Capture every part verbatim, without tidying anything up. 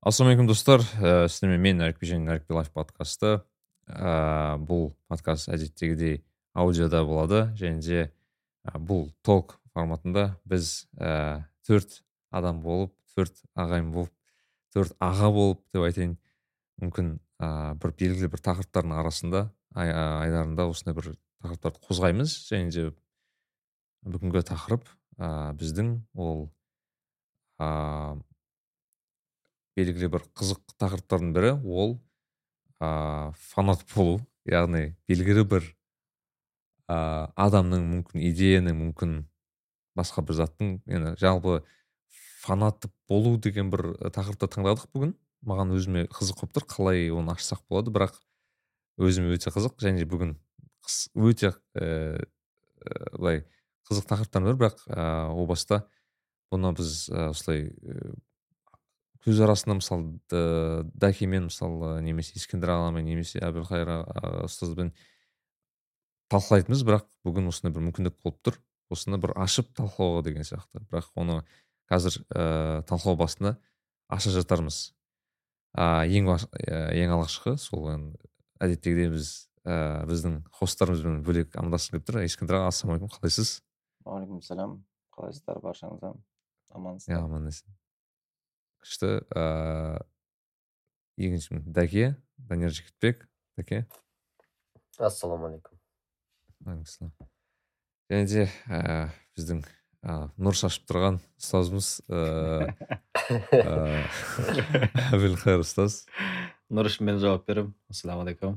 Ассалаумағалейкум достар, ә, сіздермен мен Нәрікби және Нәрікби Лайф подкасты. Ә, бұл подкаст әдеттегідей аудиода болады және де ә, бұл толк форматында біз ә, төрт адам болып, төрт ағайын болып, төрт аға болып деп айтайын. Мүмкін ә, бір белгілі бір тақырыптардың арасында ай, айдарында осындай бір тақырыптарды қозғаймыз және де бүгінгі тақырып ә, біздің ол ә, белгілі бір қызық тақырыптардың бірі ол ә, фанат болу, яғни белгілі бір ә, адамның мүмкін идеяның мүмкін басқа бір заттың енді жалпы фанат болу деген бір тақырыпты таңдадық бүгін. Маған өзіме қызық болып тұр, қалай оны ашсақ болады, бірақ өзіме өте қызық және бүгін қыс- өте ә, былай қызық тақырыптардың бірі, бірақ ә, о баста бұны біз ә, осылай ә, көз арасында мысалы д- дакемен мысалы немесе ескендір ағамен немесе әбілқайыр аға ұстазбен талқылайтынбыз, бірақ бүгін осындай бір мүмкіндік болып тұр, осыны бір ашып талқылауға деген сияқты. Бірақ оны қазір ә, талқылау басында аша жатармыз. ә, ең баш- ә, ең алғашқы сол енді әдеттегідей біз ә, біздің хосттарымызбен бөлек амандасқым келіп тұр. Ескендір аға, ассалаумағалейкум, қалайсыз? Уағалейкум салам. Қалайсыздар, баршаңыздан иә, амансыздар? аман есен, күшті. ә, екінші дәке, Данияр Жігітбек. Дәке, Ассалаумағалейкум. аңғысына. және де ә, біздің ә, нұр шашып тұрған ұстазымыз ә, ә, әбілқайыр ұстаз. Нұр үшін мен жауап беремін. Ассалаумағалейкум.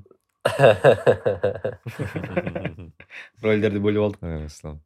Рөлдерді бөліп алдық. Аңғысына.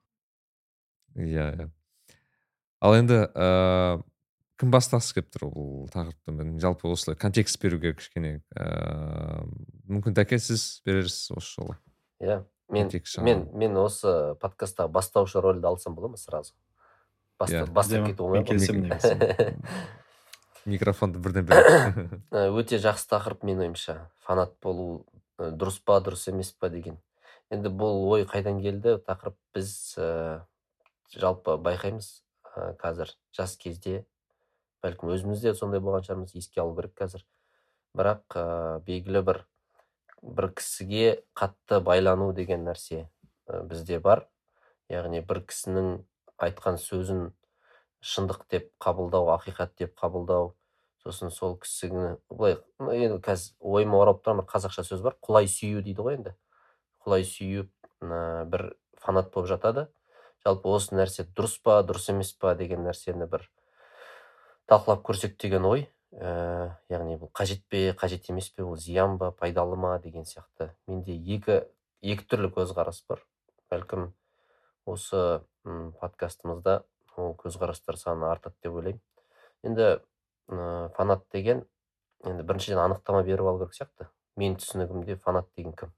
Иә, иә. Ал енді ә, кім бастағысы келіп тұр бұл тақырыпты? Мен жалпы осылай контекст беруге кішкене ә, мүмкін дәке сіз берерсіз осы жолы. Иә, мен, Контекст мен, жағынан. мен осы подкастта бастаушы рөлді алсам бола ма сразу? Баста, Иә. бастап Әдемі. кету оңай Мен ғой. келісемін негізі. Микрофонды бірден береді. Ә, Өте жақсы тақырып менің ойымша. Фанат болу ә, дұрыс па, дұрыс емес па деген. Енді бұл ой қайдан келді? Тақырып біз ә, жалпы байқаймыз ә, қазір жас кезде, бәлкім өзімізде сондай болған шығармыз, еске алу керек қазір. Бірақ ә, белгілі бір бір кісіге қатты байлану деген нәрсе ә, бізде бар. Яғни бір кісінің айтқан сөзін шындық деп қабылдау, ақиқат деп қабылдау, сосын сол кісіні былай ну, енді қазір ойыма оралып тұрған бір қазақша сөз бар, құлай сүю дейді ғой енді. Құлай сүйіп ә, бір фанат болып жатады. Жалпы осы нәрсе дұрыс па, дұрыс емес па деген нәрсені бір талқылап көрсек деген ой. Ә, яғни бұл қажет пе, қажет емес пе, ол зиян ба, пайдалы ма деген сияқты. Менде екі екі түрлі көзқарас бар. Бәлкім осы м, подкастымызда ол көзқарастар саны артады деп ойлаймын. Енді ә, фанат деген, енді біріншіден анықтама беріп алу керек сияқты. Мен түсінігімде фанат деген кім?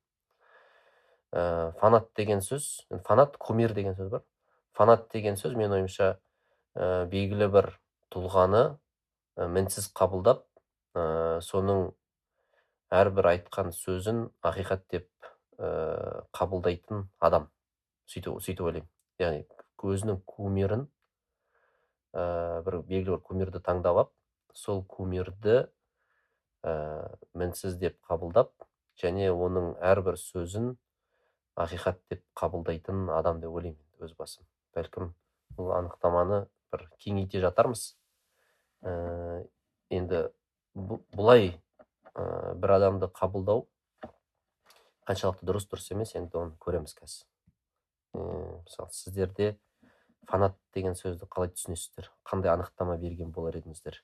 Ә, фанат деген сөз, фанат, кумир деген сөз бар. Фанат деген сөз мен ойымша ә, белгілі бір тұлғаны ә, мінсіз қабылдап, ә, соның әрбір айтқан сөзін ақиқат деп ә, қабылдайтын адам. Сөйтіп сөйтіп ойлаймын. Яғни өзінің кумирін ә, бір белгілі бір кумирді таңдап алып, сол кумирді ә, мінсіз деп қабылдап, және оның әрбір сөзін ақиқат деп қабылдайтын адам деп ойлаймын өз басым. Бәлкім бұл анықтаманы бір кеңейте жатармыз. Ә, енді бұ- бұлай ә, бір адамды қабылдау қаншалықты дұрыс дұрыс емес, енді оны көреміз қазір. Ә, мысалы сіздерде фанат деген сөзді қалай түсінесіздер? Қандай анықтама берген болар едіңіздер?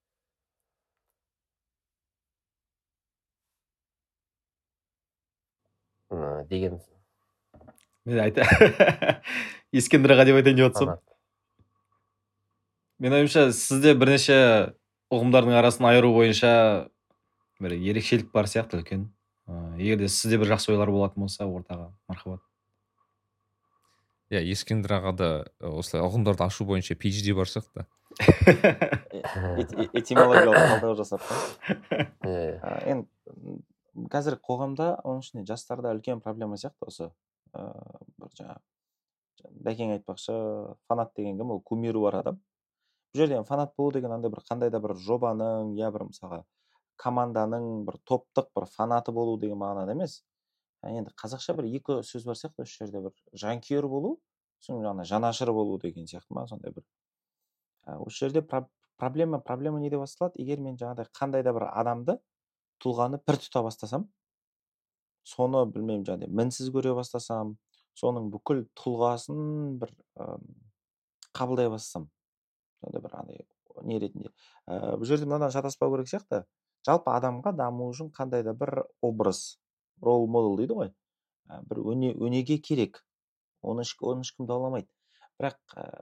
Ә, деген Мен айта Ескендір аға деп айтайын деп жатсам. фанат. Мен ойымша сізде бірнеше ұғымдардың арасын айыру бойынша бір ерекшелік бар сияқты үлкен. Ә, егер де сізде бір жақсы ойлар болатын болса, ортаға мархабат. Иә, ескендір ағада осылай ұғымдарды ашу бойынша пи эйч ди бар сияқты. Эти- э- Этимологиялық талдау жасап та. Ә, А, енді м, қазіргі қоғамда, оның ішінде жастарда үлкен проблема сияқты осы. Ә, бір жаңағы бәкең айтпақшы, фанат деген кім? Ол кумирі бар адам. бұл жерде фанат болу деген андай бір қандай да бір жобаның я бір мысалға команданың бір топтық бір фанаты болу деген мағынада емес. Енді қазақша бір екі сөз бар сияқты осы жерде, бір жанкүйер болу, сосын жаңа жанашыр болу деген сияқты ма, сондай бір. Осы жерде проблема проблема неде басталады? Егер мен жаңағыдай қандай да бір адамды, тұлғаны пір тұта бастасам, соны білмеймін жаңағыдай мінсіз көре бастасам, соның бүкіл тұлғасын бір қабылдай бастасам, сондай бір андай не ретінде. Бұл жерде мынадан шатаспау керек сияқты. Жалпы адамға даму үшін қандай да бір образ, рол модел дейді ғой. Бір өне, өнеге керек. Оны ешкім дауламайды. Бірақ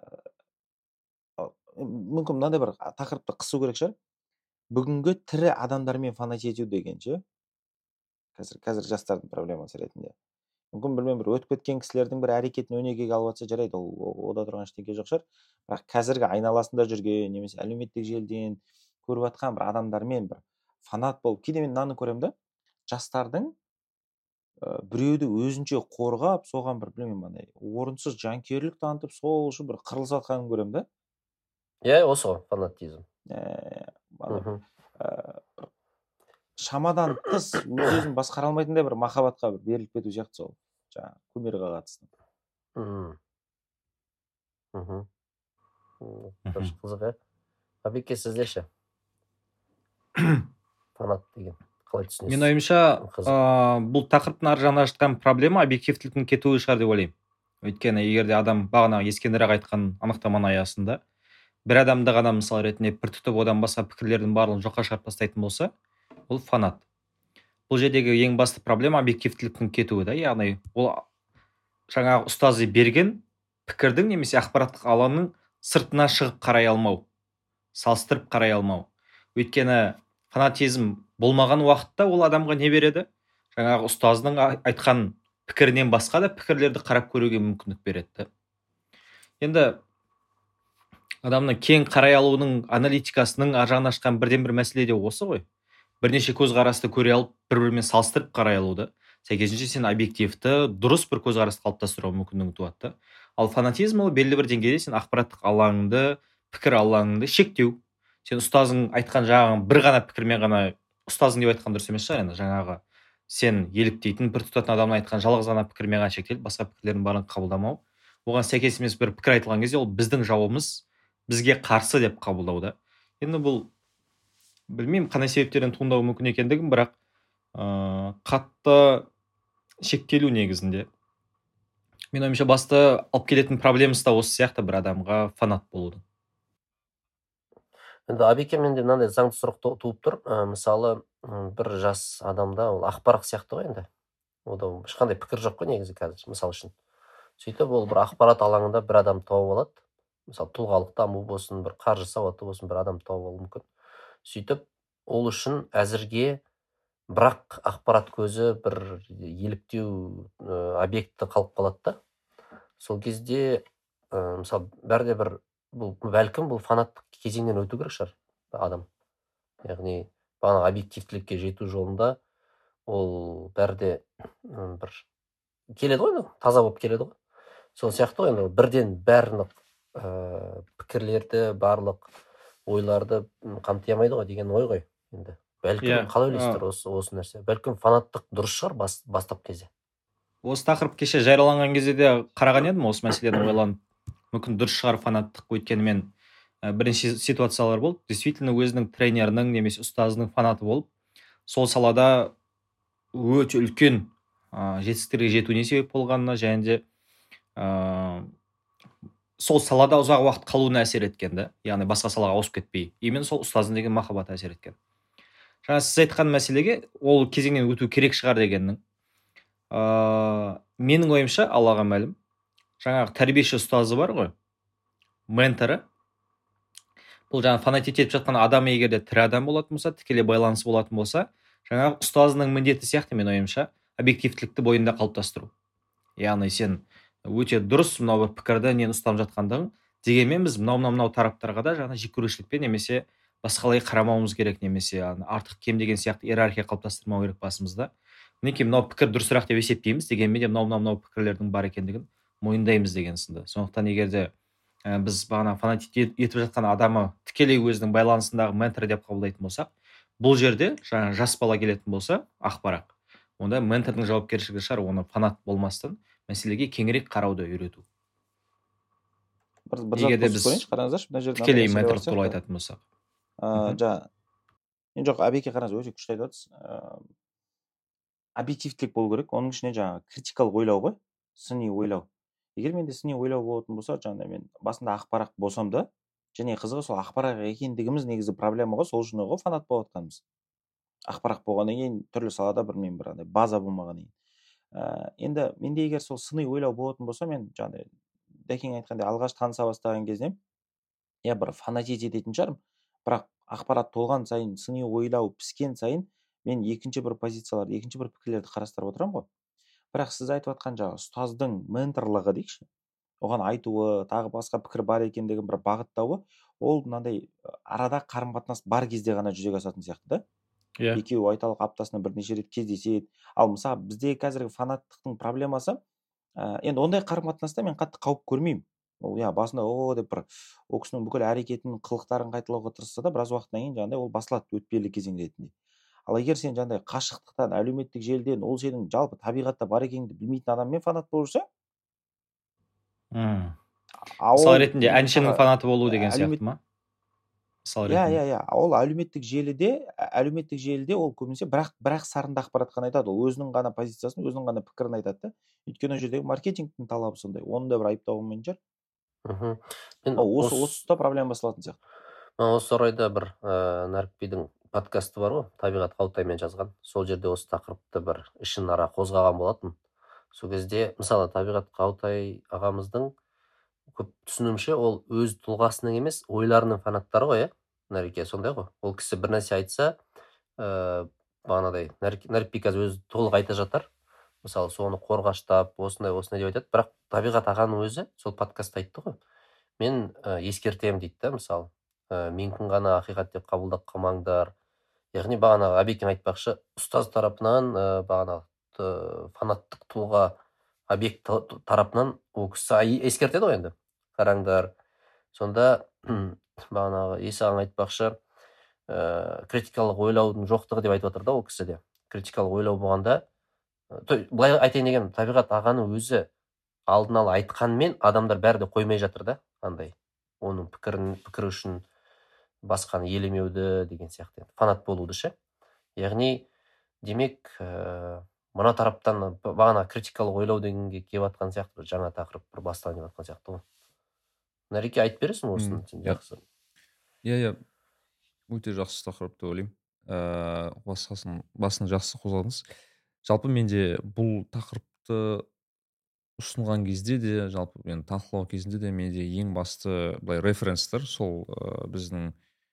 мүмкін мынандай бір тақырыпты қысу керек шығар. Бүгінгі тірі адамдармен фанат ету деген ше. Қазір қазір жастардың проблемасы ретінде. Мүмкін білмеймін, бір өтіп кеткен кісілердің бір әрекетін өнегеге алып жатса жарайды, ол ода тұрған ештеңе жоқ шығар. Бірақ қазіргі айналасында жүрген немесе әлеуметтік желіден көріп жатқан бір адамдармен бір фанат болып, кейде мен мынаны көремін да, жастардың біреуді өзінше қорғап, соған бір білмеймін андай орынсыз жанкүйерлік танытып, сол үшін бір қырылысып жатқанын көремін да. Иә, осы ғой фанатизм. Шамадан тыс өзін басқара алмайтындай бір махаббатқа бір беріліп кету сияқты сол. Жаңағы кумирға қатысты. Мхм. Мхм. Қызық, ә? Абеке, сізде ше? Фанат деген қалай түсінесіз? Мен ойымша, бұл тақырыптың ар жағына жатқан проблема объективтіліктің кетуі шығар деп ойлаймын. Өйткені егерде адам бағана ескендірек айтқан анықтаманың аясында бір адамды ғана мысал ретінде пір тұтып, одан басқа пікірлердің барлығын жоққа шығарып тастайтын болса, ол фанат. Бұл жердегі ең басты проблема объективтіліктің кетуі да, яғни ол жаңағы ұстазы берген пікірдің немесе ақпараттық алаңның сыртына шығып қарай алмау, салыстырып қарай алмау. Өйткені фанатизм болмаған уақытта ол адамға не береді? Жаңағы ұстазының айтқан пікірінен басқа да пікірлерді қарап көруге мүмкіндік береді. Енді адамның кең қарай алуының аналитикасының ар жағына шыққан бірден бір мәселе де осы ғой. Бірнеше көзқарасты көре алып, бір-бірімен салыстырып қарай алуды. Сәйкесінше сен объективті, дұрыс бір көзқарасты қалыптастыруға мүмкіндік туады. Ал фанатизм ол белгілі бір деңгейде сен ақпараттық алаңыңды, пікір алаңыңды шектеу. Сен ұстазың айтқан жаңағы бір ғана пікірмен ғана, ұстазың деп айтқан дұрыс емес шығар енді, жаңағы сен еліктейтін, пір тұтатын адамның айтқан жалғыз ғана пікірмен ғана шектеліп, басқа пікірлердің барлығын қабылдамау. Оған сәйкес емес бір пікір айтылған кезде ол біздің жауабымыз, бізге қарсы деп қабылдауда. Енді бұл білмеймін қандай себептерден туындауы мүмкін екендігін, бірақ ә, қатты шектелу негізінде. Мен ойымша басты алып келетін проблемасы да осы сияқты бір адамға фанат болудың. Енді Абеке, менде мынандай заңды сұрақ туып тұр. Ә, мысалы, бір жас адамда ол ақпарат сияқты ғой енді. Ода ешқандай пікір жоқ қой негізі қазір, мысалы үшін. Сөйтіп ол бір ақпарат алаңында бір адам тауып алады. Мысалы, тұлғалық даму болсын, бір қаржы сауаты болсын, бір адам тауып алуы мүмкін. Сөйтіп, ол үшін әзірге бірақ ақпарат көзі бір еліктеу объекті қалып қалады да. Сол кезде, мысалы, бәрде бір бұл бәлкім бұл фанаттық кезеңнен өту керек шығар адам. Яғни, бағана объективтілікке жету жолында ол бәрде бір келеді ғой, таза болып келеді ғой. Сол сияқты ғой, енді бірден барлық пікірлерді, барлық ойларды қамти алмайды ғой деген ой ғой. Енді бәлкім қалай ойлайсыздар осы осы нәрсе? Бәлкім фанаттық дұрыс шығар бастап кезде. Осы тақырып кеше жарияланған кезде де қараған едім, осы мәселені ойланып. Мүмкін дұрыс шығар фанаттық, өйткені мен бірінші ситуациялар болды. Действительно өзінің тренерінің немесе ұстазының фанаты болып, сол салада өте үлкен жетістіктерге жетуіне себеп болғанына, және де сол салада ұзақ уақыт қалуына әсер еткен да. Яғни басқа салаға ауысып кетпей, именно сол ұстаздың деген махаббаты әсер еткен. Жаңа сіз айтқан мәселеге ол кезеңнен өту керек шығар дегеннің. Менің ойымша, Аллаға мәлім, жаңағы тәрбиеші ұстазы бар ғой, менторы. Бұл жаңағы фанат етіп жатқан адам егерде тірі адам болатын болса, тікелей байланысы болатын болса, жаңағы ұстазының міндеті сияқты мен ойымша, объективтілікті бойында қалыптастыру. Яғни сен өте дұрыс мынау бір пікірді нені ұстанып жатқандығын, дегенмен біз мынау-мынау тараптарға да жаңа жек көрушілікпен немесе басқалай қарамауымыз керек, немесе артық кем деген сияқты иерархия қалыптастырмау керек басымызда. Мінекей мынау пікір дұрысырақ деп есептейміз, дегенмен де мынау-мынау пікірлердің бар екендігін мойындаймыз деген сынды. Сондықтан егерде ә, біз бағана фанатик ет- етіп жатқан адамы тікелей өзінің байланысындағы ментор деп қабылдайтын болсақ, бұл жерде жаңа жас бала келетін болса, ақпарақ, онда ментордың жауапкершілігі шығар оны фанат болмастан мәселеге кеңірек қарауды үйрету. бір бір Егер зат де қосып біз көрейінші, қараңыздаршы, мына жерде мынандай тікелей мәселе бар менторлық туралы сияқты. айтатын болсақ. Ыыы, Мгм. жаңа мен жоқ, әбеке қараңыз, өте күшті айтып жатырсыз. Ыыы, объективтілік болу керек. Оның ішіне жаңағы критикалық ойлау ғой, сыни ойлау. Егер менде сыни ойлау болатын болса, жаңағыдай мен басында ақпарақ болсам да, және қызығы сол ақпарақ екендігіміз негізі проблема ғой, сол үшін ғой фанат болып жатқанымыз. Ақпарақ болғаннан кейін түрлі салада бір мен бір андай база болмағаннан кейін. Ә, енді менде егер сол сыни ойлау болатын болса, мен жаңағыдай Дәкең айтқандай алғаш таныса бастаған кезде иә бір фанатить ететін шығармын, бірақ ақпарат толған сайын, сыни ойлау піскен сайын мен екінші бір позицияларды, екінші бір пікірлерді қарастырып отырамын ғой. Бірақ сіз айтып жатқан жаңағы ұстаздың менторлығы дейікші, оған айтуы, тағы басқа пікір бар екендігін бір бағыттауы, ол мынандай ы, арада қарым қатынас бар кезде ғана жүзеге асатын сияқты да. Иә. Екеуі айталық аптасына бірнеше рет кездеседі. Ал мысалы бізде қазіргі фанаттықтың проблемасы, ә, енді ондай қарым қатынаста мен қатты қауіп көрмеймін. Ол иә басында о деп бір ол кісінің бүкіл әрекетін, қылықтарын қайталауға тырысса да біраз уақыттан кейін жаңағыдай ол басылады өтпелі кезең ретінде. Ал егер сен жаңағыдай қашықтықтан, әлеуметтік желіден ол сенің жалпы табиғатта бар екеніңді білмейтін адаммен фанат болып жүрсе, Мм. а Мысал ол ретінде әншінің мысалға фанаты болу деген әлеумет сияқты ма? Мысал иә ретінде. иә иә ол әлеуметтік желіде ә- әлеуметтік желіде ол көбінесе бірақ бірақ сарында ақпарат қана айтады, ол өзінің ғана позициясын, өзінің ғана пікірін айтады да. Өйткені ол жердегі маркетингтің талабы сондай, оны да бір айыптауға болмайтын шығар. Мгм. Мен Ол осы осы осы тұста проблема басталатын сияқты. Мына осы орайда бір ә, нәрікбидің подкасты бар ғой, табиғат қалтаймен жазған. Сол жерде осы тақырыпты бір ішінара қозғаған болатын. Сол кезде мысалы табиғат қаутай ағамыздың көп түсінуімше ол өз тұлғасының емес ойларының фанаттары ғой, иә нәреке, сондай ғой. Ол кісі бір нәрсе айтса, ә, бағанадай нәрікби қазір өзі толық айта жатар. Мысалы соны қорғаштап осындай осындай деп айтады, бірақ табиғат ағаның өзі сол подкастта айтты ғой, мен ә, ескертемін дейді да, мысалы ә, менікін ғана ақиқат деп қабылдап қалмаңдар. Яғни бағана әбекең айтпақшы, ұстаз тарапынан ә, бағана ә, фанаттық тұлға объект та- тарапынан ол кісі ай- ескертеді ғой енді, қараңдар. Сонда бағанағы Иса ағаң айтпақшы, ә, критикалық ойлаудың жоқтығы деп айтып отыр да ол кісіде. Критикалық ойлау болғанда, ә, то- былай айтайын дегенім, табиғат ағаны өзі алдын ала айтқанмен адамдар бәрі де қоймай жатыр да, андай оның пікірін пікірі үшін басқаны елемеуді деген сияқты, фанат болуды ше. Яғни демек ә, мына тараптан б- бағана критикалық ойлау дегенге келіп жатқан сияқты, бір жаңа тақырып бір басталып жатқан сияқты ғой. Нәреке айтып бересің осыны, М, сен иә жақсы. иә иә өте жақсы тақырып деп ойлаймын. Ыыы басқасын басын жақсы қозғадыңыз. Жалпы менде бұл тақырыпты ұсынған кезде де, жалпы мен талқылау кезінде де менде ең басты былай референстер сол ыыы біздің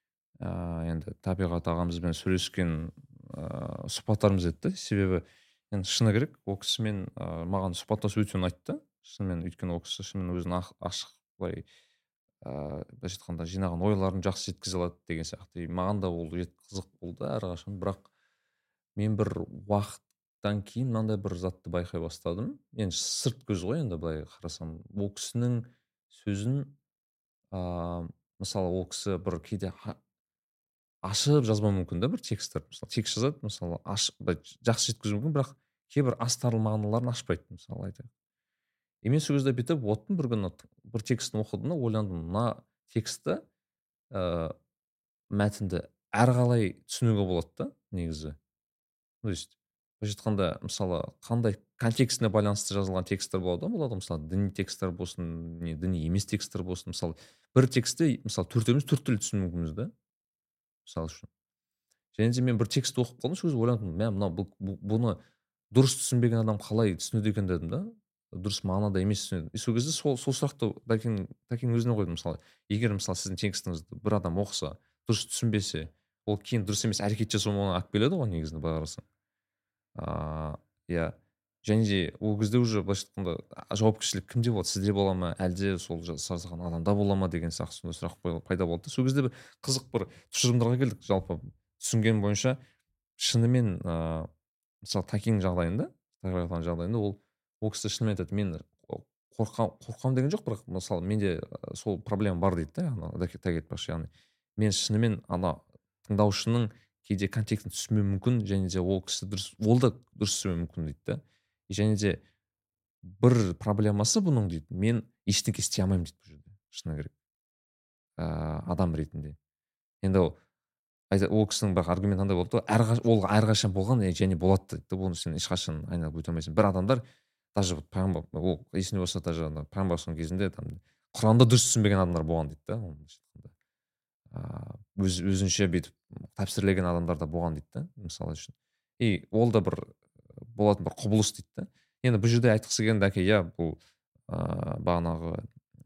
ыыы енді табиғат ағамызбен сөйлескен ыыы сұхбаттарымыз еді да. Себебі енді шыны керек ол кісімен ыыы маған сұхбаттасу өте ұнайды да. Шынымен, өйткені ол кісі шынымен өзінің ақ- ашық былай ыыы былайша айтқанда жинаған ойларын жақсы жеткізе алады деген сияқты. И маған да ол жет- қызық болды әрқашан. Бірақ мен бір уақыттан кейін мынандай бір затты байқай бастадым. Енді сырт көз ғой, енді былай қарасам. Ол кісінің сөзін ыыы мысалы ол кісі бір кейде ха- ашып жазбауы мүмкін да бір текстер. Мысалы текст жазады, мысалы ашып былай жақсы жеткізуі мүмкін, бірақ кейбір астарлы мағыналарын ашпайды, мысалы айтайық. И мен сол кезде бүйтіп оттым бір күні т- бір текстін оқыдым да ойландым, мына текстті ыыы мәтінді әрқалай түсінуге болады да негізі. То есть былайша айтқанда мысалы қандай контекстіне байланысты жазылған тексттер болады ғой, болады ғой, мысалы діни тексттер болсын, не діни емес тексттер болсын. Мысалы бір текстті мысалы төртеуміз төрт түрлі түсінуі мүмкінбіз да, мысалы үшін. Және де мен бір текстті оқып қалдым, сол кезде ойландым, мә мынау бұл- бұл- бұны дұрыс түсінбеген адам қалай түсінеді екен дедім да. Дұрыс мағынада емес түсінеді. И сол кезде сол сол сұрақты Дәкең Дәкең өзіне қойдым. Мысалы егер мысалы сіздің текстіңізді бір адам оқыса, дұрыс түсінбесе, ол кейін дұрыс емес әрекет жасауына алып келеді ғой негізінде былай қарасаң. Аа, иә. Және де ол кезде уже былайша айтқанда а, жауапкершілік кімде болады? Сізде бола ма? Әлде сол жазған адамда бола ма деген сияқты сондай сұрақ қой- пайда болды да. Сол кезде бір қызық бір тұжырымдарға келдік жалпы. Түсінгенім бойынша шынымен ыыы мысалы Такин жағдайында, Тағиратаның жағдайында ол ол кісі шынымен айтады, мен қорқам қорқам деген жоқ, бірақ мысалы менде сол проблема бар дейді да, ана тәке айтпақшы, яғни мен шынымен ана тыңдаушының кейде контекстін түсінбеуі мүмкін, және де ол кісі дұрыс, ол да дұрыс түсінбеуі мүмкін дейді да. Және де бір проблемасы бұның дейді, мен ештеңе істей алмаймын дейді бұл жерде, шыны керек, адам ретінде. Енді ол ол кісінің бір аргумент андай болды, ол әрқашан болған және болады дейді, оны сен ешқашан айналып өте алмайсың. Бір адамдар даже пайғамбар, ол есінде болса, даже пайғамбар кезінде там Құранды дұрыс түсінбеген адамдар болған дейді да, өз өзінше бүйтіп тәпсірлеген адамдар да болған дейді да, мысалы үшін. И ол да бір болатын бір құбылыс дейді да. Енді бұл жерде айтқысы келген дәке, иә, бұл бағанағы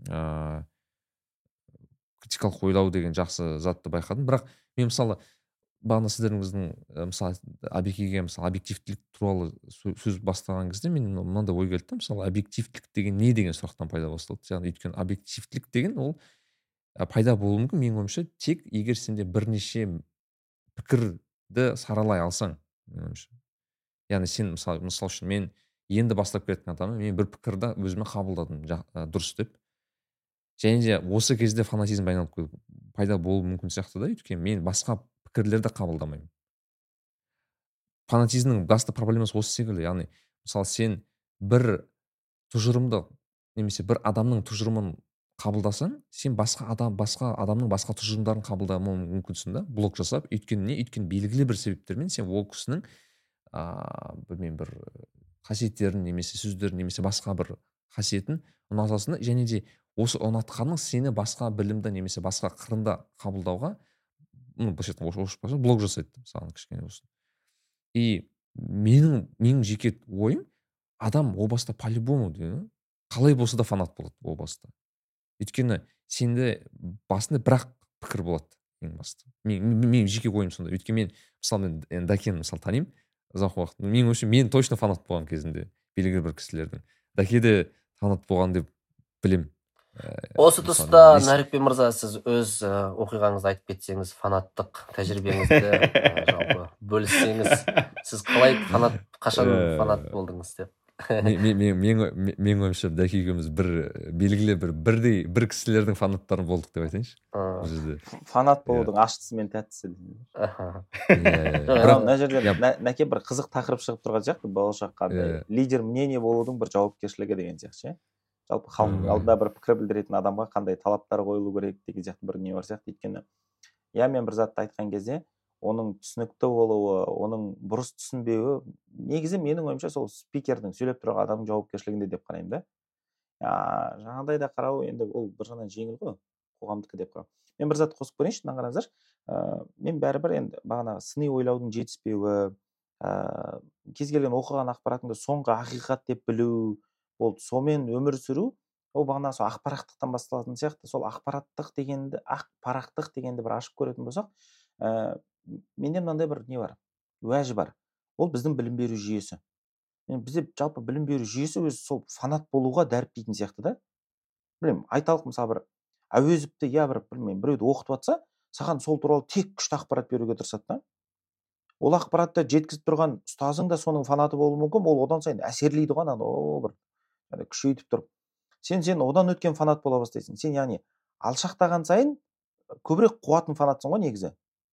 критикалық ойлау деген жақсы затты байқадым, бірақ мен мысалы бағана сіздеріңіздің мысалы Абекеге мысалы объективтілік туралы сөз бастаған кезде мен мынандай ой келді, мысалы объективтілік деген не деген сұрақтан пайда басталды. Яғни өйткені объективтілік деген ол пайда болуы мүмкін, менің ойымша, тек егер сенде бірнеше пікірді саралай алсаң, менің ойымша. Яғни сен мысалы мысалы үшін мен енді бастап келетін адаммын, мен бір пікірді өзіме қабылдадым дұрыс деп. Және де осы кезде фанатизм пайда болуы мүмкін сияқты да, өйткені мен басқа пікірлерді қабылдамаймын. Фанатизмнің басты проблемасы осы секілді, яғни мысалы сен бір тұжырымды немесе бір адамның тұжырымын қабылдасаң, сен басқа адам басқа адамның басқа тұжырымдарын қабылдамауы мүмкінсің да, блок жасап. Өйткені не? Өйткені белгілі бір себептермен сен ол кісінің білмеймін бір қасиеттерін немесе сөздерін немесе басқа бір қасиетін ұнатасың, және де осы ұнатқаның сені басқа білімді немесе басқа қырында қабылдауға блок жасайды, мысалы кішкене болсын. И менің менің жеке ойым, адам о баста по-любому қалай болса да фанат болады о баста. Өйткені сенде басында бір-ақ пікір болады ең басты. Мен жеке ойым сонда. Өйткені мен мысалы мен Дәкені мысалы танимын ұзақ уақыт. Мен үшін мен точно фанат болған кезінде белгілі бір кісілердің. Дәке де фанат болған деп білем. Осы тұста Нәрікбек мырза, сіз өз оқиғаңызды айтып кетсеңіз, фанаттық тәжірибеңізді жалпы бөліссеңіз, сіз қалай фанат, қашан фанат болдыңыз деп? Мен ойымша Дәке екеуміз бір белгілі бір бірдей бір кісілердің фанаттары болдық деп айтайыншы. Фанат болудың аштысы мен тәттісі. Мына жерде Нәке бір қызық тақырып шығып тұрған сияқты, болашаққа лидер мнение болудың бір жауапкершілігі деген сияқты. Жалпы халық алдында бір пікір білдіретін адамға қандай талаптар қойылу керек деген сияқты бір не бар сияқты. Өйткені иә, мен бір затты айтқан кезде оның түсінікті болуы, оның бұрыс түсінбеуі негізі менің ойымша сол спикердің, сөйлеп тұрған адамның жауапкершілігінде деп қараймын да. Жаңағыдай да қарау енді ол бір жағынан жеңіл ғой, қоғамдікі деп қарау. Мен бір зат қосып көрейінші, мына қараңыздаршы. Мен бәрібір енді бағанағы сыни ойлаудың жетіспеуі, кез келген оқыған ақпаратыңды соңғы ақиқат деп білу, ол сонымен өмір сүру, ол бағана сол ақпараттықтан басталатын сияқты. Сол ақпараттық дегенді, ақпараттық дегенді бір ашып көретін болсақ, менде мынандай бір не бар, уәжі бар. Ол біздің білім беру жүйесі. Бізде жалпы білім беру жүйесі өзі сол фанат болуға дәріптейтін сияқты да. Білмеймін, айталық мысалы бір әуезовті я бір білмеймін, біреуді оқытып жатса, саған сол туралы тек күшті ақпарат беруге тырысады да. Ол ақпаратты жеткізіп тұрған ұстазың да соның фанаты болуы мүмкін, ол одан сайын әсерлейді ғой, о бір күшейтіп тұрып. Сен сен одан өткен фанат бола бастайсың. Сен яғни алшақтаған сайын көбірек қуатын фанатсың ғой негізі.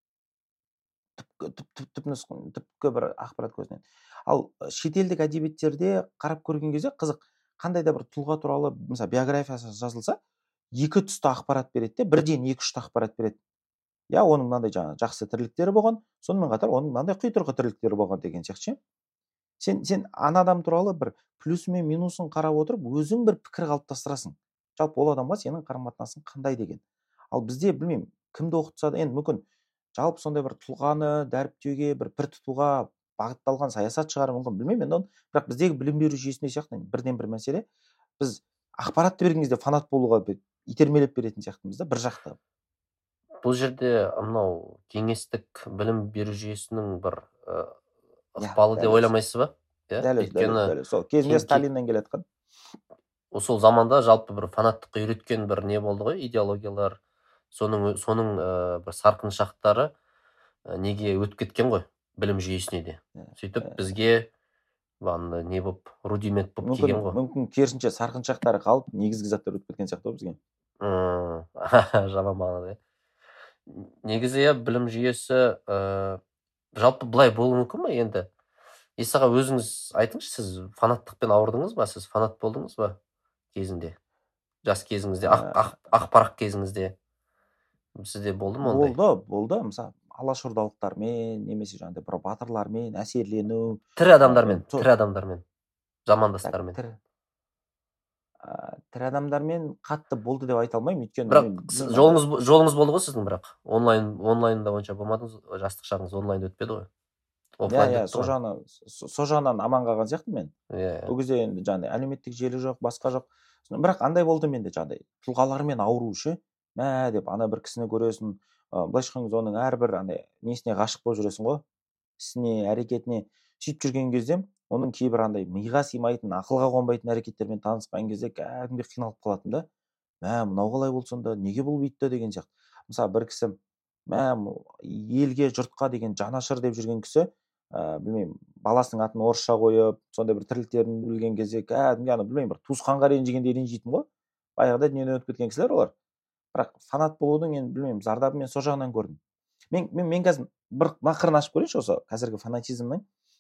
Түпкі бір ақпарат көзінен. Ал шетелдік әдебиеттерде қарап көрген кезде қызық, қандай да бір тұлға туралы мысалы биографиясы жазылса, екі түсті ақпарат береді де, бірден екі үшті ақпарат береді. Я оның мынандай жаңа жақсы тірліктері болған, сонымен қатар оның мынандай құйтырқы тірліктері болған деген сияқты. Сен сен ана адам туралы бір плюсы мен минусын қарап отырып, өзің бір пікір қалыптастырасың. Жалпы ол адамға сенің қарым-қатынасың қандай деген. Ал бізде білмеймін, кімді оқытса да енді мүмкін жалпы сондай бір тұлғаны дәріптеуге, бір пір тұтуға бағытталған саясат шығар мүмкін, білмеймін енді оны. Бірақ біздегі білім беру жүйесінде сияқты бірден бір мәселе, біз ақпаратты берген кезде фанат болуға итермелеп беретін сияқтымыз да, бір жақты. Бұл жерде мынау кеңестік білім беру жүйесінің бір ықпалы деп ойламайсыз ба? Дәл өзі, сол кезінде Сталиннен келатқан. Сол заманда жалпы бір фанаттыққа үйреткен бір не болды ғой, идеологиялар, соның соның бір сарқын шақтары неге өтіп кеткен ғой білім жүйесіне де. Сөйтіп бізге бағында не болып рудимент болып мүмкін келген ғой. мүмкін керісінше сарқыншақтары қалып негізгі заттар өтіп кеткен сияқты ғой бізге. М, жаман мағынада иә. Негізі иә білім жүйесі ә, жалпы былай болуы мүмкін ба енді? Исаға өзіңіз айтыңызшы, сіз фанаттықпен ауырдыңыз ба? Сіз фанат болдыңыз ба кезінде? Жас кезіңізде, ақ, ақ, ақпарақ кезіңізде сізде болды ма ондай? Болды, болды. Мысалы, алашордалықтармен, немесе жаңағыдай бір батырлармен әсерлену. Тірі адамдармен, тірі адамдармен, замандастармен. Тірі тірі адамдармен қатты болды деп айта алмаймын, өйткені бірақ жолыңыз жолыңыз болды ғой сіздің, бірақ онлайн онлайнда онша болмадыңыз, жастық шағыңыз онлайн өтпеді ғой. Иә, иә, сол жағынан сол жағынан аман қалған сияқтымын мен. Иә. Ол кезде енді жаңағыдай әлеуметтік желі жоқ, басқа жоқ. Бірақ андай болды менде жаңағыдай тұлғалармен ауыру ше. Мә деп ана бір кісіні көресің, былайша айтқанда оның әрбір андай несіне ғашық болып жүресің ғой. Ісіне, әрекетіне сөйтіп жүрген кезде оның кейбір андай миға сыймайтын, ақылға қонбайтын әрекеттермен танысқан кезде кәдімгі қиналып қалатын да. Мә, мынау қалай болды сонда, неге бұл бүйтті деген сияқты. Мысалы бір кісі мә елге, жұртқа деген жанашыр деп жүрген кісі, ә, білмеймін, баласының атын орысша қойып, сондай бір тірліктерін білген кезде кәдімгі ана білмеймін, бір туысқанға ренжігендей ренжитін ғой. Баяғыда дүниеден өтіп кеткен кісілер олар. Бірақ фанат болудың енді білмеймін, зардабын мен сол жағынан көрдім. Мен мен мен қазір бір мақырын ашып көрейінші осы қазіргі фанатизмнің.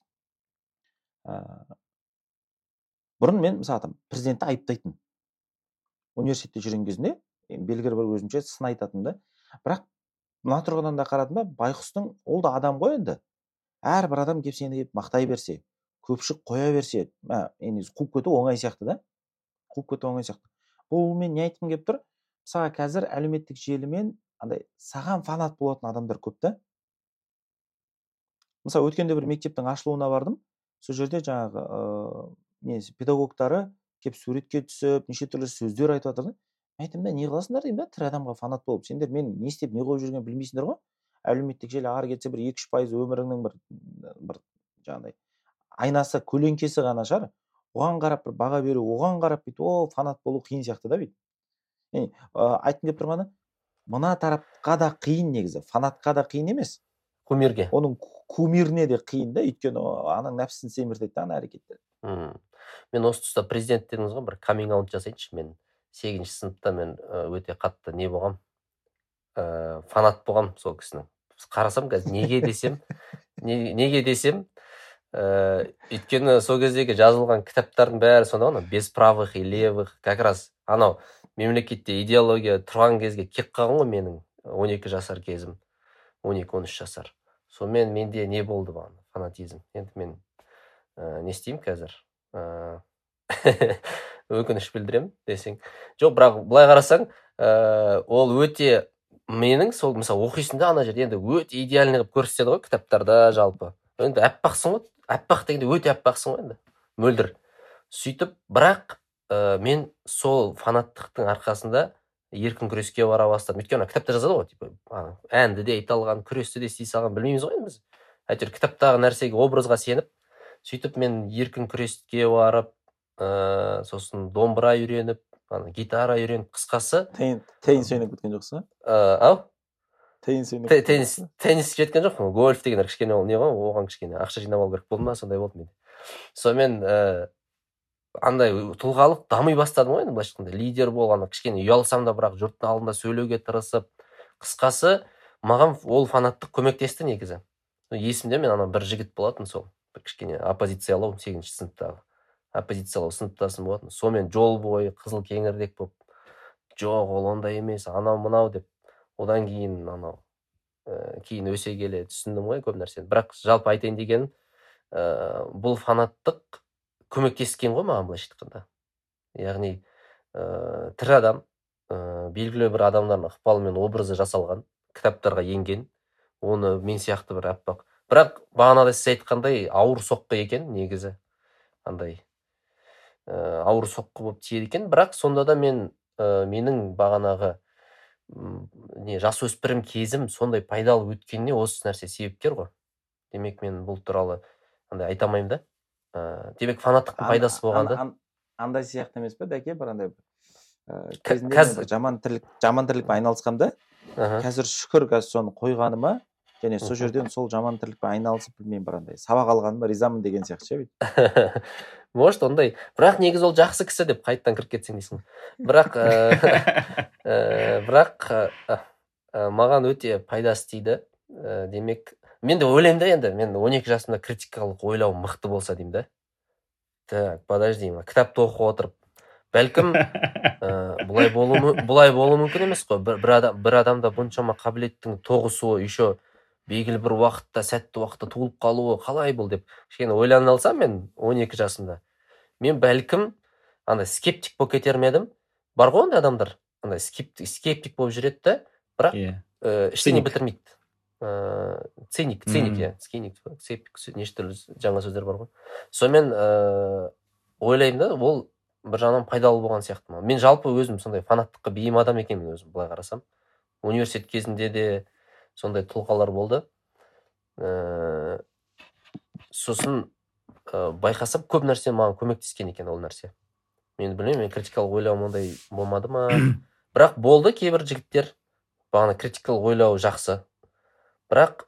Бұрын мен мысалы президентті айыптайтын. Университетте жүрген кезінде белгілі бір өзімше сын айтатын да. Бірақ мына тұрғыдан да қарадым да, байқұстың ол да адам ғой енді. Әрбір адам келіп сені келіп мақтай берсе, көпшік қоя берсе, енді қуып кету оңай сияқты да. Қуып кету оңай сияқты. Бұл мен не айтқым келіп тұр? Мысалға қазір әлеуметтік желімен андай саған фанат болатын адамдар көп та. Мысалы өткенде бір мектептің ашылуына бардым. Сол жерде жаңағы ыыы несі педагогтары келіп суретке түсіп, неше түрлі сөздер айтып жатыр да. Айтам да, не қыласыңдар деймін да, тірі адамға фанат болып. Сендер мен не істеп, не қойып жүргенін білмейсіңдер ғой. Әлеуметтік желі ары кетсе бір екі үш пайыз өміріңнің бір бір жаңағыдай айнасы, көлеңкесі ғана шығар. Оған қарап бір баға беру, оған қарап бүйтіп, о, фанат болу қиын сияқты да бүйтіп. Яғни айтқым келіп тұрғаны, мына тарапқа да қиын негізі, фанатқа да қиын емес. Кумирге. Оның кумиріне де қиын да, өйткені аның нәпсісін семіртеді да ана әрекеттер. Мен осы тұста президент дедіңіз ғой, бір каминг аут жасайыншы. Мен сегізінші сыныпта мен өте қатты не болғам, фанат болғам сол кісінің. Қарасам қазір неге десем, неге десем, өйткені сол кездегі жазылған кітаптардың бәрі сонда ғой, без правых и левых, как раз анау мемлекетте идеология тұрған кезге кеп қалған ғой менің он екі жасар кезім, он екі он үш жасар. Сонымен менде не болды бағана, фанатизм. Енді мен не істеймін қазір? Өкініш білдіремін десең. Жоқ, бірақ былай қарасаң, ол өте менің сол, мысалы, оқисында ана жерде енді өте идеальный қылып көрсетеді ғой кітаптарда жалпы. Енді әппақсың ғой, әппақ дегенде өте әппақсың ғой енді, мөлдір. Сөйтіп, бірақ мен сол фанаттықтың арқасында еркін күреске бара бастадым. Өйткені кітапта жазады ғой, типа, әнді де айта алған, күресті де істей салған, білмейміз ғой біз. Әйтеуір кітаптағы нәрсеге, образға сеніп, сөйтіп мен еркін күреске барып, сосын домбыра үйреніп, гитара үйреніп, қысқасы. Теннис ойнап кеткен жоқсың ба? Ау? Теннис ойнап кеткен жоқсың ба? Теннис жеткен жоқ, гольф деген кішкене ол не ғой, оған кішкене ақша жинап алу керек болды ма, сондай болды менде. Сонымен андай тұлғалық дамый бастадым ғой енді, былайша айтқанда лидер болғанда кішкене ұялсам да, бірақ жұрттың алдында сөйлеуге тырысып, қысқасы маған ол фанаттық көмектесті негізі. Есімде мен ана бір жігіт болатын, сол бір кішкене оппозициялау, сегізінші сыныптағы оппозициялау сыныптасым болатын. Сонымен жол бойы қызыл кеңірдек болып, жоқ ол ондай емес, анау мынау деп, одан кейін анау кейін өсе келе түсіндім ғой көп нәрсені. Бірақ жалпы айтайын деген, бұл фанаттық көмектескен ғой маған, былайша айтқанда. Яғни тірі адам, белгілі бір адамдардың ықпалымен образы жасалған, кітаптарға енген, оны мен сияқты бір әппақ. Бірақ бағанада сіз айтқандай ауыр соққы екен негізі, андай ауыр соққы болып тиеді екен. Бірақ сонда да мен менің бағанағы не жасөспірім кезім сондай пайдалы өткеніне осы нәрсе себепкер ғой. Демек мен бұл туралы андай айта алмаймын да. Демек фанаттықтың пайдасы болғанда. Андай сияқты емес пе, Дәке, бір андай кезінде жаман тірлік, жаман тірлікпен айналысқанда, қазір шүкір қазір соны қойғаныма, және сол Мхм. жерден сол жаман тірлікпен айналысып білмеймін бір андай сабақ алғаныма ризамын деген сияқты ше бүйтіп. Может ондай, бірақ негізі ол жақсы кісі деп қайттан кіріп кетсең дейсің. Бірақ ә, ә, бірақ ә, ә, маған өте пайдасы тиді. Ә, демек мен де ойлаймын да, енді мен он екі жасымда критикалық ойлауым мықты болса деймін да. Так, подожди, мына кітапты оқып отырып, бәлкім ә, бұлай болуы мү- бұлай болуы мүмкін емес қой. Бір, бір, адам, бір адамда бұншама қабілеттің тоғысуы, еще белгілі бір уақытта, сәтті уақытта туылып қалуы қалай бұл деп кішкене ойлана алсам мен он екі жасымда, мен бәлкім андай скептик болып кетер ме едім. Бар ғой ондай адамдар, андай скептик, скептик болып жүреді да, бірақ Иә. ә, ештеңе Циник. бітірмейді. Ә, циник, циник, Мгм. иә, скептик, скептик, неше түрлі жаңа сөздер бар ғой. Сонымен ә, ойлаймын да, ол бір жағынан пайдалы болған сияқты маған. Мен жалпы өзім сондай фанаттыққа бейім адам екенмін өзім, былай қарасам. Университет кезінде де сондай тұлғалар болды. Ә, сосын ә, байқасам көп нәрсе маған көмектескен екен ол нәрсе. Мен білмеймін, мен критикалық ойлауым ондай болмады ма. Бірақ болды кейбір жігіттер, бағана критикалық ойлау жақсы. Бірақ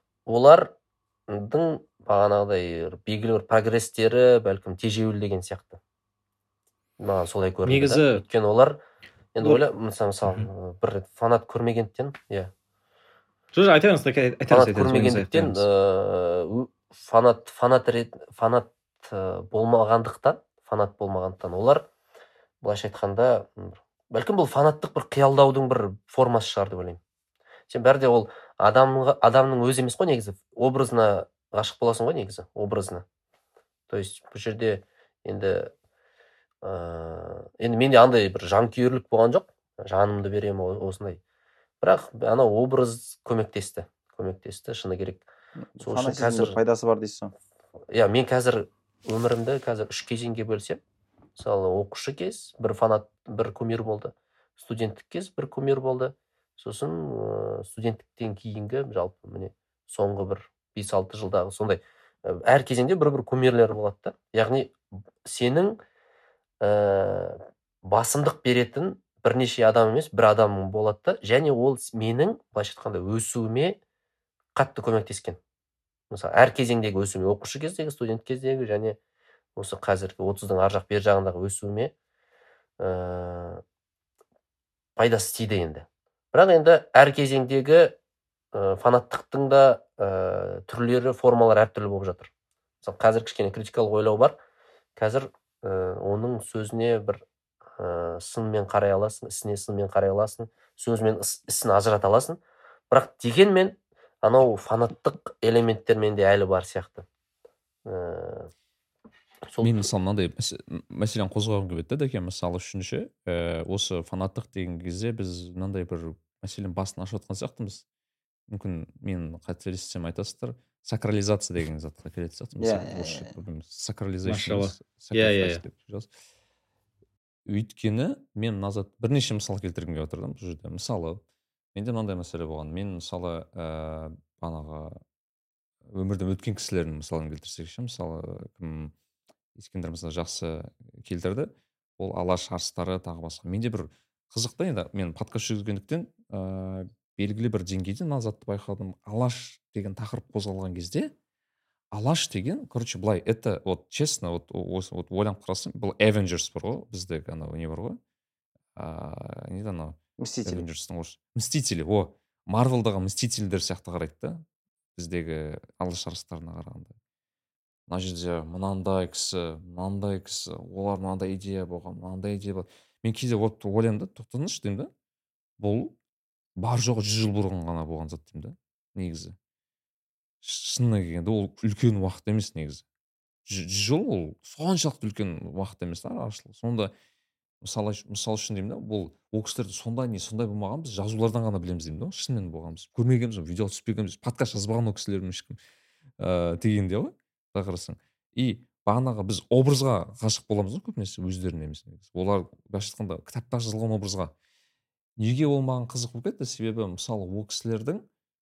олардың бағанағыдай белгілі бір прогресстері бәлкім тежеуіл деген сияқты. Маған солай көрінді да. Негізі Өйткені олар енді ол- ойла, мысалы, мысалы, бір фанат көрмегендіктен, иә. Жоқ, жоқ, айта беріңіз, айта- айта Фанат беріңіз, ойыңызды көрмегендіктен, айта беріңіз. ыыы, фанат фанат рет фанат ә, болмағандықтан, фанат болмағандықтан олар былайша айтқанда, м, бәлкім бұл фанаттық бір қиялдаудың бір формасы шығар деп ойлаймын. Сен бәрі де ол адамға адамның өзі емес қой негізі, образына ғашық боласың ғой негізі, образына. То есть бұл жерде енді ә, енді менде андай бір жанкүйерлік болған жоқ, жанымды беремін о- осындай. Бірақ анау образ көмектесті, көмектесті, шыны керек. Сол үшін Фанатизмнің қазір, бір пайдасы бар дейсіз ғой. иә, мен қазір өмірімді қазір үш кезеңге бөлсем, мысалы оқушы кез бір фанат, бір кумир болды, студенттік кез бір кумир болды, сосын ә, студенттіктен кейінгі жалпы міне соңғы бір бес алты жылдағы сондай ә, әр кезеңде бір бір кумирлер болады да. Яғни сенің ә, басымдық беретін бірнеше адам емес, бір адам болады да, және ол с- менің былайша айтқанда өсуіме қатты көмектескен. Мысалы әр кезеңдегі өсуіме, оқушы кездегі, студент кездегі және осы қазіргі отыздың ар жақ бер жағындағы өсуіме ә, пайдасы тиді енді. Бірақ енді әр кезеңдегі ә, фанаттықтың да ә, түрлері, формалары әртүрлі болып жатыр. Мысалы қазір кішкене критикалық ойлау бар. Қазір ә, оның сөзіне бір ә, сынмен қарай аласың, ісіне сынмен қарай аласың, сөзмен іс- ісін ажырата аласың. Бірақ дегенмен анау фанаттық элементтер менде әлі бар сияқты. Ә, сол Мен мысалы мынандай мәсе- м- мәселені қозғағым келеді да, Дәке, мысалы үшінші ә, осы фанаттық деген кезде біз мынандай бір мәселенің басын ашып жатқан сияқтымыз. Мүмкін мен қателессем айтасыздар, сакрализация деген затқа келетін сияқтымыз. Иә, Мысалы, иә, орысша иә. білмеймін, sacralization Машалла. емес, Иә, иә, sacrifice иә. деп жазып. Өйткені мен назад бірнеше мысал келтіргім келіп отыр да бұл жерде. Мысалы, менде мынандай мәселе болған. Мен мысалы ә, бағанағы өмірден өткен кісілердің мысалын келтірсек ше, мысалы кім Ескендір мырза жақсы келтірді. Ол алаш арыстары тағы басқа. Менде бір қызық та, енді мен подкаст жүргізгендіктен ә, белгілі бір деңгейде мына затты байқадым. Алаш деген тақырып қозғалған кезде, алаш деген, короче, былай, это вот честно, вот осы вот ойланып қарасаң, бұл Avengers бар ғой, біздегі анау не бар ғой, ә, не еді анау Мстители. Avengers'тың орыс мстители, о, Марвелдағы мстительдер сияқты қарайды да, біздегі алаш арыстарына қарағанда. Мына жерде мынандай кісі, мынандай кісі, олар мынандай идея болған, мынандай идея бар. Мен кейде вот ойлаймын да, тоқтаңызшы деймін да, бұл бар жоғы жүз жыл бұрын ғана болған зат деймін да, негізі. Шынына келгенде ол үлкен уақыт емес негізі. Жүз жүз жыл ол соншалықты үлкен уақыт емес та, арашылық. Сонда мысалы мысал үшін деймін да, бұл ол кісілерді сондай не сондай болмаған, біз жазулардан ғана білеміз деймін да, шынымен болғанбыз. Көрмегенбіз, видео түспегенбіз, подкаст жазбаған ол кісілердің ешкім ыыы дегенде ғой, былай қарасаң. И бағанағы біз образға ғашық боламыз ғой көбінесе, өздеріне емес негізі. Олар былайша айтқанда кітапта жазылған образға. Неге ол маған қызық болып кетті? Себебі мысалы ол кісілердің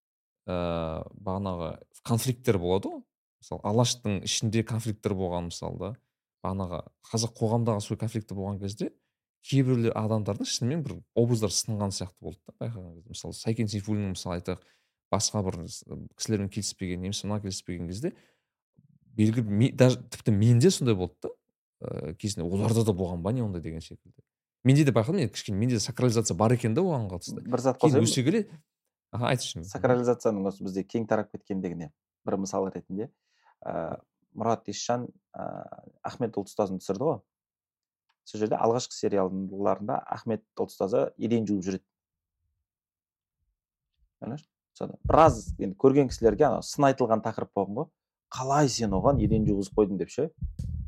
ә, бағанағы конфликттер болады ғой. Мысалы алаштың ішінде конфликттер болған мысалы да, бағанағы қазақ қоғамдағы сол конфликті болған кезде кейбіреулер адамдардың шынымен бір образдар сынған сияқты болды да, байқаған кезде. Мысалы Сәкен Сейфуллиннің мысалы айтайық, басқа бір кісілермен келіспеген немесе мына келіспеген кезде белгілі даже тіпті менде сондай болды да кезінде, оларда да болған ба не ондай деген секілді. Менде де байқадым, мен кішкене менде сакрализация бар екен да оған қатысты. бір зат кейін қосайын өсе келе аха айтшы. сакрализацияның осы бізде кең тарап кеткендігіне бір мысал ретінде ә, Мұрат Есжан ә, Ахмет ұлтұстазын түсірді ғой. Сол жерде алғашқы сериалдарында Ахмет ұлтұстазы еден жуып жүреді. Біраз енді көрген кісілерге сын айтылған тақырып болған ғой. Қалай сен оған еден жуғызып қойдың деп ше.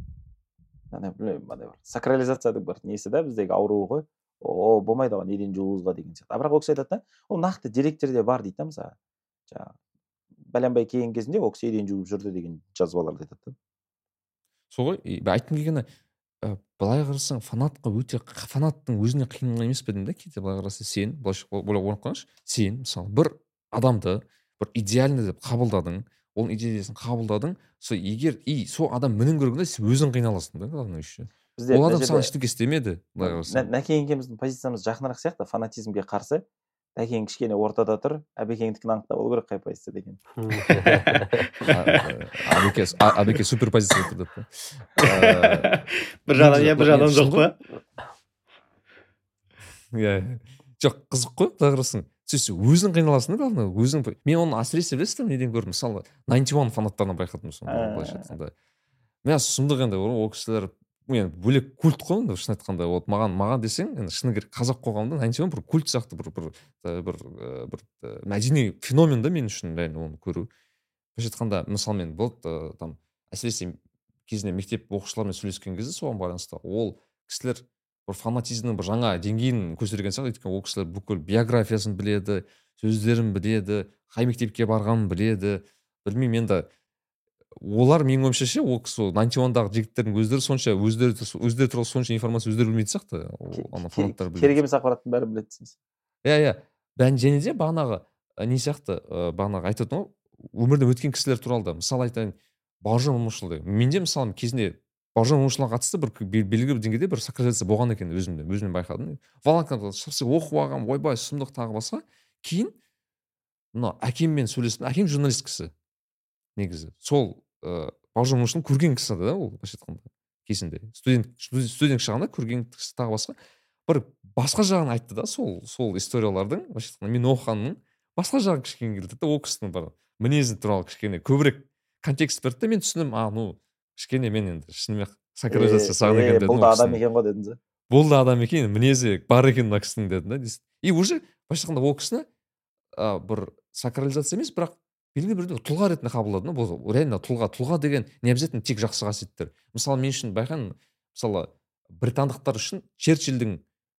Сакрализацияның бір несі да біздегі ауруы ғой. О, болмайды оған еден жуғызға деген сияқты. Бірақ ол кісі айтады да, ол нақты деректерде бар дейді да, мысалы. Жаңағы бәленбай келген кезінде ол кісі еден жуып жүрді деген жазбаларды айтады. Сол ғой, айтқым келгені, былай қарасаң фанатқа өте фанаттың өзіне қиын емес пе деймін да, кейде былай қараса сен, былайша ойлап қараңызшы, сен мысалы бір адамды бір идеальный деп қабылдадың, оның идеясын қабылдадың, сол егер и сол адам мінін көргенде сен өзің қиналасың да, главное еще. Ол адам саған ештеңе істемеді, былай қарасаң. Нәкең екеуміздің позициямыз жақынырақ сияқты, фанатизмге қарсы. Нәкең кішкене ортада тұр, әбекеңдікін анықтап алу керек қай позиция деген. Әбеке супер позиция тұр деп. Бір жағынан иә, бір жағынан жоқ па? Иә, жоқ, қызық қой, былай қарасаң. Сен өзің қиналасың да, главное, өзің. Мен оны әсіресе білесіздер неден көрдім? Мысалы, тоғыз бір фанаттарынан байқадым сонда, былайша айтқанда. Мен сұмдық енді ол кісілер мен бөлек культ қой енді шын айтқанда. Вот маған маған десең, енді шыны керек қазақ қоғамында тоғыз бір культ сияқты бір бір бір бір мәдени феномен да мен үшін оны көру. Былайша айтқанда, мысалы мен болды там әсіресе кезінде мектеп оқушылармен сөйлескен кезде соған байланысты ол кісілер бір фанатизмнің бір жаңа деңгейін көтерген сияқты. Өйткені ол кісілер бүкіл биографиясын біледі, сөздерін біледі, қай мектепке барғанын біледі. Білмеймін енді олар менің ойымша ше ол кісі тоғыз бірдағы жігіттердің өздері сонша өздері өздері туралы сонша информация өздері білмейтін сияқты. Ана фанаттар біледі. Керек емес ақпараттың бәрін біледі дейсіз. Иә, иә. Бән және де бағанағы не сияқты, бағанағы айтатын ғой, өмірден өткен кісілер туралы да. Мысалы айтайын, Бауыржан Момышұлы. Менде мысалы кезінде Бауыржан Момышұлыға қатысты бір белгілі бір деңгейде бір сакрализация болған екен өзімде, өзіммен байқадым. Волонтерді оқып алғам, ойбай, сұмдық тағы басқа. Кейін мына әкеммен сөйлестім. Әкем журналист кісі. Негізі. Сол Бауыржан Момышұлын көрген кісі да ол, былайша айтқанда. Кезінде студент студент шағында көрген кісі тағы басқа. Бір басқа жағын айтты да, сол сол историялардың, былайша айтқанда мен оқығанның басқа жағы кішкене келді да, ол кісінің бір мінезі туралы кішкене көбірек контекст берді де мен түсіндім, а ну кішкене мен енді шынымен сакрализация саған екен дедім. Бұл да адам екен ғой дедіңіз. Бұл да адам екен, мінезі бар екен мына кісінің дедім да. И уже былайша айтқанда ол кісіні бір сакрализация емес, бірақ белгілі бір тұлға ретінде қабылдадым. Бұл реально тұлға, тұлға деген не обязательно тек жақсы қасиеттер. Мысалы мен үшін байқаймын, мысалы британдықтар үшін Черчилльдің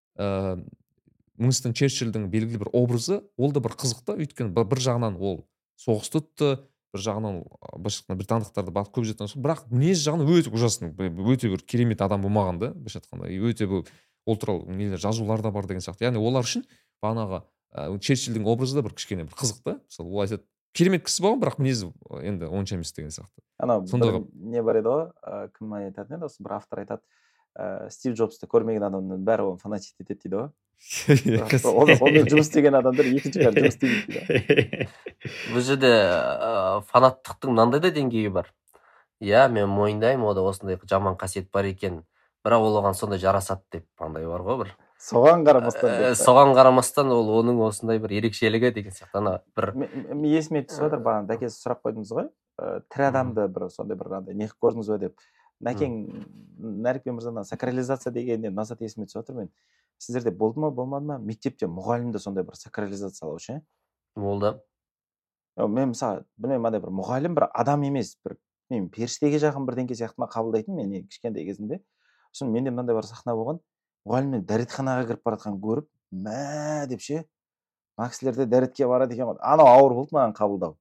Уинстон Черчилльдің белгілі бір образы, ол да бір қызық та, өйткені бір жағынан ол соғысты өтті, бір жағынан былайша британдықтарды көп жеткен соң, бірақ мінез жағынан өте ужасный, өте бір керемет адам болмаған да, былайша айтқанда, өте бұл ол туралы нелер жазулар да бар деген сияқты. Яғни олар үшін бағанағы Черчилльдің образы да бір кішкене бір қызық та. Мысалы ол айтады, керемет кісі болған, бірақ мінезі енді онша емес деген сияқты. Анау бір не бар еді ғой, кім айтатын еді, осы бір автор айтады, Стив Джобсты көрмеген адамның бәрі оны фанатит етеді дейді ғой. Онымен жұмыс істеген адамдар екінші қар жұмыс істейді дейді. Бұл жерде фанаттықтың мынандай да деңгейі бар. Иә, мен мойындаймын, ода осындай жаман қасиет бар екен, бірақ ол оған сондай жарасады деп андай бар ғой бір. Соған қарамастан. Соған қарамастан ол оның осындай бір ерекшелігі деген сияқты. Ана бір есіме түсіп отыр, бағана дәкесі сұрақ қойдыңыз ғой. Тірі адамды бір сондай бір андай не қылып көрдіңіз бе деп. Нәкең Нәрікбек мырзадан сакрализация дегеннен назат есіме түсіп отыр. Мен сіздерде болды ма, болмады ма? Мектепте мұғалімді сондай бір сакрализациялау ше? Болды. Мен мысалы, білмеймін, андай бір мұғалім бір адам емес, бір мен періштеге жақын бірдеңке сияқты ма қабылдайтын мен кішкентай кезімде. Сосын менде мынандай бір сахна болған. Мұғалімнен дәретханаға кіріп бара жатқанын көріп, мә деп ше, мына кісілер де дәретке барады екен ғой. Анау ауыр болды маған қабылдау.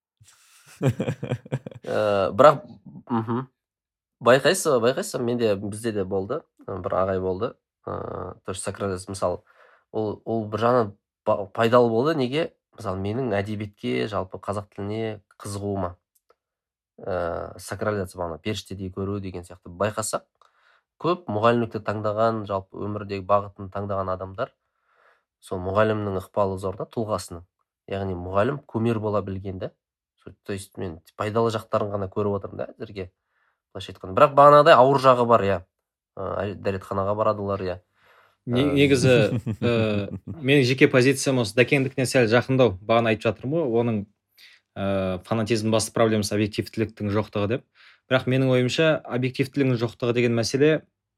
Бірақ байқайсыз, байқайсыз, менде бізде де болды, бір ағай болды. Тоже сакрализация, мысалы, ол ол бір жағынан пайдалы болды. Неге? Мысалы, менің әдебиетке, жалпы қазақ тіліне қызығуыма сакрализация бағана періштедей көру деген сияқты байқасақ, көп мұғалімдікті таңдаған, жалпы өмірдегі бағытын таңдаған адамдар сол мұғалімнің ықпалы зор да, тұлғасының. яғни мұғалім кумир бола білген да. То есть мен пайдалы жақтарын ғана көріп отырмын да әзірге, былайша айтқанда. Бірақ бағанағыдай ауыр жағы бар, иә. Ә, дәретханаға барады олар, иә. Не- Ә, негізі ә, менің жеке позициям осы дәкеңдікіне сәл жақындау. Бағана айтып жатырмын ғой, оның ә, фанатизм басты проблемасы объективтіліктің жоқтығы деп. Бірақ менің ойымша объективтілігінің жоқтығы деген мәселе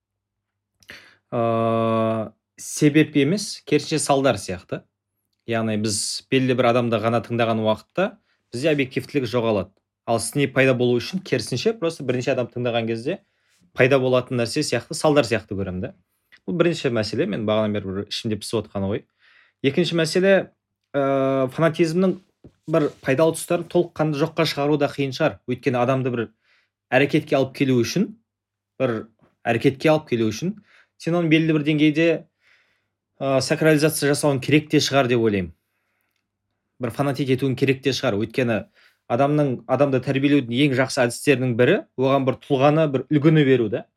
ә, себеп емес, керісінше салдар сияқты. Яғни біз белгілі бір адамды ғана тыңдаған уақытта бізде объективтілік жоғалады. Ал сыни пайда болу үшін керісінше просто бірнеше адам тыңдаған кезде пайда болатын нәрсе сияқты, салдар сияқты көремін да. Бұл бірінші мәселе, мен бағанадан бері бір ішімде пісіп отқаны ғой. Екінші мәселе, ә, фанатизмнің бір пайдалы тұстарын толыққанды жоққа шығару да қиын шығар. Өйткені адамды бір әрекетке алып келу үшін, бір әрекетке алып келу үшін, сен оны белгілі бір деңгейде ә, сакрализация жасауын керек те шығар деп ойлаймын. Бір фанатик етуін керек те шығар. Өйткені адамның адамды тәрбиелеудің ең жақсы әдістерінің бірі оған бір тұлғаны, бір үлгіні беру да.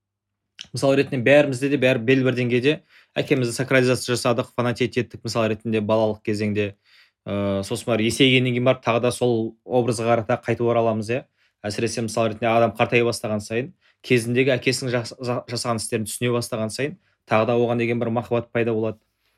Мысал ретінде бәрімізде де бәрі белгілі бір деңгейде әкемізді сакрализация жасадық, фанатик еттік, мысал ретінде балалық кезеңде. Ә, сосын барып есейгеннен кейін барып тағы да сол образға қарата қайтып ораламыз, иә. Әсіресе мысал ретінде адам қартая бастаған сайын, кезіндегі әкесінің жас- жа- жасаған істерін түсіне бастаған сайын, тағы да оған деген бір махаббат пайда болады.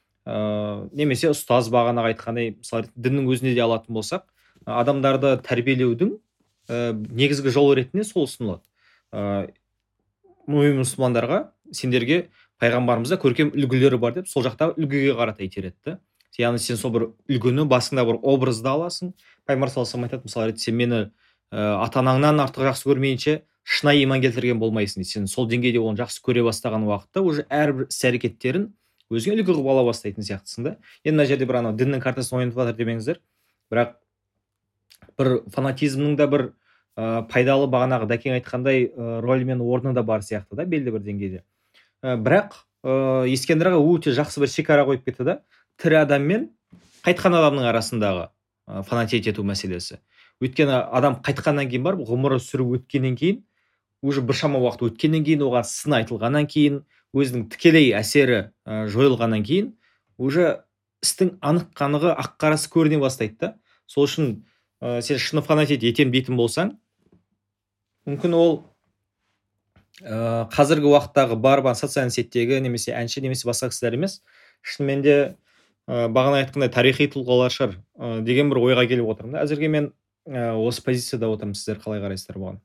Ә, немесе ұстаз бағана айтқандай, мысалы діннің өзіне де алатын болсақ, адамдарды тәрбиелеудің ә, негізгі жол ретінде сол ұсынылады. Ә, мойын мұсылмандарға, сендерге пайғамбарымызда көркем үлгілері бар деп, сол жақта үлгіге қарата итереді. Яғни сен сол бір үлгіні, басында бір образды аласың. Пайғамбар саллаллаху алейхи айтады, мысалы ретінде сен мені ә, ата-анаңнан артық жақсы көрмейінше шынайы иман келтірген болмайсың. Сен сол деңгейде оны жақсы көре бастаған уақытта уже әрбір іс-әрекеттерін өзіңе үлгі қылып ала бастайтын сияқтысың да. Енді мына жерде бір анау діннің картасын ойнатып жатыр демеңіздер. Бірақ бір фанатизмнің да бір ә, пайдалы бағанағы дәкең айтқандай ә, рөлі мен орны да бар сияқты да, белгілі бір деңгейде. Ә, бірақ ә, Ескендір аға өте жақсы бір шекара қойып кетті да. Тірі адам мен қайтқан адамның арасындағы ә, фанатик ету мәселесі. Өйткені адам қайтқаннан кейін барып ғұмыры сүріп өткеннен кейін, уже біршама уақыт өткеннен кейін, оған сын айтылғаннан кейін, өзінің тікелей әсері ә, жойылғаннан кейін, уже істің анық қанығы ақ қарасы көріне бастайды да. Сол үшін ә, сен шыны фанатик етем дейтін болсаң, мүмкін ол ә, қазіргі уақыттағы барбан социальный сеттегі немесе әнші немесе басқа кісілер емес, шынымен де ә, бағана айтқандай тарихи тұлғалар шығар ә, деген бір ойға келіп отырмын да. Әзірге мен ә, осы позицияда отырмын. Сіздер қалай қарайсыздар бұған?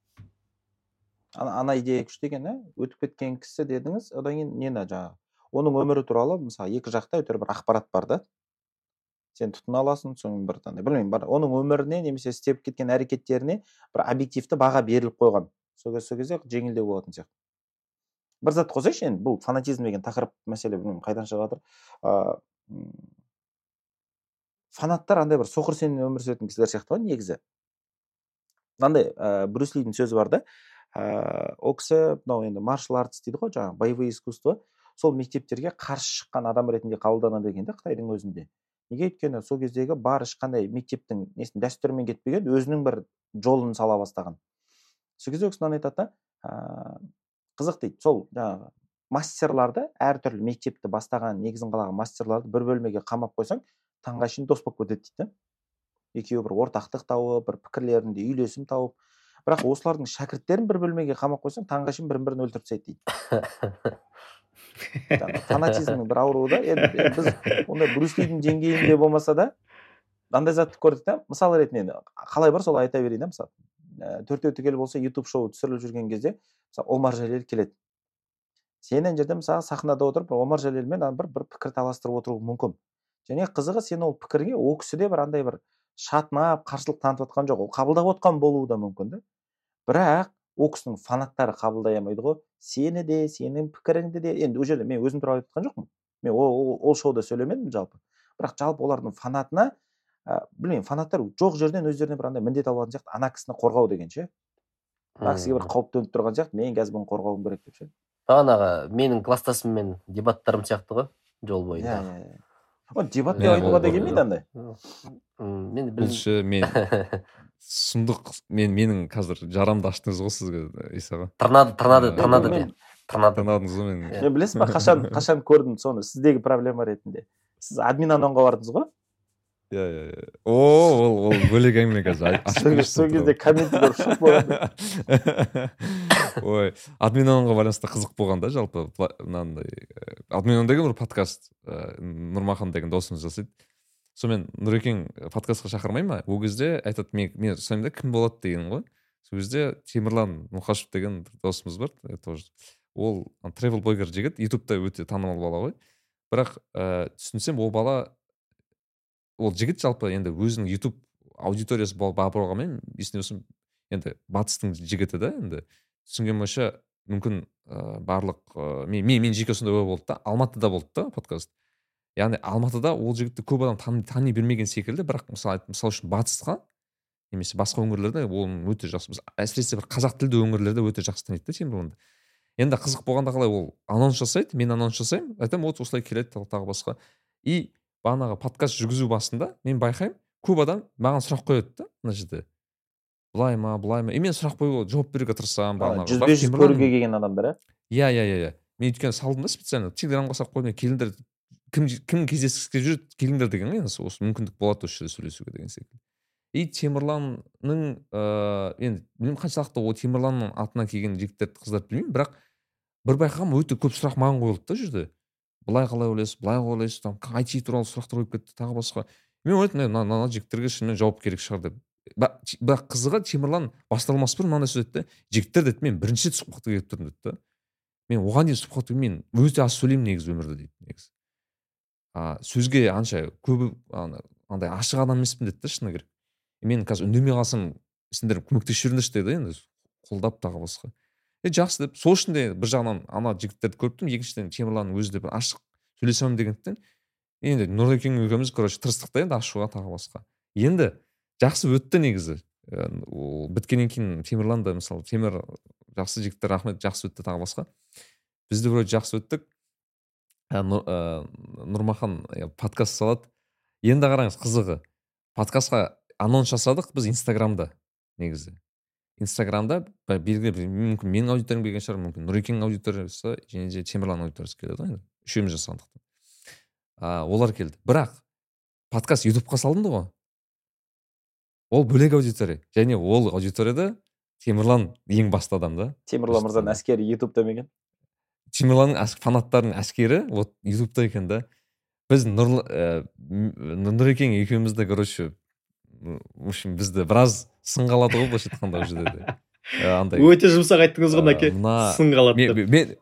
ана, ана идея күшті екен, ә? Өтіп кеткен кісі дедіңіз, одан кейін нені жаңағы оның өмірі туралы мысалы екі жақта өтер бір ақпарат бар да. Сен тұтына аласың, соң бір таңдай, білмеймін, бар. Оның өміріне немесе істеп кеткен әрекеттеріне бір объективті баға беріліп қойған. Сол кезде, сол кезде жеңілдеу болатын сияқты. Бір зат қосайыншы, енді бұл фанатизм деген тақырып мәселе, білмеймін қайдан шығып жатыр. Ә, фанаттар андай бір соқыр сенен өмір сүретін кісілер сияқты ғой негізі. Мынандай ә, Брюс Лидің сөзі бар да. Ә, ол кісі мынау енді маршал артист дейді ғой, жаңағы боевые искусства, сол мектептерге қарсы шыққан адам ретінде қабылданады екен де Қытайдың өзінде. Неге? Өйткені сол кездегі бар ешқандай мектептің несін дәстүрімен кетпеген, өзінің бір жолын сала бастаған. Сол кезде ол кісі айтады да, ә, қызық дейді, сол жаңағы мастерларды, әртүрлі мектепті бастаған, негізін қалаған мастерларды бір бөлмеге қамап қойсаң, таңға шейін дос болып кетеді дейді. Екеуі бір ортақтық тауып, бір пікірлерінде үйлесім тауып, бірақ осылардың шәкірттерін бір бөлмеге қамап қойсаң, таңға шейін бірін-бірін өлтіріп тастайды дейді. Фанатизмнің бір ауруы да. Енді біз онда Брюс Лидің деңгейінде болмаса да, андай затты көрдік та, мысалы ретінде қалай бар сол айта берейін да. Мысалы төртеу түгел болса YouTube шоу түсіріліп жүрген кезде, мысалы Омар Жалел келеді. Сен ана жерде мысалы сахнада отырып Омар Жалелмен бір бір пікір таластырып отыру мүмкін. Және қызығы, сен ол пікірге ол кісіде бір андай бір шатынап, қарсылық танытып отқан жоқ, ол қабылдап отқан болуы да мүмкін да. Бірақ ол кісінің фанаттары қабылдай алмайды ғой. Сені де, сенің пікіріңді де, енді ол жерде мен өзім туралы айтқан жоқпын. Мен ол, ол, ол шоуда сөйлемедім жалпы. Бірақ жалпы олардың фанатына, ә, білмеймін, фанаттар жоқ жерден өздеріне бір андай міндет алатын сияқты, ана кісіні қорғау деген ше. Ана кісіге бір қауіп төніп тұрған сияқты, мен қазір бұны қорғауым керек деп ше. Бағанағы менің класстасыммен дебаттарым сияқты ғой, жол бойында. Иә, иә. Ол дебат деп айтуға да келмейді андай. Мен Бұл ше мен сұмдық, мен менің қазір жарамды аштыңыз ғой сізге, Исаға. Тырнады, тырнады, тырнады де. Тырнады. Тырнадыңыз ғой мен. Мен білесіз ба, қашан қашан көрдім соны сіздегі проблема ретінде. Сіз админ анонға бардыңыз ғой? иә иә иә о ол ол бөлек әңгіме қазір сол кезде коммент көріп шок болған. ой админонға байланысты қызық болған да жалпы мынандай админон деген бір подкаст Нұрмахан деген досымыз жасайды. Сонымен Нұрекең подкастқа шақырмай ма, ол кезде айтады мен мен сұраймын да кім болады деген ғой. Сол кезде Темірлан Мұқашев деген досымыз бар тоже. Ол travel блогер жігіт, ютубта өте танымал бала ғой. Бірақ түсінсем ол бала ол жігіт жалпы енді өзінің ютуб аудиториясы бар болғанмен есіне өсім енді батыстың жігіті да енді түсінген бойынша мүмкін барлық мен мен жеке сондай ой болды да, Алматыда болды да подкаст. Яғни Алматыда ол жігітті көп адам тани, тани бермеген секілді, бірақ мысалы мысалы үшін батысқа немесе басқа өңірлерде ол өте жақсы, әсіресе бір қазақ тілді өңірлерде өте жақсы таниды да Темірланды. Енді қызық болғанда қалай ол анонс жасайды, мен анонс жасаймын, айтамын вот осылай келеді тағы басқа. И бағанағы подкаст жүргізу басында мен байқаймын, көп адам маған сұрақ қояды да мына жерде. Былай ма, былай ма? И мен сұрақ қоюға жауап беруге тырысамын бағанағы. жүз бес жүз көруге келген адамдар, иә? Иә, иә, иә. Мен өйткені салдым да специально. Телеграмға салып қойдым, келіңдер, кім кім кездескісі келіп жүреді, келіңдер деген ғой, осы мүмкіндік болады осы жерде сөйлесуге деген секілді. И Темірланның ыыы енді білмеймін қаншалықты ол Темірланның атынан келген жігіттерді қыздарды білмеймін, бірақ бір байқағам өте көп сұрақ маған қойылды да жерде. Былай қалай ойлайсыз, былай қалай ойлайсыз, там ай ти туралы сұрақтар қойып кетті, тағы басқа. Мен ойлайтын мына жігіттерге шынымен жауап керек шығар деп. Бірақ қызығы Темірлан басталмас бұрын мынандай сөз айтты. Жігіттер деді, мен бірінші рет сұхбатқа келіп тұрмын деді. Мен оған дейін сұхбатқа мен өте аз сөйлеймін негізі өмірде дейді негізі. А сөзге анша көбі андай ашық адам емеспін деді да шыны керек. Мен қазір үндемей қалсам сендер көмектесіп жүріңдерші деді енді қолдап тағы басқа. Е жақсы деп, сол үшін де бір жағынан ана жігіттерді көріптім, екіншіден Темірланның өзі де бір ашық сөйлесемін дегендіктен енді Нұрекең екеуміз короче тырыстық та енді ашуға тағы басқа. Енді жақсы өтті негізі. Ол біткеннен кейін Темірлан да мысалы Темір жақсы жігіттер, рахмет, жақсы өтті тағы басқа. Біз де вроде жақсы өттік. Нұрмахан подкаст салады. Енді қараңыз қызығы. Подкастқа анонс жасадық біз Инстаграмда негізі. Инстаграмда белгілі мүмкін менің аудиториям келген шығар, мүмкін Нұрекеңнің аудиториясы және де Темірланның аудиториясы келеді ғой. Үшеуміз жасағандықтан. А олар келді. Бірақ подкаст ютубқа салынды ғой. Ол бөлек аудитория. Және ол аудиторияда Темірлан ең басты адам да. Темірлан мырзаның әскері ютубта ма екен? Темірланның фанаттарының әскері вот ютубта екен да. Біз Нұрекең екеумізді короче в общем бізді біраз сынға алады ғой былайша айтқанда ол жерде де. Андай өте жұмсақ айттыңыз ғой нәке. Сынға алады деп. Мен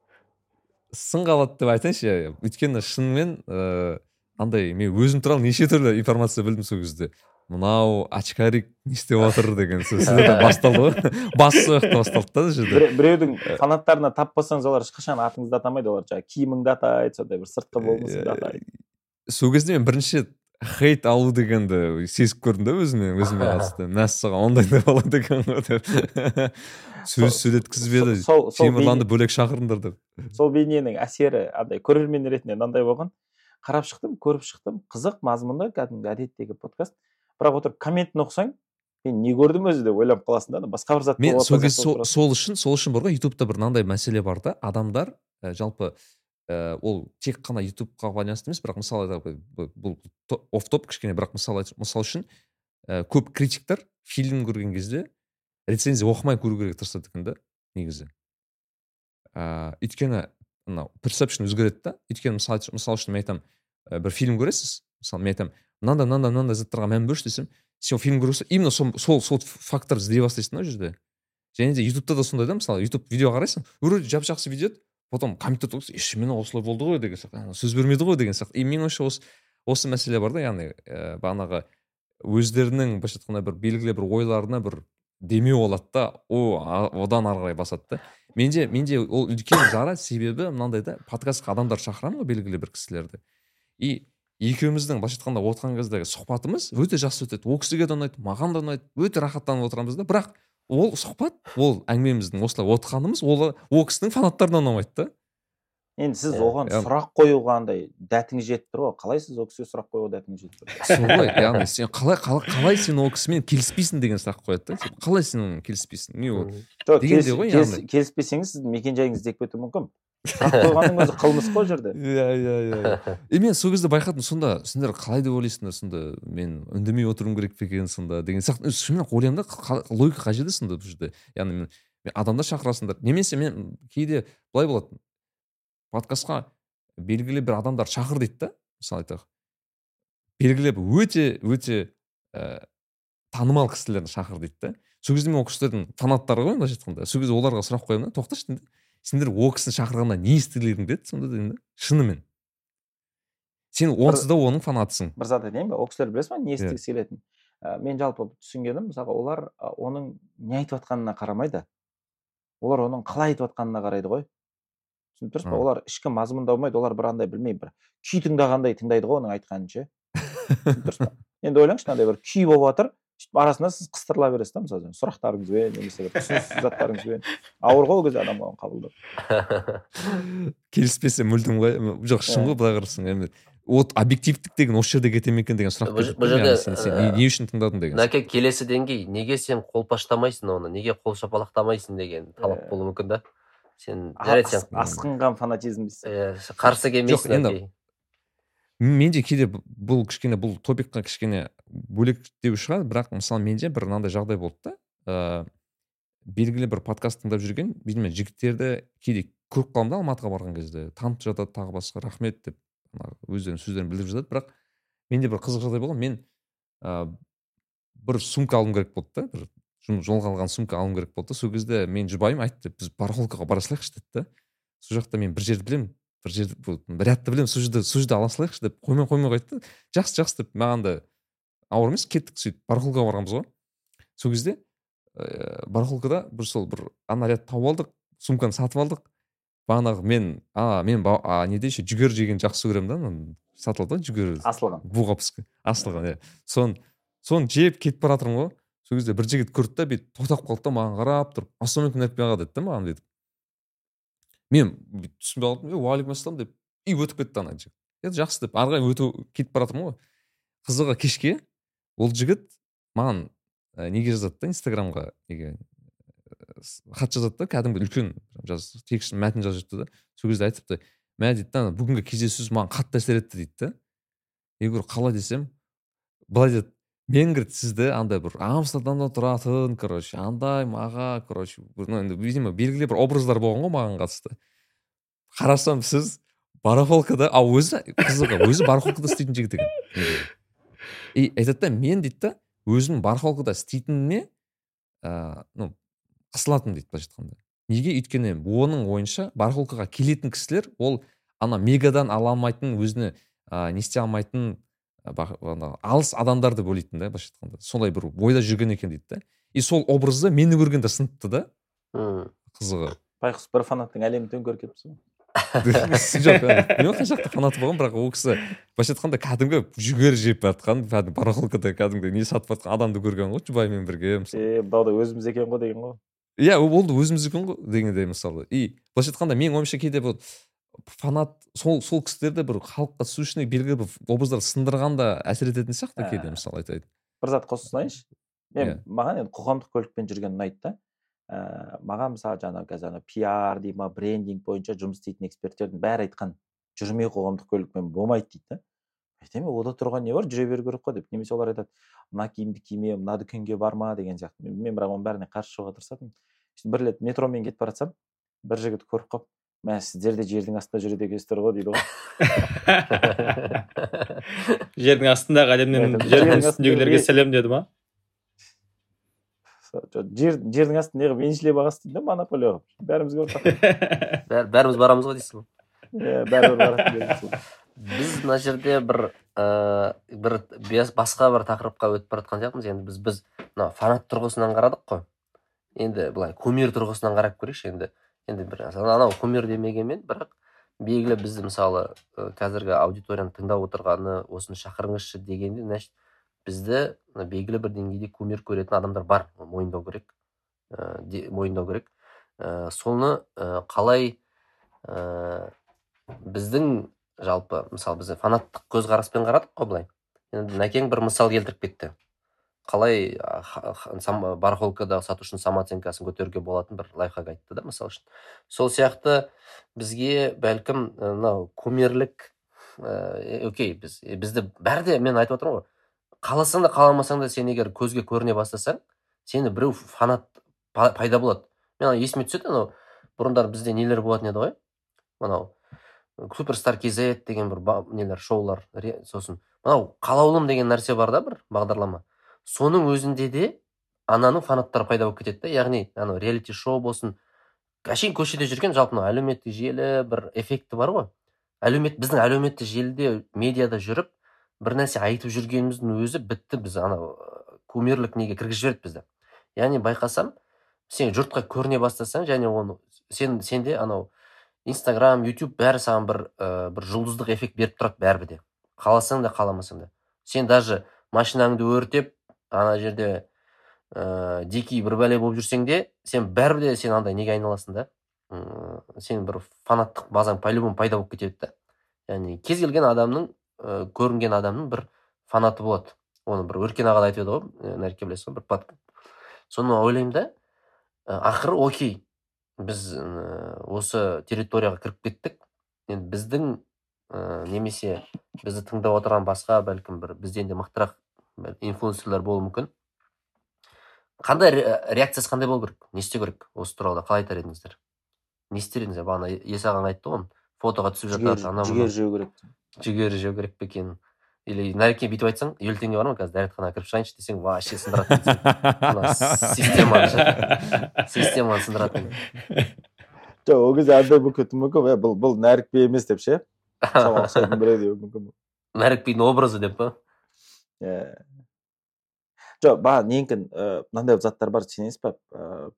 сынға алады деп айтайыншы, өйткені шынымен андай мен өзім туралы неше түрлі информация білдім сол кезде. Мынау очкарик не істеп отыр деген сөз басталды ғой. Басы сояқта басталды да жерде. Біреудің фанаттарына таппасаңыз олар ешқашан атыңызды атамайды, олар жаңағы киіміңді атайды, сондай бір сыртқы болмысыңды атайды. Сол кезде мен бірінші хейт алу дегенді сезіп көрдім да өзіме, өзіме қатысты. Мәссаған ондай да болады екен ғой деп. Сөз сөйлеткізбеді, Темірланды бөлек шақырыңдар деп. Сол бейненің әсері андай көрермен ретінде мынандай болған. Қарап шықтым, көріп шықтым, қызық, мазмұнды, кәдімгі әдеттегі подкаст. Бірақ отырып комментін оқысаң, мен не көрдім өзі деп ойлап қаласың да, басқа бір зат болып жатса. Мен сол үшін, сол үшін бар ғой, ютубта бір мынандай мәселе бар да, адамдар жалпы ол тек қана ютубқа байланысты емес, бірақ мысалы бұл офф-топ кішкене, бірақ мысалы мысалы үшін көп критиктер фильм көрген кезде рецензия оқымай көру керек тырысады екен да, негізі. Өйткені мынау персепшн өзгереді да. Өйткені мысалы үшін мен айтамын, бір фильм көресіз, мысалы мен айтамын, мынандай мынандай мынандай заттарға мән берші десем, сен фильм көресің, именно сол сол сол фактор іздей бастайсың да жерде. Және де ютубта да сондай да, мысалы ютуб видео қарайсың, вроде жап-жақсы видео, потом комментте тұрсың, еш мен осылай болды ғой деген сияқты, сөз бермеді ғой деген сияқты. И мен ойымша осы осы мәселе бар да, яғни бағанағы өздерінің былайша айтқанда бір белгілі бір ойларына бір демеу болады да, о одан ары қарай басады да. Менде менде ол үлкен жара, себебі мынандай да, подкастқа адамдар шақырамын ғой белгілі бір кісілерді. И екеуміздің былайша айтқанда отырған кездегі сұхбатымыз өте жақсы өтеді. Ол кісіге де ұнайды, маған да ұнайды, өте рахаттанып отырамыз да. Бірақ ол сұхбат, ол әңгімеміздің осылай отырғанымыз, ол ол кісінің фанаттарына ұнамайды да. Енді сіз оған сұрақ қоюға андай дәтіңіз жетіп тұр ғой. Қалай сіз ол кісіге сұрақ қоюға дәтіңіз жетіп тұр? Сол ғой, яғни сен қалай қалай сен ол кісімен келіспейсің деген сұрақ қояды да. Қалай сен онымен келіспейсің? Не ол? Дегенде ғой, яғни келіспесеңіз сіздің мекен-жайыңызды іздеп кетуі мүмкін. сұрақ қойғанның өзі қылмыс қой ол жерде. Иә, иә, иә. И мен сол кезде байқадым, сонда сендер қалай деп ойлайсыңдар, сонда мен үндемей отыруым керек пе екен сонда деген сияқты. Шынымен ойлаймын да, логика қай жерде сонда бұл жерде. Яғни мен адамдар шақырасыңдар. Немесе мен кейде былай болады, подкастқа белгілі бір адамдар шақыр дейді да, мысалы айтайық. Белгілі өте өте танымал кісілерді шақыр дейді да. Сол кезде мен ол кісілердің фанаттары ғой, былайша айтқанда. Сол кезде оларға сұрақ қоямын да, тоқташы дейді. Сендер ол кісіні шақырғанда не істедің деді, сонда деймін да. Шынымен. Сен онсыз да оның фанатысың. Бір зат айтайын ба? Ол кісілер білесіз ба, не істегісі келетінін? Мен жалпы түсінгенім, мысалға олар оның не айтып жатқанына қарамайды. Олар оның қалай айтып жатқанына қарайды ғой. Түсініп тұрсыз ба? Олар ішкі мазмұндаумайды, олар бір андай білмеймін, бір күй тыңдағандай тыңдайды ғой оның айтқанын ше. Түсініп тұрсыз ба? Енді ойлаңызшы, мынандай бір күй болып жатыр, арасында сіз қыстырыла бересіз да, мысалы сұрақтарыңызбен немесе бір түсініксіз заттарыңызбен. Ауыр ғой ол кезде адам оған қабылдап. Келіспесе мүлдем ғой, жоқ шын ғой, былай қарасаң енді от объективтік деген осы жерде кете ме екен деген сұрақ бұл жерде сен не үшін тыңдадың деген. Нәке келесі деңгей, неге сен қолпаштамайсың оны, неге қол шапалақтамайсың деген талап болуы мүмкін да. Сен жарайды, сен асқынған фанатизм дейсің. Қарсы келмейсің. Жоқ, менде кейде бұл кішкене бұл топикқа кішкене бөлек деу шығар, бірақ мысалы менде бір мынандай жағдай болды да, белгілі бір подкаст тыңдап жүрген, білмеймін, жігіттерді кейде көріп қаламын да Алматыға барған кезде, танып жатады, тағы басқа, рахмет деп өздерінің сөздерін білдіріп жатады. Бірақ менде бір қызық жағдай болған, мен бір сумка алуым керек болды да, бір жолға алған сумка алуым керек болды. Сол кезде мен жұбайым айтты, біз барахолкаға бара салайықшы деді да. Сол жақта мен бір жерді білемін, бір жерді бір атты білемін, сол жерде сол жерде ала салайықшы деп қоймай қоймай қойды. Жақсы жақсы деп маған да ауыр емес, кеттік, сөйтіп барахолкаға барғанбыз ғой. Сол кезде барахолкада бір сол бір ана ряд тауып алдық, сумканы сатып алдық. Бағанағы мен а мен не дейші жүгері жеген жақсы көремін да, сатылады ғой жүгері. Асылған. Буға піскен, асылған, иә. Сон сон жеп кетіп бара жатырмын ғой. Сол кезде бір жігіт көрді да, бүйтіп тоқтап қалды да, маған қарап тұрып, ассалаумағалейкум нәпи аға деді да маған деді. Мен түсінбей қалдым, е уағалейкум ассалам деп, и өтіп кетті ана жігіт. Енді жақсы деп, ары қарай өтіп кетіп бара жатырмын ғой. Қызығы кешке ол жігіт маған неге жазады да, Инстаграмға неге хат жазады да, кәдімгі үлкен жаз, текст мәтін жазып жатты да. Сол кезде айтыпты, мә дейді да, бүгінгі кездесу маған қатты әсер етті дейді да. Егер қалай десем, былай деді, мен кірді сізді андай бір Амстердамда тұратын, короче, андай маға, короче, енді видимо белгілі бір образдар болған ғой маған қатысты. Қарасам сіз барахолкада, а өзі қызығы, өзі барахолкада істейтін жігіт екен. И айтады да, мен дейді да, өзінің барахолкада істейтініне ну қысылатын дейді былайша айтқанда. Неге? Өйткені оның ойынша барахолкаға келетін кісілер ол ана мегадан ала алмайтын, өзіне не істей алмайтын алыс адамдарды бөлейтін да, былайша айтқанда. Солай бір ойда жүрген екен дейді да. И сол образды мені көргенде сыныпты да. Қызығы. Байқұс бір фанаттың әлемін төңкеріп кетіпсің. Жоқ, мен қай жақта фанаты болған, бірақ ол кісі былайша айтқанда кәдімгі жүгері жеп жатқан, барахолкада кәдімгі не сатып жатқан адамды көрген ғой, жұбайымен бірге. Е, мынау да өзіміз екен ғой деген ғой. Иә, ол болды өзіміз екен ғой дегенде мысалы. И былайша айтқанда мен ойымша кейде бұл фанат сол сол кісілерді бір халыққа түсу үшін белгілі бір образдар сындырғанда әсер ететін сияқты кейде мысалы айтайын. Бір зат қосылайыншы. Мен маған енді қоғамдық көлікпен жүрген ұнайды да. Маған мысалы жаңағы қазір пиар дей ма, брендинг бойынша жұмыс істейтін эксперттердің бәрі айтқан, жүрмей қоғамдық көлікпен болмайды дейді да. Айтайын, ода тұрған не бар, жүре беру керек қой деп. Немесе олар айтады, мына киімді киме, мына дүкенге барма деген сияқты. Мен бірақ оның бәріне қарсы шығуға тырысатынмын. Бір рет метромен кетіп бара жатсам, бір жігіт көріп қалып, мә сіздер де жердің астында жүреді екенсіздер ғой дейді ғой. Жердің астындағы әлемнен жердің үстіндегілерге сәлем деді ма? Жердің астын неғып еншілеп ағасы дейді, монополия қылып. Бәрімізге ортақ. Бәріміз барамыз ғой дейсің. Иә, бәрібір баратын дейсің. Біз мына жерде бір бір басқа бір тақырыпқа өтіп бара жатқан сияқтымыз. Енді біз біз мына фанат тұрғысынан қарадық қой. Енді былай кумир тұрғысынан қарап көрейікші енді. Енді бір анау кумир демегенмен, бірақ белгілі бізді мысалы қазіргі аудиторияны тыңдап отырғаны осыны шақырыңызшы дегенде, значит бізді белгілі бір деңгейде кумир көретін адамдар бар, мойындау керек. Мойындау керек. Соны қалай біздің жалпы мысалы біз фанаттық көзқараспен қарадық қой былай. Енді Нәкең бір мысал келтіріп кетті. қалай а, ха- ха- сам- барахолкадағы сатушының самооценкасын көтеруге болатын бір лайфхак айтты да, мысалы үшін. Сол сияқты бізге бәлкім ә, мынау кумирлік ә, окей, біз е, бізді бәрі де, мен айтып отырмын ғой, қаласаң да қаламасаң да сен егер көзге көріне бастасаң, сені біреу фанат па- пайда болады. Мен ана есіме түседі, анау бұрындар бізде нелер болатын еді ғой, мынау суперстар кз деген бір ба- нелер шоулар, ре- сосын мынау қалаулым деген нәрсе бар да, бір бағдарлама. Соның өзінде де ананың фанаттары пайда болып кетеді да, яғни анау реалити шоу болсын, әшейін көшеде жүрген жалпы мынау әлеуметтік желі бір эффекті бар ғой. Әлеумет біздің әлеуметтік желіде медиада жүріп бір нәрсе айтып жүргеніміздің өзі бітті, біз анау ә, кумирлік неге кіргізіп жіберді бізді. Яғни байқасам, сен жұртқа көріне бастасаң, және оны сен сенде анау Инстаграм, Ютуб бәрі саған бір ә, бір жұлдыздық эффект беріп тұрады бәрібір де. Қаласаң да қаламасаң да. Сен даже машинаңды өртеп, ана жерде ә, дикий бір бәле болып жүрсең де, сен бәрібір де сен андай неге айналасың да. М, Сен бір фанаттық базаң по-любому пайда болып кетеді да. Яғни кез келген адамның ә, көрінген адамның бір фанаты болады. Оны бір Өркен аға да айтып еді ғой, ә, Нәрке білесіз ғой, бір под... соны ойлаймын да, ә, ақыры окей, біз ә, осы территорияға кіріп кеттік. Енді біздің ә, немесе бізді тыңдап отырған басқа бәлкім бір бізден де мықтырақ бір инфлюенсерлер болуы мүмкін. Қандай ре- реакциясы қандай болу керек? Не істеу керек? Осы туралы қалай айтар едіңіздер? Не істер едіңіздер? Бағана Есі ағаң айтты ғой, фотоға түсіп жігер жатады, ана жігер мына жеу керек. жүгері жеу керек пе екен? Или Нәрке бүйтіп айтсаң, елу теңге бар ма қазір дәретханаға кіріп шығайыншы десең, вообще сындыратын сен. Мына системаны ша- системаны сындыратын. Жоқ, ол кезде андай болып кетуі мүмкін, «Е, бұл бұл нәрікпе емес» деп ше. Соған ұқсайтын біреу деуі мүмкін. Нәрікбидің образы деп па? Иә. Жоқ, маған немкін ә, мынандай бір заттар бар, сенесіз ба? Ә,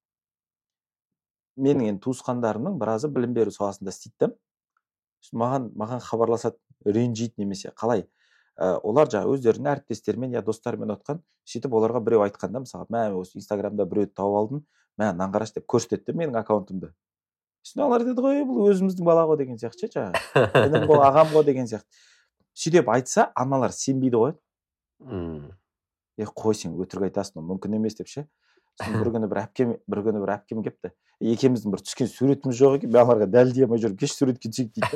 менің енді туысқандарымның біразы білім беру саласында істейді да. Сосын маған маған хабарласады, ренжиді немесе қалай. Ә, олар жаңағы өздерінің әріптестерімен я достарымен отқан, сөйтіп оларға біреу айтқанда, мысалы, мә осы Инстаграмда біреуді тауып алдым, мә мынаны қарашы деп көрсетеді де менің аккаунтымды. Сосын олар деді ғой, бұл өзіміздің бала ғой деген сияқты ше, жаңағы інім ғой, ағам ғой деген сияқты. Сөйтіп айтса, аналар сенбейді ғой. М. Е, қой сен өтірік айтасың, ол мүмкін емес деп ше. Сосын бір күні бір әпкем бір күні бір әпкем келіпті. Екеуміздің бір түскен суретіміз жоқ екен, мен оларға дәлелдей алмай жүріп, кеш суретке түсейік дейді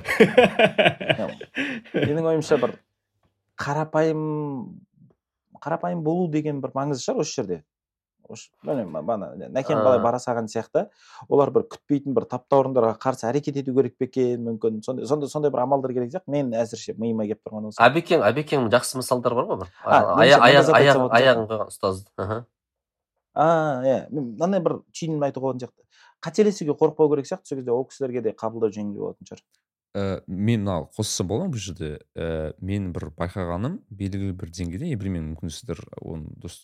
да. Менің ойымша бір қарапайым қарапайым болу деген бір маңызды шығар осы жерде. Білмеймін, бана Нәкен балай А, бара салған сияқты, олар бір күтпейтін бір таптаурындарға қарсы әрекет ету керек пе екен, мүмкін сондай сондай сондай бір амалдар керек сияқты. Мен әзірше миыма келіп тұрған осы. Әбекең, Әбекеңнің жақсы мысалдар бар ғой бір. А, Ая- меніңше мынандай аяғын зат айтсам аяғын болатын сияқты. аяғын қойған ұстаз. Аха. А, иә, мен мынандай бір түйінін айтуға болатын сияқты. Қателесуге қорықпау керек сияқты, сол кезде ол кісілерге де қабылдау жеңіл болатын шығар. Ә, мен мынау қоссам бола ма бұл жерде? Ә, мен бір байқағаным белгілі бір деңгейде, білмеймін, мүмкін сіздер оны дұрыс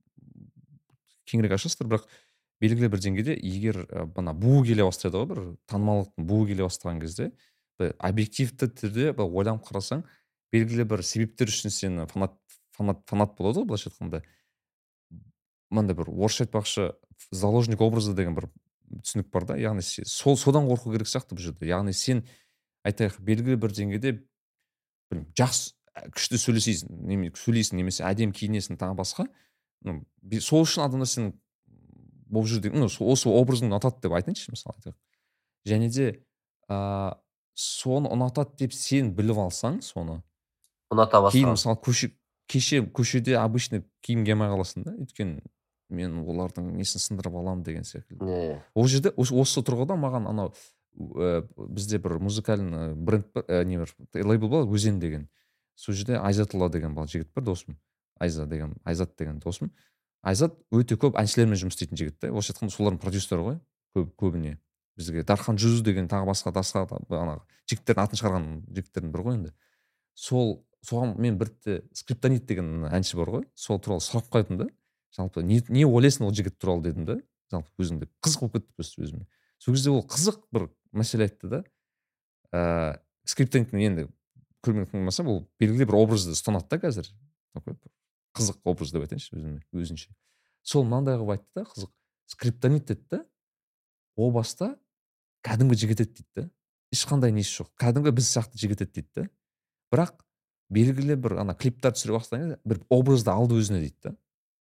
кеңірек ашасыздар, бірақ белгілі бір деңгейде егер ә, бана буу келе бастайды ғой, бір танымалдықтың буу келе бастаған кезде, бір объективті түрде бір ойланып қарасаң, белгілі бір себептер үшін сен фанат фанат фанат болады ғой, былайша айтқанда. Мынандай бір орысша айтпақшы, заложник образы деген бір түсінік бар да, яғни се- сол содан қорқу керек сияқты бұл жерде. Яғни сен айтайық белгілі бір деңгейде білмеймін, жақсы ә, күшті сөйлесесің, неме сөйлейсің немесе әдемі киінесің тағы басқа. Ну, би- сол үшін адамдар сен бұл жерде ну, со- осы образың ұнатады деп айтайыншы мысалы айтайық. Және де ә, соны ұнатады деп сен біліп алсаң соны, Ұната кейін бастаған. мысалы көше кеше көшеде обычный киім киемей қаласың да, өйткені мен олардың несін сындырып аламын деген секілді. Не. Ол жерде осы, осы тұрғыда маған анау ә, бізде бір музыкальный бренд бар, ә, не бар, лейбл бар, өзен деген. Сол жерде Айзатулла деген бала жігіт бар, досым. Айза деген, Айзат деген досым. Айзат өте көп әншілермен жұмыс істейтін жігіт та. Орысша айтқанда солардың продюсері ғой, көп көбіне. Бізге Дархан Жүз деген тағы басқа басқа ана жігіттердің атын шығарған жігіттердің бірі ғой енді. Сол соған мен біртте Скриптонит деген әнші бар ғой, сол туралы сұрап қойдым да. Жалпы не, не ойлайсың ол жігіт туралы дедім да. Жалпы өзіңде қызық болып кетті просто өзіме. Сол кезде ол қызық бір мәселе айтты да. Ә, Скриптониттің енді көрмеген болмаса, бұл белгілі бір образды ұстанады да қазір. Такой бір қызық образ деп айтайыншы өзіме, өзінше. Сол мынандай қылып айтты да, қызық. Скриптонит деді да. О баста кәдімгі жігіт еді дейді да. Ешқандай несі жоқ. Кәдімгі біз сияқты жігіт еді дейді да. Бірақ белгілі бір ана клиптар түсіре бастаған бір образды алды өзіне дейді да.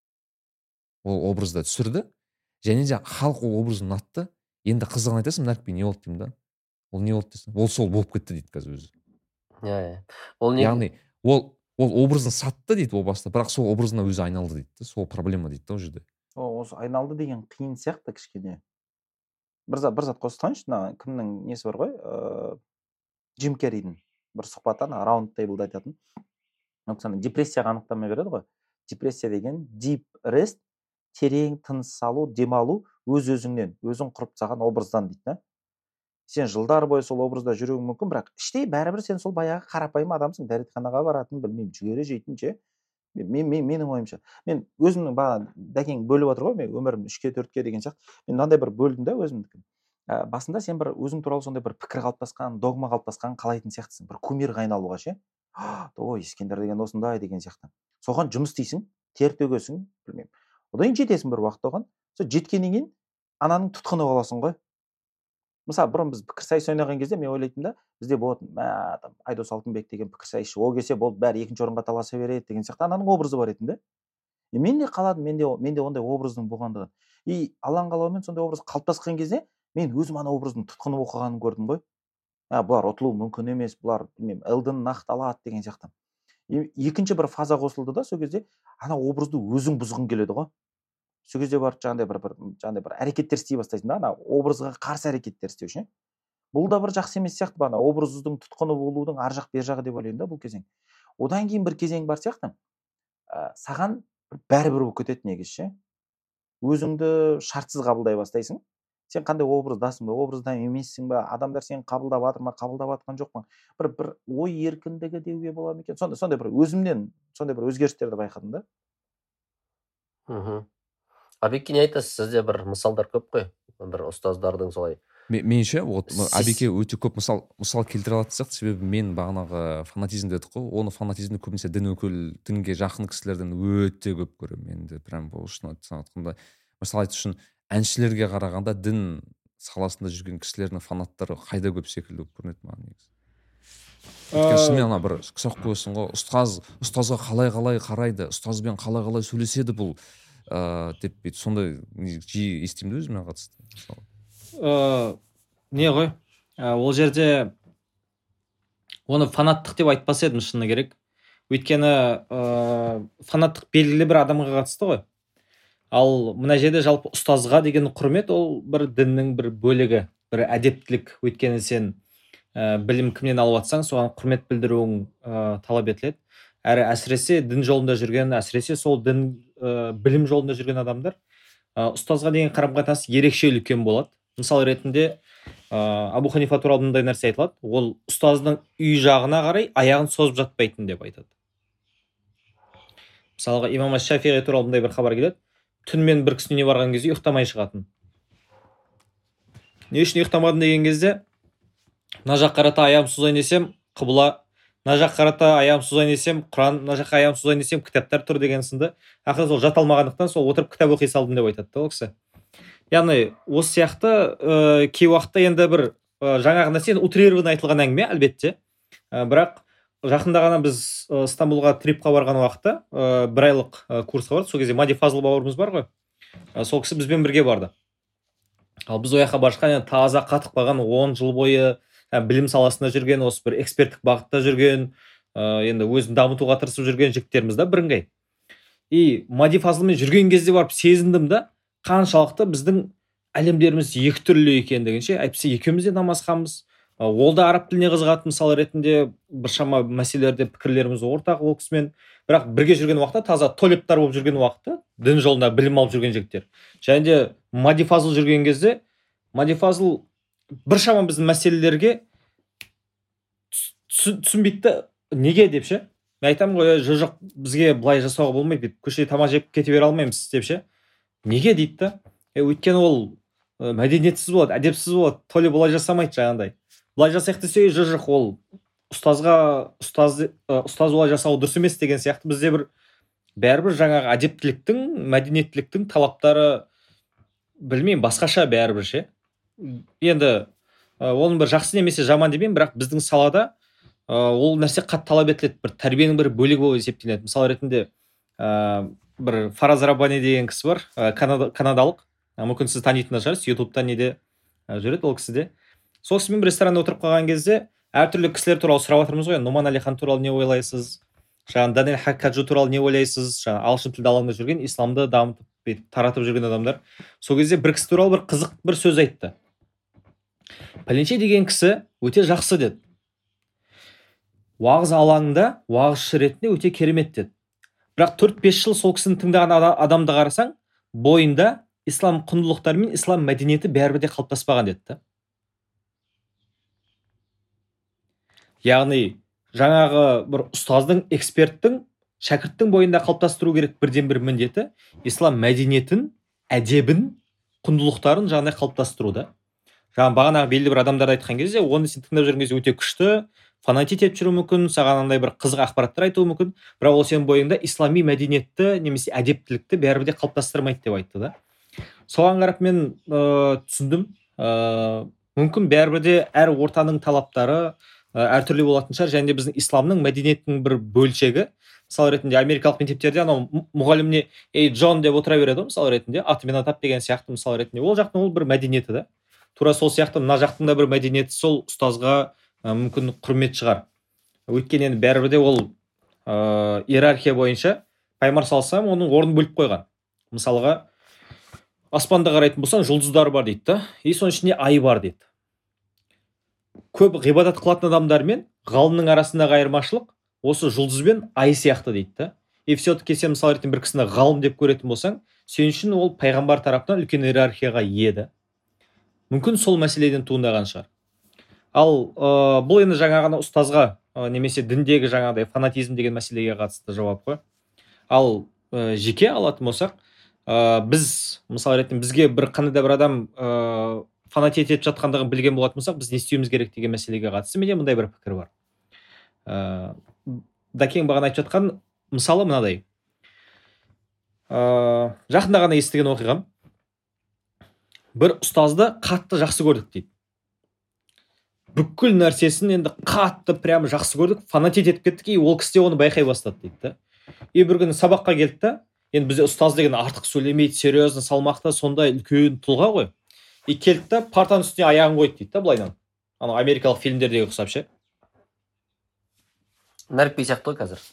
Ол образды түсірді, және де халық ол образды ұнатты. Енді қызығын айтасың, наркби не болды деймін да. Ол не болды десің, ол сол болып кетті дейді қазір өзі. Иә, иә. Ол не Яғни ол ол образын сатты дейді ол баста, бірақ сол образына өзі айналды дейді. Сол проблема дейді да ол жерде. О, осы айналды деген қиын сияқты кішкене. Бір зат бір зат қосылайыншы, мына кімнің несі бар ғой, ыыы Джим Керридің бір сұхбаты, ана раунд тейблда айтатын. Мысалы депрессияға анықтама береді ғой. Депрессия деген deep rest, терең тыныс алу, демалу, өз өзіңнен, өзің құрып тастаған образдан дейді да. Сен жылдар бойы сол образда жүруің мүмкін, бірақ іштей бәрібір сен сол баяғы қарапайым адамсың, дәретханаға баратын, білмеймін, жүгері жейтін ше. Мен мен менің ойымша, мен өзімнің бағана дәкең бөліп отыр ғой, мен өмірім үшке төртке деген сияқты. Мен мынандай бір бөлдім да өзімдікін. Ә, басында сен бір өзің туралы сондай бір пікір қалыптасқан, догма қалыптасқан қалайтын сияқтысың, бір кумирға айналуға ше. Ой, Ескендір деген осындай деген сияқты. Соған жұмыс істейсің, тер төгесің, білмеймін. Одан кейін жетесің бір уақытта оған. Сол жеткеннен кейін ананың тұтқыны боласың ғой. Мысалы, бұрын біз пікірсайыс ойнаған кезде мен ойлайтын да, бізде болатын, мә, там Айдос Алтынбек деген пікірсайысшы, ол келсе болды, бәрі екінші орынға таласа береді деген сияқты ананың образы бар еді да. И мен де қаладым, мен де менде ондай образдың болғандығын. И Алланың қалауымен сондай образ қалыптасқан кезде мен өзім ана образдың тұтқыны оқығанын көрдім ғой. А, бұлар ұтылуы мүмкін емес, бұлар білмеймін, Элден нақты алады деген сияқты. И екінші бір фаза қосылды да, сол кезде ана образды өзің бұзғың келеді ғой. Сол кезде барып жаңағыдай бір бір жаңағыдай бір әрекеттер істей бастайсың да, ана образға қарсы әрекеттер істеу ше. Бұл да бір жақсы емес сияқты, ана образдың тұтқыны болудың ар жақ бер жағы деп ойлаймын да бұл кезең. Одан кейін бір кезең бар сияқты. Ә, саған бәрібір болып кетеді негізі ше. Өзіңді шартсыз қабылдай бастайсың. Сен қандай образдасың ба, образда емессің ба, адамдар сені қабылдап жатыр ма, қабылдап жатқан жоқ па? Бір бір ой еркіндігі деуге болады ма екен? Сондай сондай бір өзімнен сондай бір өзгерістерді байқадым да. Мхм. Абеке не айтасыз? Сізде бір мысалдар көп қой. Бір ұстаздардың солай. Меніңше вот Сіз- Абеке өте көп мысал мысал келтіре алатын сияқты, себебі мен бағанағы фанатизм дедік қой, оны фанатизмді көбінесе дін өкіл, дінге жақын кісілерден өте көп көремін. Мен де прям бұл үшін айтқанда, мысалы айту үшін әншілерге қарағанда дін саласында жүрген кісілердің фанаттары қайда көп секілді болып көрінеді маған негізі. Өйткені шынымен ана бір сұрақ қойсың ғой, ұстаз ұстазға қалай қалай қарайды, ұстазбен қалай қалай сөйлеседі бұл ыыы деп бүйтіп сондай жиі естимін өзіме қатысты. Ә, не ғой, ә, ол жерде оны фанаттық деп айтпас едім шыны керек. Өйткені ә, фанаттық белгілі бір адамға қатысты ғой. Ал мына жерде жалпы ұстазға деген құрмет ол бір діннің бір бөлігі, бір әдептілік. Өйткені сен ә, білім кімнен алып жатсаң, соған құрмет білдіруің ә, талап етіледі. Әрі әсіресе дін жолында жүрген, әсіресе сол дін ә, білім жолында жүрген адамдар ә, ұстазға деген қарым-қатынас ерекше үлкен болады. Мысал ретінде ә, Абу Ханифа туралы мындай нәрсе айтылады. Ол ұстаздың үй жағына қарай аяғын созып жатпайтын деп айтады. Мысалға имам Шафиғи туралы мындай бір хабар келеді. Түнмен бір кісінің үйіне барған кезде ұйықтамай шығатын. Не үшін ұйықтамадым деген кезде, мына жақ қарата аяғым созайын десем, қыбла, мына жақ қарата аяғым созайын десем, Құран, мына жаққа аяғым созайын десем, кітаптар тұр деген сынды. Ақыры сол жата алмағандықтан сол отырып кітап оқи салдым деп айтады ол кісі. Яғни осы сияқты ә, кей уақытта енді бір ә, жаңағы нәрсе утрированно айтылған әңгіме әлбетте. Ә, бірақ жақында ғана біз ә, Стамбулға трипқа барған уақытта ә, бір айлық ә, курсқа бардық. Сол кезде Мади Фазыл бауырымыз бар ғой. Ә, сол кісі бізбен бірге барды. Ал біз ол жаққа барышқан енді таза қатып қалған он жыл бойы ә, білім саласында жүрген, осы бір эксперттік бағытта жүрген, ә, енді өзін дамытуға тырысып жүрген жігіттеріміз да бірыңғай. И Мади Фазылмен жүрген кезде барып сезіндім да, қаншалықты біздің әлемдеріміз екі түрлі екендігінше. Әйтпесе екеуміз де намазханбыз. Ол да араб тіліне қызығатын, мысалы ретінде біршама мәселелерде пікірлеріміз ортақ ол кісімен. Бірақ бірге жүрген уақытта таза толептар болып жүрген уақытта дін жолында білім алып жүрген жігіттер. Және де Мади Фазыл жүрген кезде Мади Фазыл біршама біздің мәселелерге түсінбейді, неге деп ше. Мен айтамын ғой, жоқ, бізге былай жасауға болмайды дейді. Көшеде тамақ жеп кете бере алмаймыз деп ше. Неге дейді да? Е, өйткені ол ә, мәдениетсіз болады, әдепсіз болады. Толе былай жасамайды жаңағындай. Былай жасайық десе, жоқ, ол ұстазға ұстаз ә, ұстаз олай жасау дұрыс емес деген сияқты бізде бір бәрібір жаңағы әдептіліктің, мәдениеттіліктің талаптары білмеймін, басқаша бәрібір ше. Енді ә, оның бір жақсы немесе жаман демеймін, бірақ біздің салада ол нәрсе қатты талап етіледі, бір тәрбиенің бір бөлігі болып есептеледі. Мысалы ретінде ә, бір Фараз Раббани деген кісі бар, ә, Канада, канадалық. Ә, мүмкін сіз танитын шығарсыз, ютубта неде ә, жүреді ол кісі де. Сол кісімен бір ресторанда отырып қалған кезде әртүрлі кісілер туралы сұрап жатырмыз ғой. Нуман Алихан туралы не ойлайсыз? Жаңағы Даниэль Хаккаджу туралы не ойлайсыз? Жаңағы ағылшын тілді алаңда жүрген, исламды дамытып таратып жүрген адамдар. Сол кезде бір кісі туралы бір қызық бір сөз айтты. Пәленше деген кісі өте жақсы деді. Уағыз алаңында уағызшы ретінде өте керемет деді. Бірақ төрт-бес жыл сол кісіні тыңдаған адамды қарасаң, бойында ислам құндылықтары мен ислам мәдениеті бәрібір де қалыптаспаған деді. Яғни жаңағы бір ұстаздың, эксперттің, шәкірттің бойында қалыптастыру керек бірден бір міндеті ислам мәдениетін, әдебін, құндылықтарын жаңағыдай қалыптастыру да. Жаңағы бағанағы белді бір адамдарды айтқан кезде, оны сен тыңдап жүрген кезде өте күшті, фанатит етіп жүру мүмкін, саған андай бір қызық ақпараттар айтуы мүмкін, бірақ ол сенің бойыңда ислами мәдениетті немесе әдептілікті бәрібір де қалыптастырмайды деп айтты да. Соған қарап мен ә, түсіндім, ә, мүмкін бәрібір де әр ортаның талаптары әртүрлі болатын шығар, және де біздің исламның мәдениетінің бір бөлшегі. Мысалы ретінде америкалық мектептерде анау мұғаліміне ей Джон деп отыра береді, мысалы ретінде атымен атап деген сияқты, мысалы ретінде ол жақтың ол бір мәдениеті да. Тура сол сияқты мына жақтың да бір мәдениеті сол ұстазға ә, мүмкін құрмет шығар. Өйткені енді бәрібір де ол ә, иерархия бойынша пайымар салсам, оның орнын бөліп қойған. Мысалға аспанда қарайтын болсаң, жұлдыздар бар дейді да, и соның ішінде ай бар дейді. Көп ғибадат қылатын адамдар мен ғалымның арасындағы айырмашылық осы жұлдыз бен ай сияқты дейді да. И все-таки сен мысалы ретінде бір кісіні ғалым деп көретін болсаң, сен үшін ол пайғамбар тарапынан үлкен иерархияға ие да. Мүмкін сол мәселеден туындаған шығар. Ал ә, бұл енді жаңағына ұстазға ә, немесе діндегі жаңағыдай фанатизм деген мәселеге қатысты жауап қой. Ал ә, жеке алатын болсақ, ә, біз мысалы ретінде бізге бір қандай да бір адам ә, фанатит етіп жатқандығын білген болатын болсақ, біз не істеуіміз керек деген мәселеге қатысты менде мындай бір пікір бар. Ә, Дәкең бағана айтып жатқан мысалы мынадай. Ә, жақында ғана естіген оқиғам. Бір ұстазды қатты жақсы көрдік дейді. Бүкіл нәрсесін енді қатты прямо жақсы көрдік, фанатит етіп кеттік, и ол кісі де оны байқай бастады дейді. И бір күні сабаққа келді да, енді бізде ұстаз деген артық сөйлемейді, серьезно, салмақты, сондай үлкен тұлға ғой. И келді да партаның үстіне аяғын қойды дейді да, былайынан. Ана америкалық фильмдердегі ұқсап ше. Нәрікбей сияқты ғой қазір.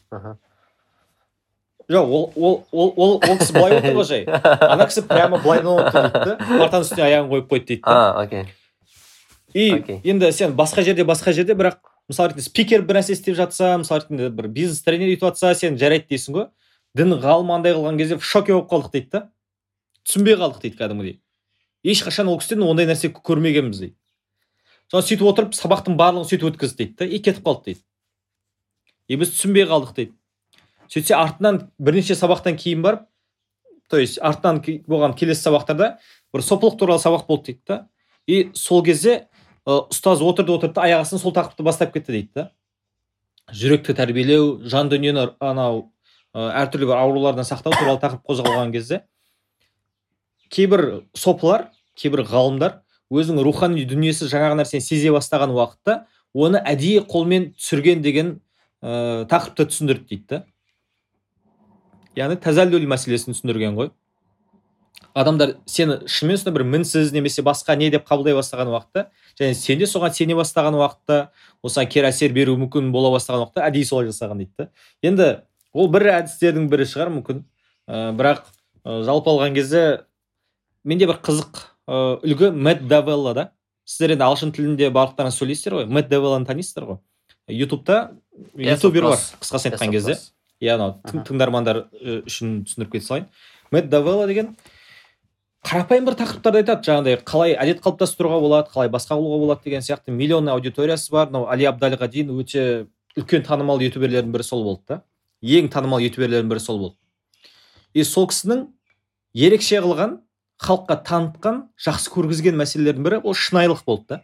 Жоқ, ол ол ол ол ол кісі былай отыр ғой жай. Ана кісі прямо былайынан отыр дейді да, партаның үстіне аяғын қойып қойды дейді да. А, окей. И енді сен басқа жерде басқа жерде бірақ мысалы ретінде спикер бір нәрсе істеп жатса, мысалы ретінде бір бизнес тренер етіп жатса, сен жарайды дейсің ғой. Дін ғалым андай қылған кезде в шоке болып қалдық дейді да. Түсінбей қалдық дейді кәдімгідей. Ешқашан ол кісіден ондай нәрсе көрмегенбіз дейді. Соны сөйтіп отырып сабақтың барлығын сөйтіп өткізді дейді да, и кетіп қалды дейді. И біз түсінбей қалдық дейді. Сөйтсе артынан бірнеше сабақтан кейін барып, то есть артынан болған келесі сабақтарда бір сопылық туралы сабақ болды дейді да. И сол кезде ұстаз отырды отырды аяғасын сол тақырыпты бастап кетті дейді да. Жүректі тәрбиелеу, жан дүниені анау әртүрлі бір аурулардан сақтау туралы тақырып қозғалған кезде кейбір сопылар, кейбір ғалымдар өзінің рухани дүниесі жаңағы нәрсені сезе бастаған уақытта оны әдейі қолмен түсірген деген ә, тақырыпты түсіндірді дейді да. Яғни тазаллюль мәселесін түсіндірген ғой. Адамдар сені шынымен сонда бір мінсіз немесе басқа не деп қабылдай бастаған уақытта, және сен де соған сене бастаған уақытта, осыған кері әсер беру мүмкін бола бастаған уақытта әдейі солай жасаған дейді да. Енді ол бір әдістердің бірі шығар мүмкін. Ә, бірақ ә, жалпы алған кезде менде бір қызық ә, үлгі Мэтт Давелла да. Сіздер енді ағылшын тілінде барлықтарыңыз сөйлейсіздер ғой. Мэтт Давелланы танисыздар ғой. Ютубта ютубер бар, қысқасын айтқан кезде. Иә, анау тыңдармандар үшін түсіндіріп кете салайын. Мэтт Давелла деген қарапайым бір тақырыптарды айтады, жаңағыдай қалай әдет қалыптастыруға болады, қалай басқа қылуға болады деген сияқты миллион аудиториясы бар. Мынау Али Абдалиға дейін өте үлкен танымал ютуберлердің бірі сол болды да. Ең танымал ютуберлердің бірі сол болды. И сол кісінің ерекше қылған, халыққа танытқан, жақсы көргізген мәселелердің бірі ол шынайылық болды да.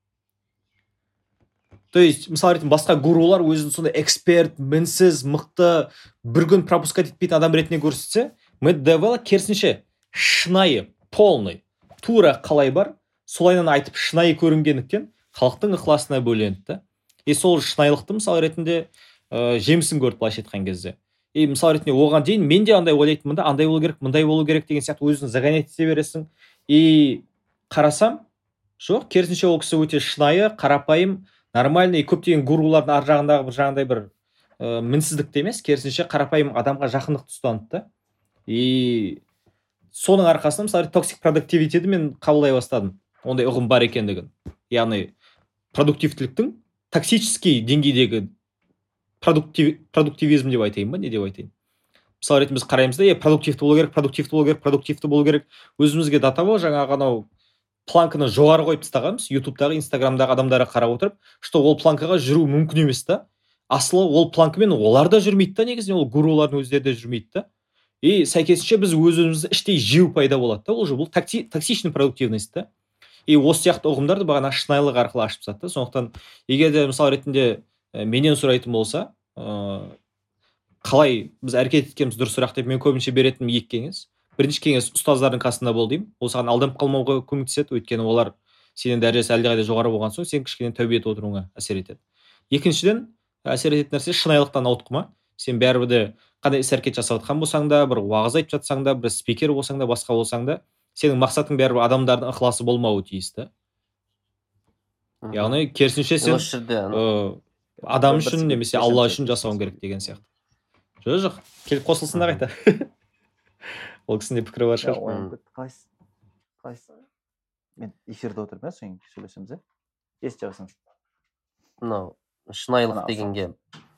То есть, мысалы ретінде басқа гурулар өзін сондай эксперт, мінсіз, мықты, бір күн пропускать етпейтін адам ретінде көрсетсе, Мэтт Давелла керісінше шынайы, полный, тура қалай бар, солайынан айтып шынайы көрінгендіктен халықтың ықыласына бөленді. и сол шынайылықты мысалы ретінде ә, жемісін көрді былайша айтқан кезде. И мысалы ретінде оған дейін мен де андай ойлайтынмын да, андай болу керек, мындай болу керек деген сияқты өзін загонять ете бересің. И қарасам, жоқ, керісінше ол кісі өте шынайы, қарапайым, нормальный, көптеген гурулардың ар жағындағы бір жаңағыдай бір ә, мінсіздікті емес, керісінше қарапайым адамға жақындықты ұстанды да. И соның арқасында мысалы токсик продуктивитиді мен қабылдай бастадым. Ондай ұғым бар екендігін. Яғни продуктивтіліктің токсический деңгейдегі продуктив, продуктивизм деп айтайын ба, не деп айтайын. Мысалы ретінде біз қараймыз да, е, продуктивті болу керек, продуктивті болу керек, продуктивті болу керек. Өзімізге датаво жаңағы анау планканы жоғары қойып тастағанбыз, ютубтағы, инстаграмдағы адамдарға қарап отырып, что ол планкаға жүру мүмкін емес та. Асылы ол планкамен олар да жүрмейді да, негізінен ол гурулардың өздері де жүрмейді да. И сәйкесінше біз өз-өзімізді іштей жеу пайда болады да, ол же бұл токсичный продуктивность та. И осы сияқты ұғымдарды бағана шынайылық арқылы ашып тастады. Сондықтан егер де мысалы ретінде менен сұрайтын болса, ә, қалай біз әрекет еткеніміз дұрысырақ деп мен көбінше беретінім екі кеңес. Бірінші кеңес ұстаздардың қасында бол деймін. Ол саған алданып қалмауға көмектеседі, өйткені олар сенен дәрежесі әлдеқайда жоғары болған соң сен кішкене тәубе етіп отыруыңа әсер етеді. Екіншіден, әсер ететін нәрсе шынайылықтан ауытқыма. Сен бәрібір де қандай іс әрекет жасап жатқан болсаң да, бір уағыз айтып жатсаң да, бір спикер болсаң да, басқа болсаң да, сенің мақсатың бәрібір адамдардың ықыласы болмауы тиіс та. Яғни керісінше сен ә, адам үшін немесе Алла үшін жасауың керек деген сияқты. Жоқ, жоқ, келіп қосылсын да қайта. Ол кісінің де пікірі бар шығар. Қайсы? Қайсы? Мен эфирде отырмын, соң сөйлесеміз, естіп жатсың. Мынау шынайылық дегенге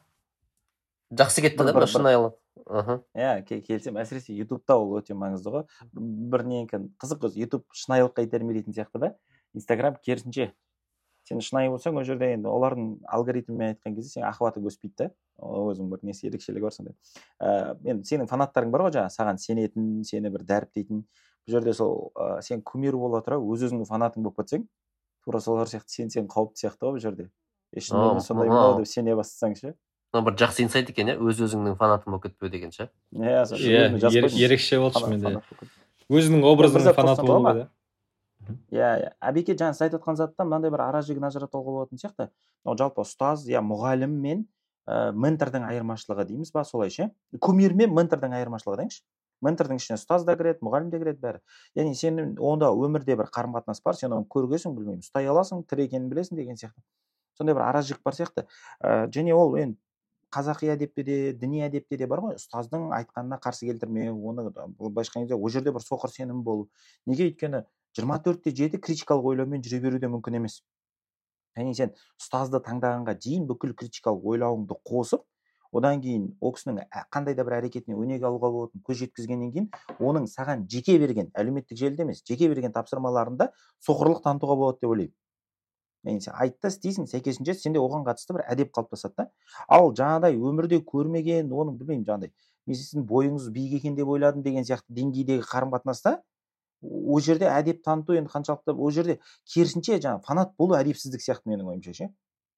жақсы кетті да, шынайылық. Иә, келсем, әсіресе ютубта ол өте маңызды ғой. Бір не екен, қызық өзі, ютуб шынайылыққа итермелейтін сияқты да. Инстаграм керісінше. Сен шынайы болсаң, ол жерде енді олардың алгоритмімен айтқан кезде сен охваты өспейді да. Өзің бір несі ерекшелігі бар сондай. Енді сенің фанаттарың бар ғой, жаңа саған сенетін, сені бір дәріптейтін. Бұл жерде сол сен кумир бола тұра, өз-өзіңнің фанатың болып кетсең, тура солар сияқты сен сен қауіпті сияқты ғой бұл жерде. Ешқандай сондай болады деп сене бастасаң ше. Бір жақсы инсайт екен, иә, өз-өзіңнің фанатың болып кетпеу деген ше. Иә, ерекше болды шынымен де. Өзінің образының фанаты болу да. Иә, әбеке жаңа сіз айтып отқан затта мынандай бір ара жігін ажыратуға болатын сияқты. Ол жалпы ұстаз, иә, мұғалім мен ментордың айырмашылығы дейміз ба, солай ше. Кумир мен ментордың айырмашылығы дейінші. Ментордың ішіне ұстаз да кіреді, мұғалім де кіреді бәрі. Яғни сенің онда өмірде бір қарым-қатынас бар, сен оны көргесің, білмеймін, ұстай аласың, тірі екенін білесің деген сияқты. Сондай бір ара жік бар сияқты. Және ол енді қазақи әдепте де, діни әдепте де бар ғой, ұстаздың айтқанына қарсы келтірмеу, оны былайша айтқан кезде ол жерде бір соқыр сенім болу. Неге? Өйткені жиырма төртте жеті критикалық ойлаумен жүре беру де мүмкін емес. Яғни сен ұстазды таңдағанға дейін бүкіл критикалық ойлауыңды қосып, одан кейін ол кісінің қандай да бір әрекетіне өнеге алуға болатын көз жеткізгеннен кейін оның саған жеке берген, әлеуметтік желіде емес, жеке берген тапсырмаларында соқырлық танытуға болады деп ойлаймын. Яғни сен айтты істейсің, сәйкесінше сенде оған қатысты бір әдеп қалыптасады да. Ал жаңағыдай өмірде көрмеген, оның білмеймін жаңағыдай, мен сіздің бойыңыз биік екен деп ойладым деген сияқты деңгейдегі қарым-қатынаста ол жерде әдеп таныту енді қаншалықты, ол жерде керісінше жаңа фанат болу әдепсіздік сияқты менің ойымша ше.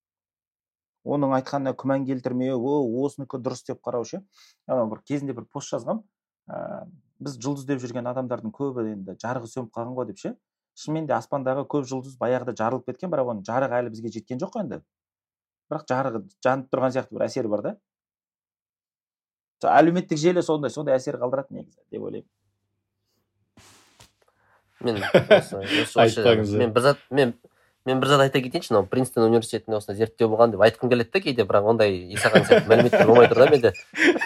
Оның айтқанына күмән келтірмеу, о, осынікі дұрыс деп қарау ше. Бір кезінде бір пост жазғам, біз жұлдыз деп жүрген адамдардың көбі енді жарығы сөніп қалған ғой деп ше. Шынымен де аспандағы көп жұлдыз баяғыда жарылып кеткен, бірақ оның жарығы әлі бізге жеткен жоқ енді. Бірақ жарығы жанып тұрған сияқты бір әсері бар да. Әлеуметтік желі сондай, сондай әсер қалдырады негізі деп ойлаймын. Мен осы мен бір зат мен мен бір зат айта кетейінші, мынау Принстон университетінде осындай зерттеу болған деп айтқым келеді да кейде, бірақ ондай исақан сияқты мәліметтер болмай тұр да менде.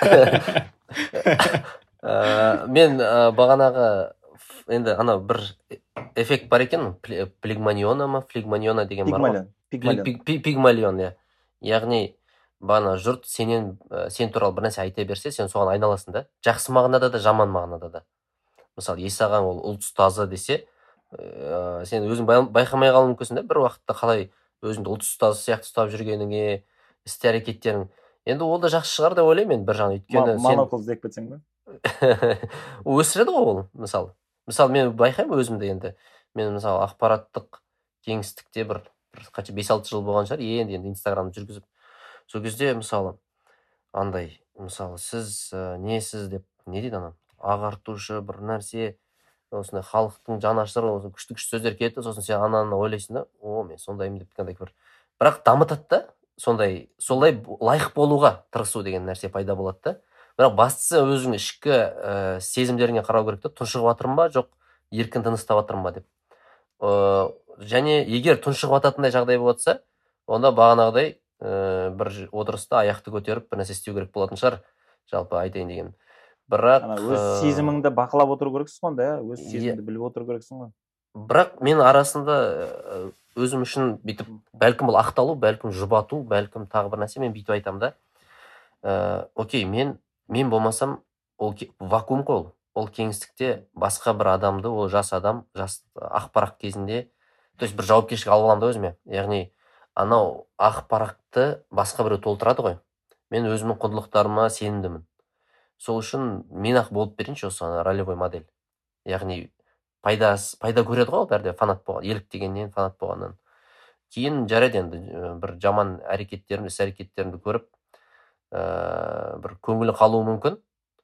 Мен бағанағы енді ана бір эффект бар екен, плигманиона ма, флигманиона деген бар ғой. Пигмалион, иә. Яғни бағана жұрт сенен сен туралы бір нәрсе айта берсе, сен соған айналасың да. Жақсы мағынада да, жаман мағынада да. Мысалы, Есаған ол ұлт ұстазы десе, ә, сен өзің байқамай қалуың мүмкінсің да, бір уақытта қалай өзіңді ұлт ұстазы сияқты ұстап жүргеніңе, істі әрекеттерің. Енді ол да жақсы шығар деп ойлаймын мен бір жағынан, өйткені сен монокл іздеп кетсең ба? Өсіреді ғой ол, мысалы. Мысалы, мен байқаймын өзімді енді. Мен мысалы ақпараттық кеңістікте бір қанша бес алты жыл болған шығар, енді енді Инстаграмды жүргізіп. Сол кезде мысалы андай, мысалы сіз несіз деп не дейді ана? Ағартушы бір нәрсе, осындай халықтың жанашыры, күшті күшті сөздер келеді, сосын сен ананы ойлайсың да, о, мен сондаймын деп кандай бір. Бірақ дамытады да, сондай солай лайық болуға тырысу деген нәрсе пайда болады да. Бірақ бастысы өзің ішкі ә, сезімдеріңе қарау керек та, тұншығып жатырмын ба, жоқ еркін тыныстап жатырмын ба деп. Ә, және егер тұншығып жататындай жағдай болса, онда бағанағыдай ә, бір отырыста аяқты көтеріп бір нәрсе істеу керек болатын шығар, жалпы айтайын деген. Бірақ ана өз ә, сезіміңді бақылап отыру керексің ғой, онда, өз Иә. сезіміңді біліп отыру керексің ғой. бірақ мен арасында ә, өзім үшін бүйтіп, бәлкім бұл ақталу, бәлкім жұбату, бәлкім тағы бір нәрсе, мен бүйтіп айтамын да. Ә, окей, мен мен болмасам, ол ке- вакуум қой ол. Ол кеңістікте басқа бір адамды, ол жас адам, жас ақ парақ кезінде, то есть бір жауапкершілік алып аламын да өзіме. Яғни анау ақ парақты басқа біреу толтырады ғой. Мен өзімнің құндылықтарыма сенімдімін. Сол үшін мен ақ болып берейінші осы ана ролевой модель. Яғни пайда пайда көреді ғой ол бәрде, фанат болған, еліктегеннен, фанат болғаннан. Кейін жарайды енді ә, бір жаман әрекеттерімді, іс әрекеттерімді көріп, ә, бір көңілі қалуы мүмкін.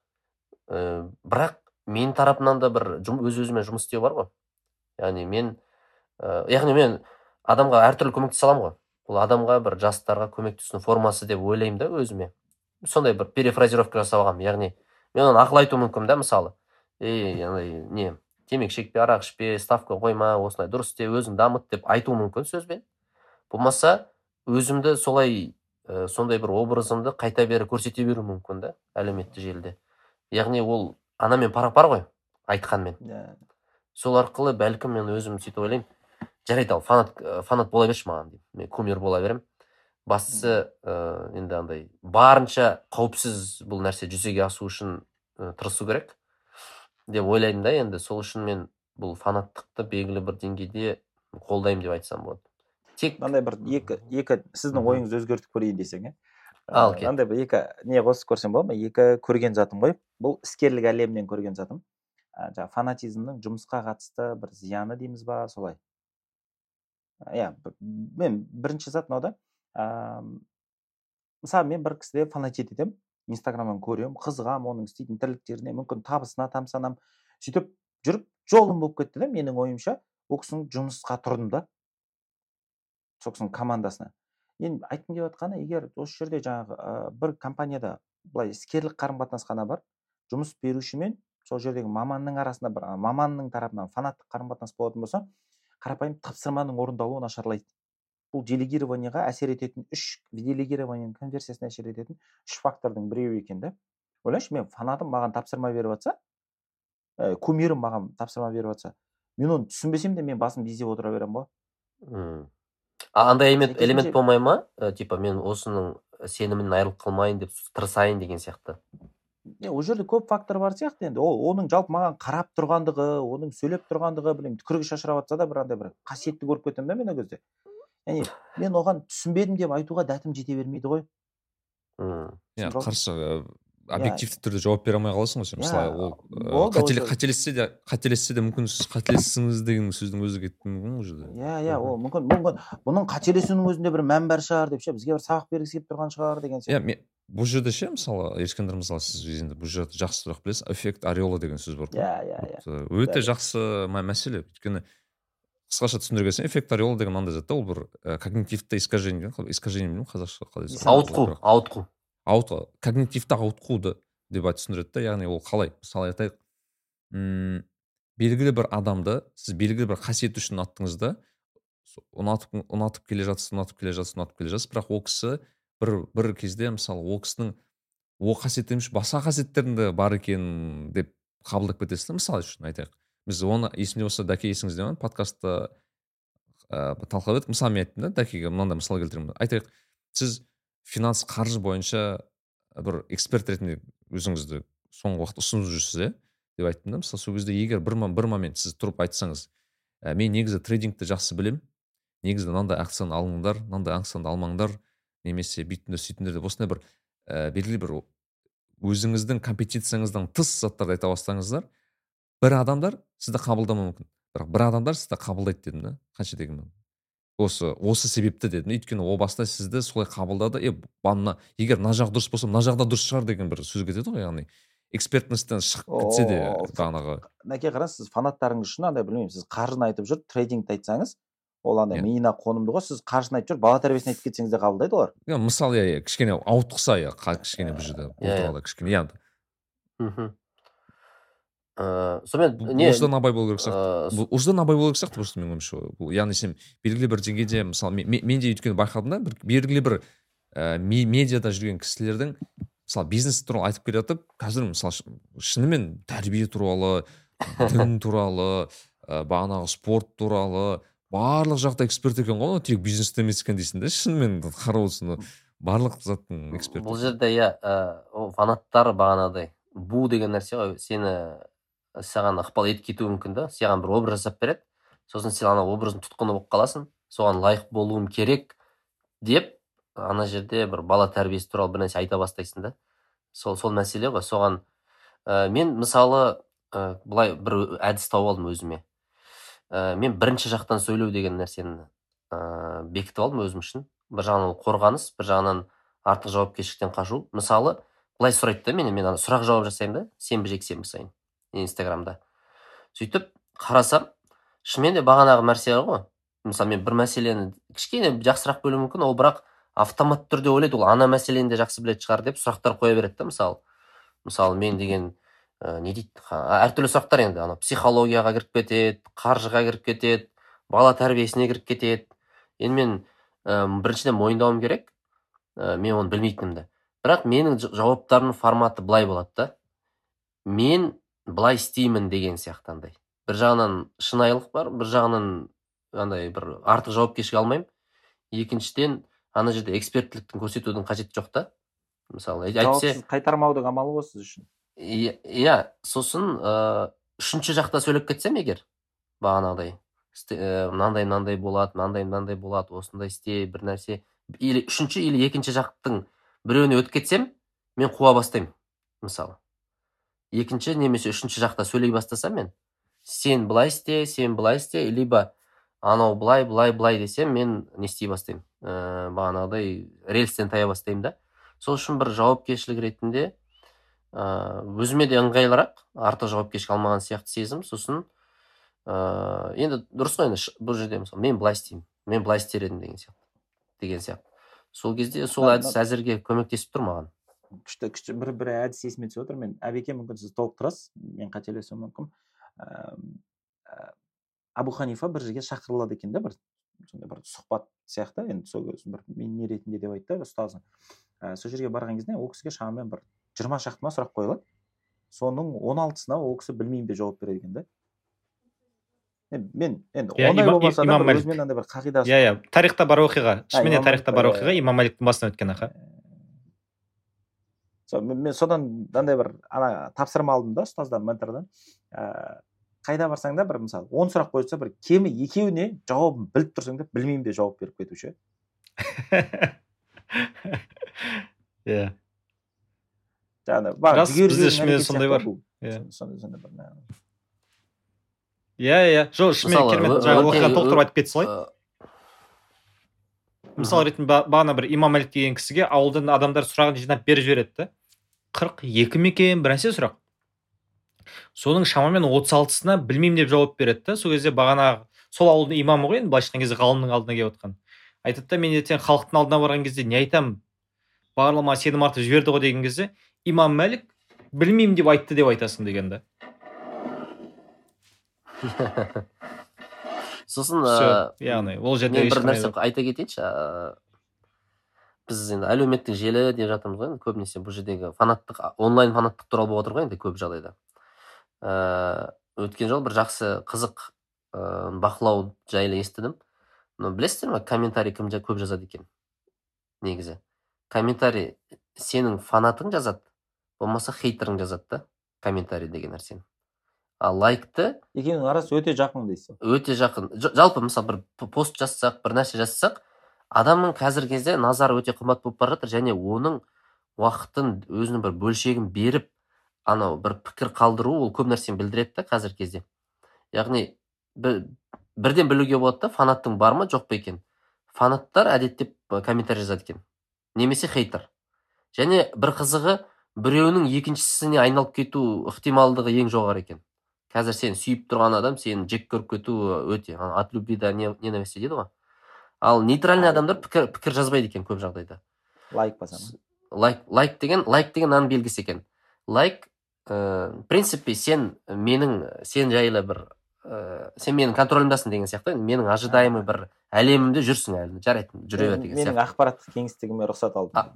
Ә, бірақ мен тарапымнан да бір жұмыс, өз өзіме жұмыс істеу бар ғой. Яғни мен ә, яғни мен адамға әртүрлі көмектесе аламын ғой. Бұл адамға бір жастарға көмектесудің формасы деп ойлаймын да өзіме. Сондай бір перефразировка жасап алғанмын. Яғни мен оны ақыл айтуым мүмкін да, мысалы. Ей, андай не, темекі шекпе, арақ ішпе, ставка қойма, осылай дұрыс істе, өзің дамыт деп айтуым мүмкін сөзбен. Болмаса өзімді солай ә, сондай бір образымды қайта бері көрсете беру мүмкін да, әлеуметтік желіде. Яғни ол анамен пара-пар ғой, айтқанмен. Иә. Сол арқылы бәлкім мен өзім сөйтіп ойлаймын, жарайды, ал фанат ә, фанат бола берші маған деп. Мен кумир бола берем. Бастысы ә, енді андай барынша қауіпсіз бұл нәрсе жүзеге асу үшін ә, тырысу керек деп ойлаймын да. Енді сол үшін мен бұл фанаттықты белгілі бір деңгейде қолдаймын деп айтсам болады. Тек Мынандай бір екі екі сіздің Мгм. ойыңызды өзгертіп көрейін десең, иә. Ал Ә, кет. Мынандай бір екі не қосып көрсем болады ма? Екі көрген затым ғой. Бұл іскерлік әлемнен көрген затым. Ә, жаңағы фанатизмнің жұмысқа қатысты бір зияны дейміз ба, солай. Ә, Иә, б- мен бірінші зат мынау да. Ә, Мысалы мен бір кісіде фанатит етемін, инстаграмнан көремін, қызығамын оның істейтін тірліктеріне, мүмкін табысына тамсанамын. Сөйтіп жүріп жолым болып кетті да, менің ойымша. Ол кісінің жұмысқа тұрдым да, сол кісінің командасына. Енді айтқым келіп жатқаны, егер осы жерде жаңағы ә, бір компанияда былай іскерлік қарым-қатынас қана бар, жұмыс беруші мен сол жердегі маманның арасында бір а, маманның тарапынан фанаттық қарым-қатынас болатын болса, қарапайым тапсырманың орындалуы нашарлайды. Бұл делегированияға әсер ететін үш делегированияның конверсиясына әсер ететін үш фактордың біреуі екен да. Ойлашы, мен фанатым маған тапсырма беріп жатса, ә, кумирім маған тапсырма беріп жатса, мен оны түсінбесем де мен басым изеп отыра беремін ғой. М. А андай элемент, Сәйкесінше- элемент болмай ма? Ә, типа мен осының сенімінен айырылып қалмайын деп тырысайын деген сияқты. Не, ол жерде көп фактор бар сияқты енді. Ол оның жалпы маған қарап тұрғандығы, оның сөйлеп тұрғандығы, білмеймін, түкірігі шашырап жатса да бір андай бір қасиетті көріп кетемін да мен ол кезде. Яғни мен оған түсінбедім деп айтуға дәтім жете бермейді ғой. М. иә Түсініп қарсы ә, объективті түрде жауап бере алмай қаласың ғой сен. Иә, Мысалы ол ә, болды қателе- осы. қателессе де қателессе де мүмкін сіз қателестіңіз деген сөздің өзі кетті мүмкін ол жерде. Иә, иә, ол мүмкін мүмкін бұның қателесуінің өзінде бір мән бар шығар деп ше, бізге бір сабақ бергісі келіп тұрған шығар деген иә сияқты. мен бұл жерде ше, мысалы ешкендір, мысалы сіз енді бұл жерде жақсы сұрақ білесіз, эффект ореола деген сөз бар ғой. Иә, иә, иә. Вот, ә, өте Дәл. жақсы ма- мәселе. Өйткені қысқаша түсіндіре кетсем, эффект ореола деген мынандай зат та, ол бір ә, когнитивті искажение, искажение білмеймін қазақша қалай Исән- айтсам. Ауытқу, ауытқу. ауытқу когнитивті ауытқуды деп айтып түсіндіреді да. Яғни ол қалай, мысалы айтайық, м, белгілі бір адамды сіз белгілі бір қасиет үшін ұнаттыңыз да, со- ұнатып ұнатып келе жатсыз, ұнатып келе жатсыз, ұнатып келе жатсыз, бірақ ол кісі бір бір кезде мысалы ол кісінің ол қасиет емес басқа қасиеттерінде бар екен деп қабылдап кетесіз да. Мысалы үшін айтайық, біз оны есімде болса, Дәке есіңізде ме, подкастта ә, талқылап едік. Мысалы мен айттым да Дәкеге, мынандай мысал келтіремін. Айтайық, сіз финанс, қаржы бойынша бір эксперт ретінде өзіңізді соңғы уақытта ұсынып жүрсіз, иә деп айттым да. Мысалы сол кезде егер бір, ма- бір момент сіз тұрып айтсаңыз, ә, мен негізі трейдингті жақсы білем, негізі мынандай акцияны алыңдар, мынандай акцияны алмаңдар, немесе бүйтіңдер сөйтіңдер деп осындай бір ә, белгілі бір өзіңіздің компетенцияңыздан тыс заттарды айта бастаңыздар, бір адамдар сізді қабылдамауы мүмкін, бірақ бір адамдар сізді қабылдайды дедім да. Қанша дегенмен осы осы себепті дедім. Өйткені о баста сізді солай қабылдады. Е, мына егер мына жақ дұрыс болса, мына жағда дұрыс шығар деген бір сөз кетеді ғой. Яғни экспертностьтен шығып кетсе де О, бағанағы Нәке қараңыз, сіз фанаттарыңыз үшін андай білмеймін, сіз қаржыны айтып жүріп трейдингті айтсаңыз, ол андай Иә. миына қонымды ғой, сіз қаржыны айтып жүр, бала тәрбиесін айтып кетсеңіз де қабылдайды олар. Иә, мысалы иә, кішкене ауытқыса иә, кішкене бұл жерде бұл Иә, иә. туралы кішкене иә. Мхм. Э, сонымен Бұл- не осыдан абай болу керек сияқты. э, Бұл- осыдан абай болу керек сияқты просто менің ойымша. Бұл яғни сен белгілі бір деңгейде мысалы мен мен- мен де өйткені байқадым да, бір белгілі бір ә, ме- медиада жүрген кісілердің мысалы бизнес туралы айтып келе жатып, қазір мысалы ш- шынымен тәрбие туралы, дін туралы, ә, бағанағы спорт туралы барлық жақта эксперт екен ғой, тек бизнесте емес екен дейсің да, шынымен қарап отырсың, барлық заттың эксперті. бұл жерде иә ә, ол фанаттар бағанағыдай бу деген нәрсе ғой, сені саған ықпал етіп кетуі мүмкін да, саған бір образ жасап береді, сосын сен ана образдың тұтқыны болып қаласың, соған лайық болуым керек деп ана жерде бір бала тәрбиесі туралы бір нәрсе айта бастайсың да. Сол сол мәселе ғой. Соған ә, мен мысалы ә, былай бір әдіс тауып алдым өзіме. Ә, мен бірінші жақтан сөйлеу деген нәрсені ә, бекітіп алдым өзім үшін. Бір жағынан ол қорғаныс, бір жағынан артық жауапкершіліктен қашу. Мысалы былай сұрайды да менен, мен ана сұрақ жауап жасаймын да, сенбі жексенбі сайын инстаграмда. Сөйтіп қарасам, шынымен де бағанағы нәрсе ғой. Мысалы мен бір мәселені кішкене жақсырақ бөлуім мүмкін, ол бірақ автомат түрде ойлайды, ол ана мәселені де жақсы білетін шығар деп сұрақтар қоя береді да. Мысалы мысалы мен деген ә, не дейді, ха- әртүрлі сұрақтар енді, ана психологияға кіріп кетеді, қаржыға кіріп кетеді, бала тәрбиесіне кіріп кетеді. Енді мен ә, біріншіден мойындауым керек, ә, мен оны білмейтінімді. Бірақ менің ж- жауаптарымның форматы былай болады да. Мен былай істеймін деген сияқтандай. Бір жағынан шынайылық бар, бір жағынан андай бір артық жауапкершілік алмаймын. Екіншіден ана жерде эксперттіліктің көрсетудің қажеті жоқ та. Мысалы әйтсе Жауапсыз қайтармаудың амалы ғой сіз үшін. Иә, иә, сосын ә, үшінші жақта сөйлеп кетсем егер бағанағыдай істе- ә, мынандай мынандай болады, мынандай мынандай болады, осындай істе бір нәрсе, или үшінші или екінші жақтың біреуіне өтіп кетсем, мен қуа бастаймын мысалы. Екінші немесе үшінші жақта сөйлей бастасам мен, сен былай істе, сен былай істе, либо анау былай былай былай десем, мен не істей бастаймын, ә, бағанағыдай рельстен тая бастаймын да. Сол үшін бір жауапкершілік ретінде ә, өзіме де ыңғайлырақ, артық жауапкершілік алмаған сияқты сезім. Сосын ә, енді дұрыс қой, енді ш- бұл жерде мысалы мен былай істеймін, мен былай істер едім деген сияқты деген сияқты. Сол кезде сол Мына- әдіс әзірге көмектесіп тұр маған. күшті күшті бір бір әдіс есіме түсіп отыр. Мен әбеке, мүмкін сіз толықтырасыз, мен қателесуім мүмкін. Әм, ә, Абу Ханифа бір жерге шақырылады екен да, бір сондай бір сұхбат сияқты, енді сол кез бір мен не ретінде деп айтты ұстазы. Ә, сол жерге барған кезде ол кісіге шамамен бір жиырма шақты ма сұрақ қойылады. Соның он алтысына ол кісі білмеймін деп жауап береді екен да. Енді мен енді Иә, ондай Има- болмаса да Имам бір Малик. өзімен андай бір қағидасы. Иә, иә, тарихта бар оқиға. Шынымен Имам тарихта Малик, бар иә. оқиға Имам Маликтің басынан өткен аха. Сол, мен, мен содан андай бір ана тапсырма алдым да ұстаздан, ментордан. Ә, қайда барсаң да бір мысалы он сұрақ қойса, бір кемі екеуіне жауабын біліп тұрсаң да білмеймін деп жауап беріп кетуші. Иә. Жаңағы бар Рас, жігер бізде жігердің шынымен әрекеті сондай сияқты бар. бұл. Иә. Сондай сондай бір не. Иә, иә. Жоқ, шынымен Мысалы, керемет ö- жаңа өте- оқиғаны толықтырып ö- айтып кете салайын. ә, Мысалы ретінде ба- бағана бір Имам Малик деген кісіге ауылдан адамдар сұрағын жинап беріп жібереді да. қырық екі ме екен бір нәрсе сұрақ. Соның шамамен отыз алтысына білмеймін деп жауап береді да. Сол кезде бағана сол ауылдың имамы ғой, енді былайша айтқан кезде ғалымның алдына келіп отқан. Айтады да, мен ертең халықтың алдына барған кезде не айтамын? Барлама сенім артып жіберді ғой деген кезде, Имам Малик білмеймін деп айтты деп айтасың деген да. сосын Все, ә, яғни ол жерде мен бір ешқандай нәрсе айта кетейінші. ә, Біз енді әлеуметтік желі деп жатырмыз ғой, енді көбінесе бұл жердегі фанаттық, онлайн фанаттық туралы болып отыр ғой енді көп жағдайда. Ә, Өткен жол бір жақсы қызық ә, бақылау жайлы естідім. Но білесіздер ме, комментарий кім жа- көп жазады екен негізі? Комментарий сенің фанатың жазады, болмаса хейтерің жазады да, комментарий деген нәрсені. А лайкты Екеуінің арасы өте жақын дейсіз. өте жақын. Ж- Жалпы мысалы бір п- пост жазсақ, бір нәрсе жазсақ, адамның қазіргі кезде назары өте қымбат болып бара жатыр, және оның уақытын өзінің бір бөлшегін беріп, анау бір пікір қалдыру, ол көп нәрсені білдіреді да қазіргі кезде. Яғни бір, бірден білуге болады да, фанаттың бар ма жоқ па екен. Фанаттар әдетте п- комментарий жазады екен, немесе хейтер. Және бір қызығы, біреуінің екіншісіне айналып кету ықтималдығы ең жоғары екен. қазір сен сүйіп тұрған адам сені жек көріп кету өте от любви до ненависти дейді ғой. Ал нейтральный адамдар пікір, пікір жазбайды екен көп жағдайда. Лайк басамын. Лайк, лайк деген, лайк деген аның белгісі екен. Лайк, ә, в принципе, сен менің, сен жайлы бір, ә, сен менің контролімдасың деген сияқты, менің ожидаемый бір әлемімде жүрсің әлі, жарайды, жүре бер деген сияқты. Менің ақпараттық кеңістігіме рұқсат алдым.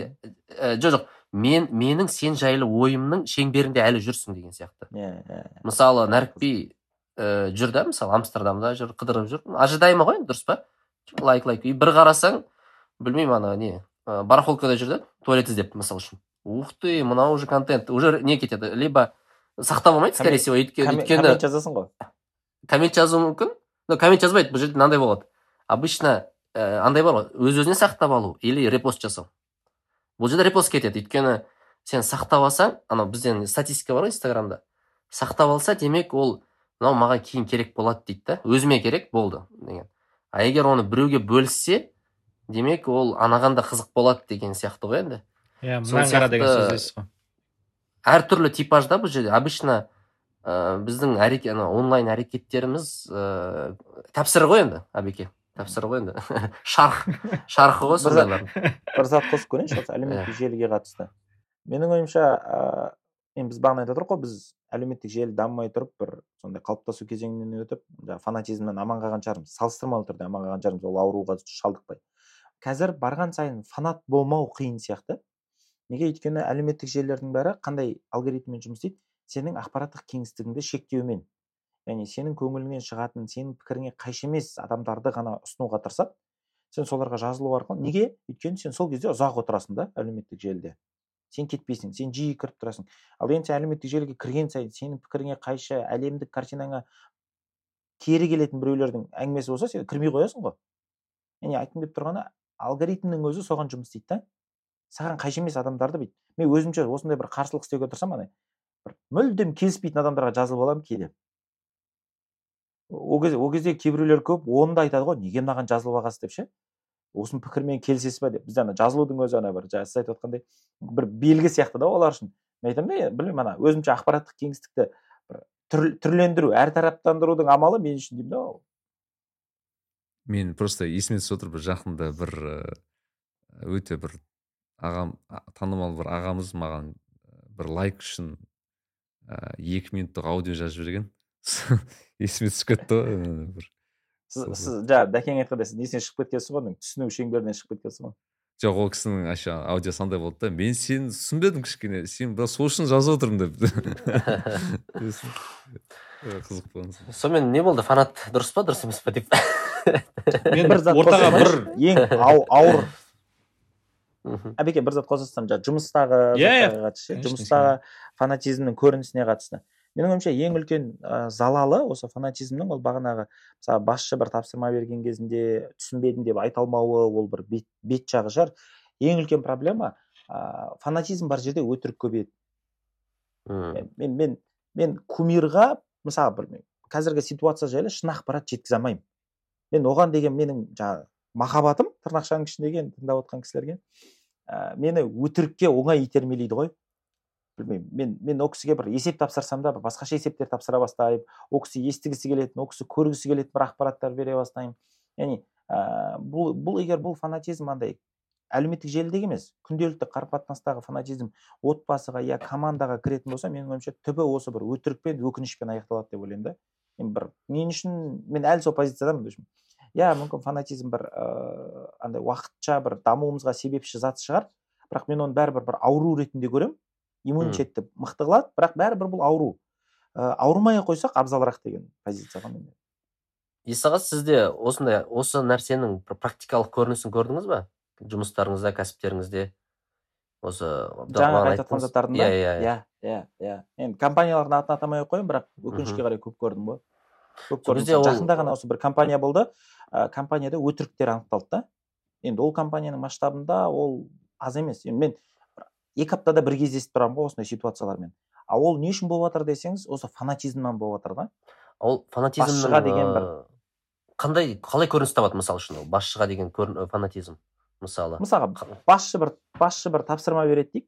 Жоқ, жоқ, мен, менің сен жайлы ойымның шеңберінде әлі жүрсің деген сияқты. Yeah, yeah. Мысалы, Нәрікби ә, жүр да, мысалы, Амстердамда жүр, қыдырып жүр. Ожидаемый ғой, дұрыс па? Лайк, лайк. Бір қарасаң, білмеймін, ана не, барахолкада жүр да, туалет іздеп, мысалы үшін. Ух ты, мынау уже контент, уже не кетеді, либо сақтап алмайды, скорее всего, өйткені... Коммент жазасың ғой. Коммент жазу мүмкін, но коммент жазбайды, бұл жерде мынандай болады. Обычно ә, андай бар ғой, өз-өзіне сақтап алу, или репост жасау. Бұл жерде репост кетеді, өйткені сен сақтап алсаң, анау бізден статистика бар ғой Инстаграмда, сақтап алса, демек ол, мынау маған кейін керек болады дейді да, өзіме керек болды деген. А егер оны біреуге бөліссе, демек ол анаған да қызық болады деген сияқты ғой енді. Иә, мынан қара деген сөз дейсіз ғой. Әртүрлі типажда бұл жерде обычно ә, біздің әрекет, онлайн әрекеттеріміз ә, тапсыры ғой енді, Әбеке. Тапсыры ғой енді. Шарх, шархы ғой сондайлар. Бір зат қосып көрейінші, осы әлеуметтік желіге қатысты. Менің ойымша, мен біз бағана айтып отырмық қой, біз әлеуметтік желі дамымай тұрып, бір сондай қалыптасу кезеңінен өтіп, фанатизмнен аман қалған шығармыз, салыстырмалы түрде аман қалған шығармыз, ол ауруға шалдықпай. Қазір барған сайын фанат болмау қиын сияқты. Неге? Өйткені әлеуметтік желілердің бәрі қандай алгоритммен жұмыс істейді? Сенің ақпараттық кеңістігіңді шектеумен. Яғни сенің көңіліңнен шығатын, сенің пікіріңе қайшы емес адамдарды ғана ұсынуға тырысады. Сен соларға жазылу арқылы. Неге? Өйткені сен сол кезде ұзақ отырасың да әлеуметтік желіде. Сен кетпейсің, сен жиі кіріп тұрасың. Ал енді сен әлеуметтік желіге кірген сайын сенің пікіріңе қайшы, әлемдік картинаңа кері келетін біреулердің әңгімесі болса, сен кірмей қоясың ғой. Яғни айтқым келіп тұрғаны, алгоритмнің өзі соған жұмыс істейді да. Саған қайшы емес адамдарды бейді. Мен өзімше осындай бір қарсылық істеуге тұрсам, ана бір мүлдем келіспейтін адамдарға жазылып аламын кейде. Ол кезде, ол кезде кейбіреулер көп, оны да айтады ғой, неге маған жазылып алғансыз деп ше? Осының пікірмен келісесіз ба деп. Бізде ана жазылудың өзі ана бір жаңа сіз айтып отқандай бір белгі сияқты да олар үшін. Мен айтамын, білмеймін, ана өзімше ақпараттық кеңістікті түр, түрлендіру, әртараптандырудың амалы мен үшін деймін да. Мен просто есіме түсіп отыр, бір жақында бір өте бір ағам, танымал бір ағамыз маған бір лайк үшін екі минуттық аудио жазып жіберген. Есіме түсіп кетті ғой. Сіз, сіз жаңа Дәкең айтқандай, сіз несінен шығып кеткенсіз ғой, түсіну шеңберінен шығып кеткенсіз ғой. Жоқ, ол кісінің аша аудиосы андай болды да, мен сені түсінбедім кішкене, сен бірақ сол үшін жазып отырмын деп. Қызық болған. Сонымен не болды, фанат дұрыс па, дұрыс емес па деп. Мен бір зат ортаға бір ең ауыр. Әбеке, бір зат қосасам, жұмыстағы қатысты, жұмыстағы фанатизмнің көрінісіне қатысты. Менің ойымша ең үлкен залалы осы фанатизмнің ол бағанағы мысалы басшы бір тапсырма берген кезінде түсінбедім деп айта алмауы, ол бір бет, бет жағы шығар. Ең үлкен проблема ә, фанатизм бар жерде өтірік көбейеді. Мен, мен, мен, мен кумирға мысалы бір қазіргі ситуация жайлы шын ақпарат жеткізе алмаймын. Мен оған деген менің жаңағы махаббатым тырнақшаның ішіндегі тыңдап отқан кісілерге ә, мені өтірікке оңай итермелейді ғой. Білмеймін, мен, мен ол кісіге бір есеп тапсырсам да, бір басқаша есептер тапсыра бастаймын, ол кісі естігісі келетін, ол кісі көргісі келетін бір ақпараттар бере бастаймын. Яғни ә, бұл, бұл егер бұл фанатизм андай әлеуметтік желідегі емес, күнделікті қарым-қатынастағы фанатизм отбасыға я командаға кіретін болса, менің ойымша түбі осы бір өтірікпен, өкінішпен аяқталады деп ойлаймын да. Мен бір мен үшін мен әлі сол позициядамын деймін. Я мүмкін фанатизм бір ә, андай уақытша бір дамуымызға себепші зат шығар, бірақ мен оны бәрібір бір ауру ретінде көремін. Иммунитетті мықты қылады, бірақ бәрібір бұл ауру. Ә, ауырмай қойсақ абзалырақ деген позицияға мен. Исаға, сізде осындай осы нәрсенің практикалық көрінісін көрдіңіз ба? Жұмыстарыңызда, кәсіптеріңізде? Осы жаңа айтқан заттардың да? Иә, иә, иә, иә. Енді компаниялардың атын атамай ақ қояйын, бірақ өкінішке қарай көп көрдім ғой. Көп көрдім. Жақында ғана осы бір компания болды. Ә, компанияда өтіріктер анықталды да. Енді ол компанияның масштабында ол аз емес. Енді мен екі аптада бір кездесіп тұрамын ғой осындай ситуациялармен. А ол не үшін болып жатыр десеңіз, осы фанатизмнан болып жатыр да. Ол фанатизмнің деген бір қандай қалай көрініс табады мысалы үшін ол басшыға деген фанатизм мысалы. Мысалға басшы бір басшы бір тапсырма береді дейік.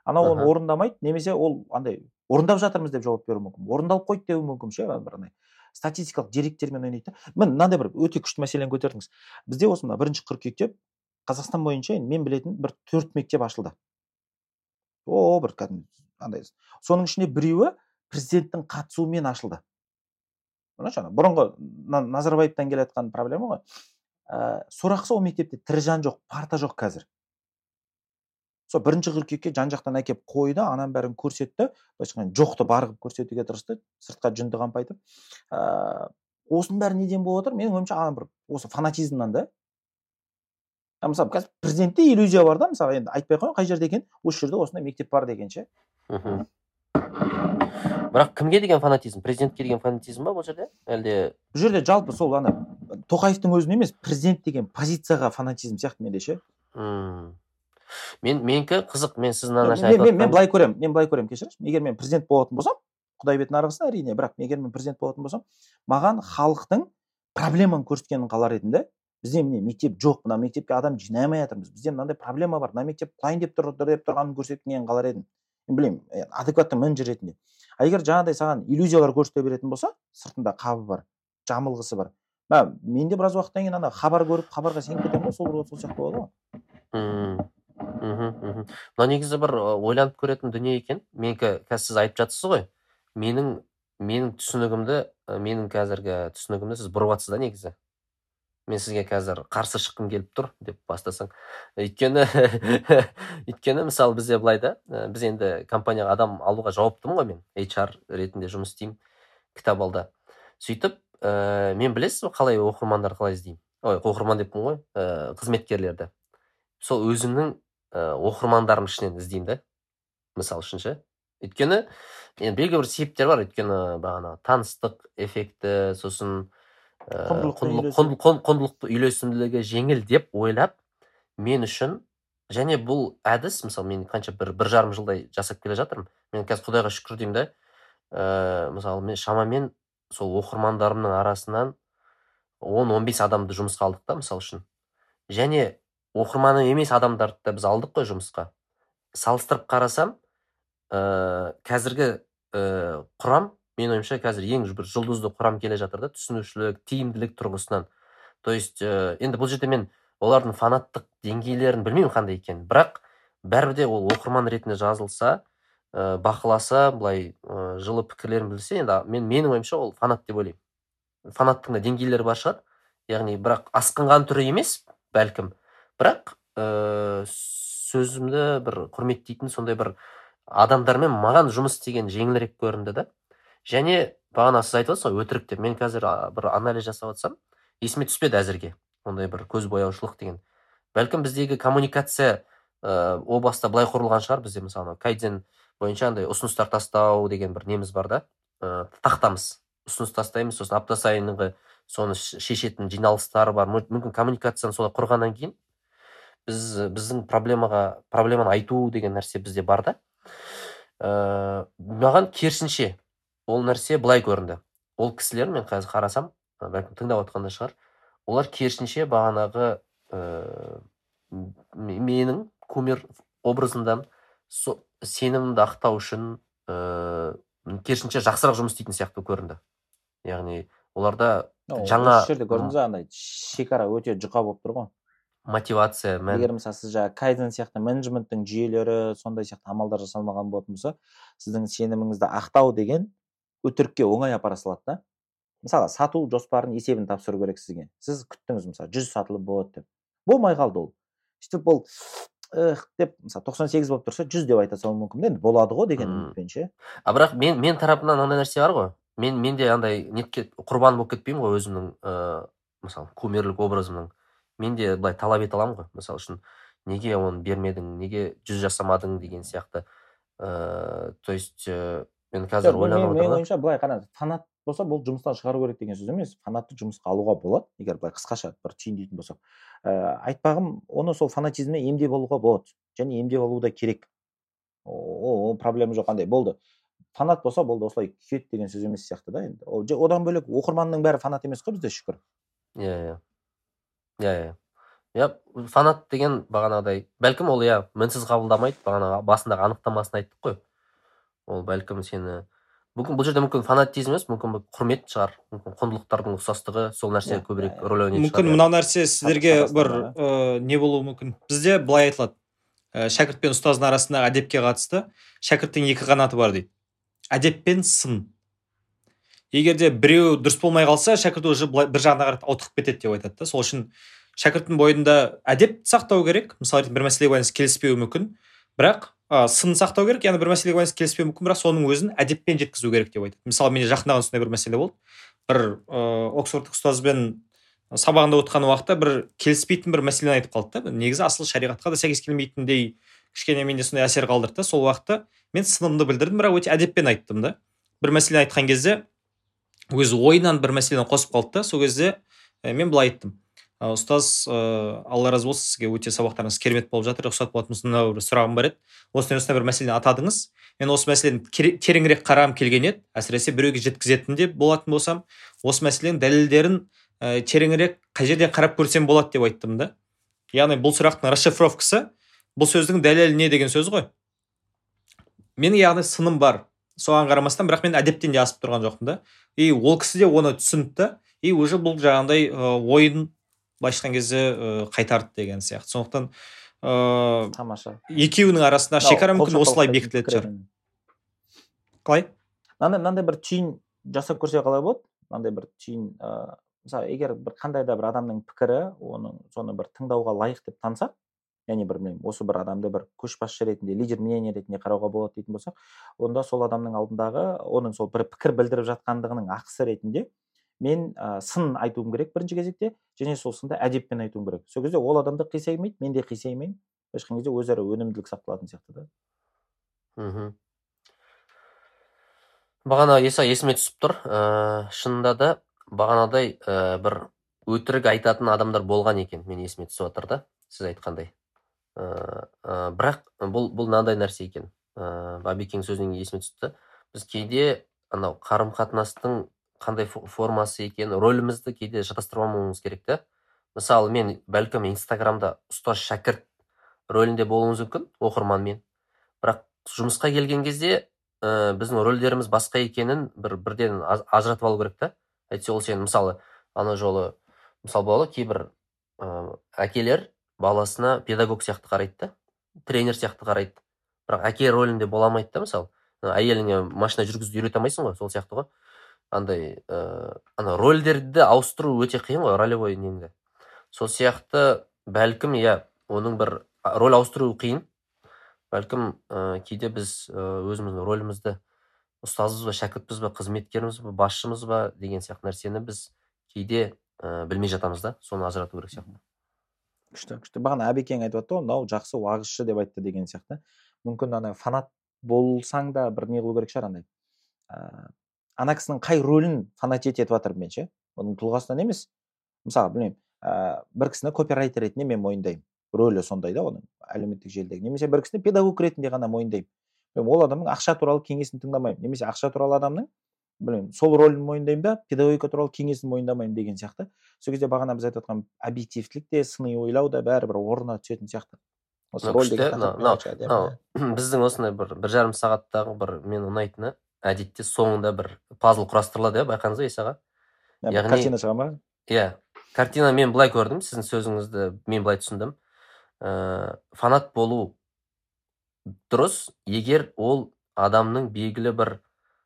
анау оны Аха. орындамайды, немесе ол андай орындап жатырмыз деп жауап беруі мүмкін, орындалып қойды деуі мүмкін ше, бір андай статистикалық деректермен ойнайды да. Міне мынандай бір өте күшті мәселені көтердіңіз. Бізде осы мына бірінші қыркүйекте Қазақстан бойынша енді мен білетін бір төрт мектеп ашылды. О, бір кәдімгі андай. Соның ішінде біреуі президенттің қатысуымен ашылды. Мына жаңа бұрынғы Назарбаевтан келатқан проблема ғой. Ә, сорақсы ол мектепте тірі жан жоқ, парта жоқ қазір. Сол бірінші қыркүйекке жан жақтан әкеп қойды, анан бәрін көрсетті, былайша айтқанда жоқты барғып көрсетуге тырысты, сыртқа жүнді қампайтып. Ә, осының бәрі неден болып отыр? Менің ойымша ана бір осы фанатизмнан да. А мысалы қазір президентте иллюзия бар да, мысалы енді айтпай қойын қай жерде екен, осы жерде осындай мектеп бар деген ше. Мхм. Бірақ кімге деген фанатизм? Президентке деген фанатизм ба бұл жерде? Әлде Бұл жерде жалпы сол ана Тоқаевтың өзіне емес, президент деген позицияға фанатизм сияқты менде ше. М. Мен менікі қызық, мен сіз мына Мен, нәрсені мен, мен, айтып мен жатқан. былай көремін, мен былай көремін, кешіріңіз. Егер мен президент болатын болсам, Құдай бетін арғысын әрине, бірақ егер мен президент болатын болсам, маған халықтың проблеманы көрсеткенін қалар едім да. Бізде міне мектеп жоқ, мына мектепке адам жинамай жатырмыз. Бізде мынандай проблема бар, мына мектеп құлайын деп тұр деп тұрғанын көрсеткенін қалар едім. Мен білемін, адекватты менеджер ретінде. А егер жаңағыдай саған иллюзиялар көрсете беретін болса, сыртында қабы бар, жамылғысы бар. Ба, мен де біраз уақыттан кейін ана хабар көріп, хабарға сеніп кетемін ғой, сол сол сияқты болады ғой. М. Мхм, мхм. Мына негізі бір ы, ойланып көретін дүние екен. Менікі қазір сіз айтып жатсыз ғой. Менің менің түсінігімді, ы, менің қазіргі түсінігімді сіз бұрып жатсыз да негізі. Мен сізге қазір қарсы шыққым келіп тұр деп бастасаң. Өйткені өйткені мысалы бізде былай да, ы, біз енді компанияға адам алуға жауаптымын ғой мен, эйч ар ретінде жұмыс істеймін кітап алда. Сөйтіп, ә, мен білесіз бе қалай оқырмандар қалай іздеймін? Ой, оқырман деппін ғой, ә, қызметкерлерді. Сол өзімнің ә, оқырмандарым ішінен іздеймін да. Мысал үшін ше. Өйткені енді белгілі бір себептер бар. Өйткені бағана таныстық эффекті, сосын ә, Құндылықтың құндылық үйлесім. құнд- құнд- құндылықты үйлесімділігі жеңіл деп ойлап, мен үшін және бұл әдіс, мысалы мен қанша бір бір жарым жылдай жасап келе жатырмын. Мен қазір Құдайға шүкір деймін да. Ә, мысалы мен шамамен сол оқырмандарымның арасынан он он бес адамды жұмысқа алдық та, мысал үшін. Және оқырманы емес адамдарды да біз алдық қой жұмысқа. Салыстырып қарасам, ә, қазіргі ә, құрам, мен ойымша қазір ең бір жұлдызды құрам келе жатыр да, түсінушілік, тиімділік тұрғысынан. То есть, ә, енді бұл жерде мен олардың фанаттық деңгейлерін білмеймін қандай екенін, бірақ бәрібір де ол оқырман ретінде жазылса, ә, бақыласа, былай ә, жылы пікірлерін білсе, енді мен менің ойымша ол фанат деп ойлаймын. Фанаттың да деңгейлері бар шығар. Яғни бірақ асқынған түрі емес, бәлкім. Бірақ ә, сөзімді бір құрметтейтін сондай бір адамдармен маған жұмыс істеген жеңілірек көрінді да. Және бағана сіз айтып отырсыз ғой, өтірік деп. Мен қазір а, бір анализ жасап жатсам, есіме түспеді әзірге. Ондай бір көз бояушылық деген. Бәлкім біздегі коммуникация ә, о баста былай құрылған шығар. Бізде мысалы кайдзен бойынша андай ұсыныстар тастау деген бір неміз бар да. Ә, тақтамыз. Ұсыныс тастаймыз, сосын апта сайынғы соны ш- шешетін жиналыстары бар. Мү- Мүмкін коммуникацияны солай құрғаннан кейін біз біздің проблемаға проблеманы айту деген нәрсе бізде бар да. Ә, маған керісінше ол нәрсе былай көрінді. Ол кісілер, мен қазір қарасам, ә, бәлкім тыңдап отқанда шығар, олар керісінше бағанағы ә, м- менің кумир образындан со- сенімімді ақтау үшін ә, керісінше жақсырақ жұмыс істейтін сияқты көрінді. Яғни оларда Ну, жаңа осы жерде көрдіңіз ба, андай шекара өте жұқа болып тұр ғой. мотивация, мән. Егер мысалы сіз жаңағы кайдзен сияқты менеджменттің жүйелері, сондай сияқты амалдар жасалмаған болатын болса, сіздің сеніміңізді ақтау деген өтірікке оңай апара салады да. Мысалы сату жоспарын есебін тапсыру керек сізге. Сіз күттіңіз мысалы жүз сатылып болады деп. Болмай қалды ол. Сөйтіп ол эх деп мысалы тоқсан сегіз болып тұрса жүз деп айта салуы мүмкін. Енді болады ғой деген М. үмітпен ше. А бірақ мен мен тарапымнан андай нәрсе бар ғой. Мен менде андай нетке құрбан болып кетпеймін ғой өзімнің ә, мысалы кумирлік образымның. Мен де былай талап ете аламын ғой. Мысалы үшін неге оны бермедің, неге жүз жасамадың деген сияқты. Ә, то есть ә, мен қазір Жоқ, мен ойланып мен отырмын. ойымша былай қараңыз, фанат болса бұл жұмыстан шығару керек деген сөз емес. Фанатты жұмысқа алуға болады, егер былай қысқаша бір түйіндейтін болсақ. Ә, айтпағым, оны сол фанатизммен емдеп алуға болады және емдеп алу да керек. О, о, проблема жоқ, қандай болды. Фанат болса болды, осылай күйеді деген сөз емес сияқты да енді. Ол же- Одан бөлек оқырманның бәрі фанат емес қой бізде, шүкір. Иә, иә. Иә, иә. иә фанат деген бағанағыдай бәлкім ол иә мінсіз қабылдамайды, бағана басындағы анықтамасын айттық қой. Ол бәлкім сені мүмкін бұл жерде мүмкін фанатизм емес, мүмкін бұл құрмет шығар, мүмкін құндылықтардың ұқсастығы сол нәрсе Иә, көбірек иә, иә. рөл ойнайтын мүмкін шығар. мынау нәрсе сіздерге шатастырма, бір иә. ә, не болуы мүмкін. Бізде былай айтылады. Ә, шәкірт пен ұстаздың арасындағы әдепке қатысты шәкірттің екі қанаты бар дейді. Әдеп пен сын. Егер де біреу дұрыс болмай қалса, шәкірт уже былай- бір жағына қарап ауытқып кетеді деп айтады да. Сол үшін шәкірттің бойында әдеп сақтау керек. Мысалы бір мәселеге байланысты келіспеуі мүмкін, бірақ ә, сын сақтау керек. Яғни бір мәселеге байланысты келіспеуі мүмкін, бірақ соның өзін әдеппен жеткізу керек деп айтады. Мысалы менде жақында ғана сондай бір мәселе болды. Бір ә, Оксфордтық ұстазбен сабағында отырған уақытта бір келіспейтін бір мәселені айтып қалды да. Негізі асыл шариғатқа да сәйкес келмейтіндей кішкене менде сондай әсер қалдырды да. Сол уақытта мен сынымды білдірдім, бірақ өте әдеппен айттым да. Бір мәселені айтқан кезде өзі ойынан бір мәселені қосып қалды да. Сол кезде ә, мен былай айттым: «Ә, ұстаз, ә, Алла разы болсын, сізге өте сабақтарыңыз керемет болып жатыр, рұқсат болатын болса мына бір сұрағым бар еді. Осындай осындай бір мәселені атадыңыз. Мен осы мәселені кере- тереңірек қарағым келген еді. Әсіресе біреуге жеткізетін де болатын болсам, осы мәселенің дәлелдерін ә, тереңірек қай жерден қарап көрсем болады деп айттым да. Яғни бұл сұрақтың расшифровкасы бұл сөздің дәлелі не деген сөз ғой. Менің яғни сыным бар. Соған қарамастан, бірақ мен әдептен де асып тұрған жоқпын да. И ол кісі де оны түсінді да. И уже бұл жаңағындай ә, ойын былайша айтқан кезде ә, қайтарды деген сияқты. Сондықтан ә, Тамаша. екеуінің арасында Мынау шекара мүмкін қолшапалақтайтын осылай бекітілетін пікір шығар. екен. Қалай? Мынандай мынандай бір түйін жасап көрсе қалай болады? Мынандай бір түйін, ә, мысалы егер бір қандай да бір адамның пікірі, оның соны бір тыңдауға лайық деп тансақ, яғни бір білмеймін, осы бір адамды бір көшбасшы ретінде, лидер мнение ретінде қарауға болады дейтін болсақ, онда сол адамның алдындағы оның сол бір пікір білдіріп жатқандығының ақысы ретінде мен ә, сын айтуым керек бірінші кезекте, және сол сынды әдеппен айтуым керек. Сол кезде ол адамды қисаймайды, мен де қисаймаймын. Былайша айтқан кезде өзара өнімділік сақталатын сияқты да. Мгм. Бағана еса есіме түсіп тұр. Ә, шынында да бағанадай ә, бір өтірік айтатын адамдар болған екен. Мен есіме түсіп жатыр да, сіз айтқандай. Ә, ә, бірақ бұл бұл мынандай нәрсе екен. Ә, Бабекең сөзінен есіме түсті. Біз кейде анау қарым-қатынастың қандай фо- формасы екен, рөлімізді кейде шатастырмауымыз керек та. Мысалы, мен бәлкім Инстаграмда ұстаз шәкірт рөлінде болуымыз мүмкін, оқырманмен. Бірақ жұмысқа келген кезде ә, біздің рөлдеріміз басқа екенін бір бірден аз- ажыратып алу керек та. Әйтсе ол сен мысалы ана жолы мысалы болады кейбір ә, әкелер баласына педагог сияқты қарайды да, тренер сияқты қарайды. Бірақ әке рөлінде бола алмайды да. Мысалы ана әйеліңе машина жүргізуді үйрете алмайсың ғой, сол сияқты ғой. Андай ә, ана рөлдерді ауыстыру өте қиын ғой, ролевой неңді. Сол сияқты бәлкім иә оның бір а, роль ауыстыру қиын. Бәлкім ә, кейде біз ә, өзіміздің рөлімізді ұстазбыз ба, шәкіртпіз ба, қызметкеріміз ба, басшымыз ба деген сияқты нәрсені біз кейде ә, білмей жатамыз да. Соны ажырату керек сияқты. Күшті, күшті. Бағана Әбекең айтып жатты ғой, мынау жақсы уағызшы деп айтты деген сияқты. Мүмкін ана фанат болсаң да бір не қылу керек шығар андай. Ә, ана кісінің қай рөлін фанатет етіп жатыр мен ше. Оның тұлғасынан емес. Мысалы, білмеймін, ә, бір кісіні копирайтер ретінде мен мойындаймын. Рөлі сондай да оның әлеуметтік желідегі. Немесе бір кісіні педагог ретінде ғана мойындаймын. Ол адамның ақша туралы кеңесін тыңдамаймын. Немесе ақша туралы адамның білмеймін, сол рөлін мойындаймын да, педагогика туралы кеңесін мойындамаймын деген сияқты. Сол кезде бағана біз айтып жатқан объективтілік те, сыни ойлау да бәрі бір орнына түсетін сияқты. Осы Мынау рөлдегі күшті, мынау тақырыппен мынау- айтшы, әдемі. мынау біздің осындай бір бір жарым сағаттағы бір мен ұнайтыны әдетте соңында бір пазл құрастырылады, иә, байқадыңыз ба Исаға? Иә, бір яғни- картина шыға ма? Иә, картина мен былай көрдім, сіздің сөзіңізді мен былай түсіндім. Ә, фанат болу дұрыс, егер ол адамның белгілі бір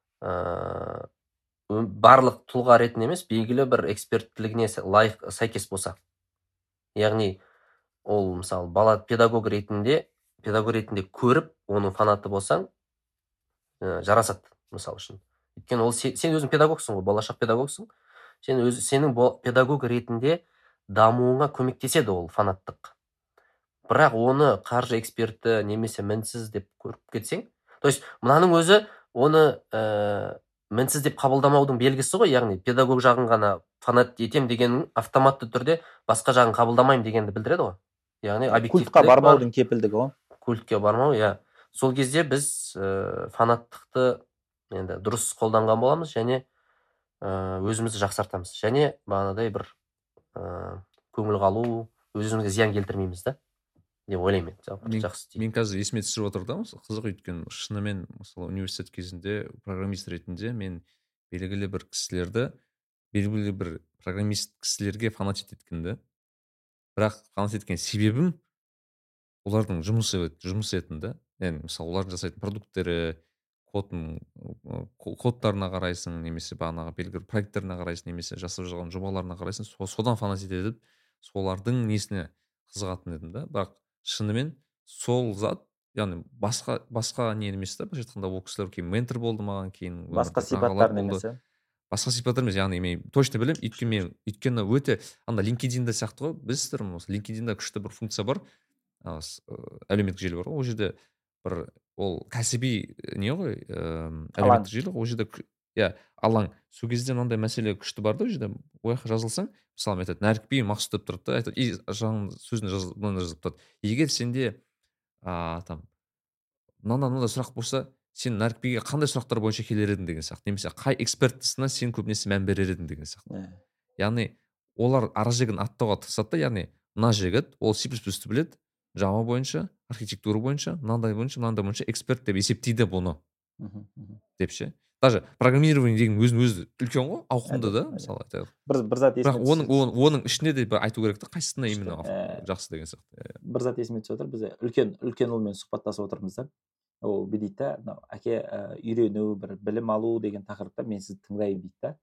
ә, ө- барлық тұлға ретінде емес, белгілі бір эксперттілігіне сә- лайық сәйкес болса. Яғни ол мысалы бала педагог ретінде педагог ретінде көріп оның фанаты болсаң ә, жарасады мысалы үшін. Өйткені ол сен, сен өзің педагогсың ғой, болашақ педагогсың. Сен өз сенің бо- педагог ретінде дамуыңа көмектеседі ол фанаттық. Бірақ оны қаржы эксперті немесе мінсіз деп көріп кетсең, то есть мынаның өзі оны ә, мінсіз деп қабылдамаудың белгісі ғой. Яғни педагог жағын ғана фанат етем дегенің автоматты түрде басқа жағын қабылдамаймын дегенді білдіреді ғой. Яғни объективтілік Культқа бар, бармаудың кепілдігі ғой. культке бармау, иә. Сол кезде біз ә, фанаттықты енді дұрыс қолданған боламыз және ә, өзімізді жақсартамыз. Және бағанадай бір ә, көңіл қалу, өзімізге зиян келтірмейміз да деп ойлаймын мен. Жалпы мен, жақсы мен дейді. қазір есіме түсіріп отыр да мысалы қызық, өйткені шынымен мысалы университет кезінде программист ретінде мен белгілі бір кісілерді белгілі бір программист кісілерге фанатить еткен да. Бірақ фанатить еткен себебім олардың жұмысы жұмысы етін да. Yani мысалы олардың жасайтын продукттері, кодын ы, ко- кодтарына қарайсың, немесе бағанағы белгілі бір проекттеріне қарайсың, немесе жасап жүрген жобаларына қарайсың, со- содан фанатить етіп солардың несіне қызығатын едім да. Бірақ шынымен сол зат, яғни басқа басқа не емес та, былайша айтқанда ол кісілер кейін ментор болды маған, кейін басқа өмірде ағалар сипаттарын болды. емес, иә? Басқа сипаттар емес, яғни мен точно білемін, өйткені мен өйткені өте анда LinkedIn-да сияқты ғой, білесіздер ме, осы LinkedIn-да күшті бір функция бар, а, с- ы, әлеуметтік желі бар ғой, ол жерде бір ол кәсіби э, не ғой, Алаң. эм, әлеуметтік желі ғой, ол жерде кү- иә алаң. Сол кезде мынандай мәселе күшті бар да, ол жерде ол жаққа жазылсаң, мысалы мен айтады нәрікби мақсұт деп тұрады да, айтады и жаңағы сөзін жаз- мынандай жазып тұрады, егер сенде а, там мынандай мынандай сұрақ болса, сен нәрікбиге қандай сұрақтар бойынша келер едің деген сияқты, немесе қай экспертісіне сен көбінесе мән берер едің деген сияқты. Иә. Яғни олар ара жігін аттауға тырысады да, яғни мына жігіт ол C++ ті біледі, Java бойынша, архитектура бойынша, мынандай бойынша, мынандай бойынша эксперт деп есептейді бұны Мгм, мгм. деп ше. Даже программирование деген өзін өзі үлкен ғой, ауқымды Әдет, да, әдет. мысалы айтайық. бір бір зат есіме Бірақ оның түсіп оның, оның ішіне де бір айту керек та, қайсысына күшті. именно Ә, жақсы деген сияқты. Иә. бір зат есіме түсіп отыр. Біз үлкен үлкен ұлмен сұхбаттасып отырмыз да. Ол не дейді да, мынау әке ә, үйрену, бір білім алу деген тақырыпта мен сізді тыңдаймын дейді да.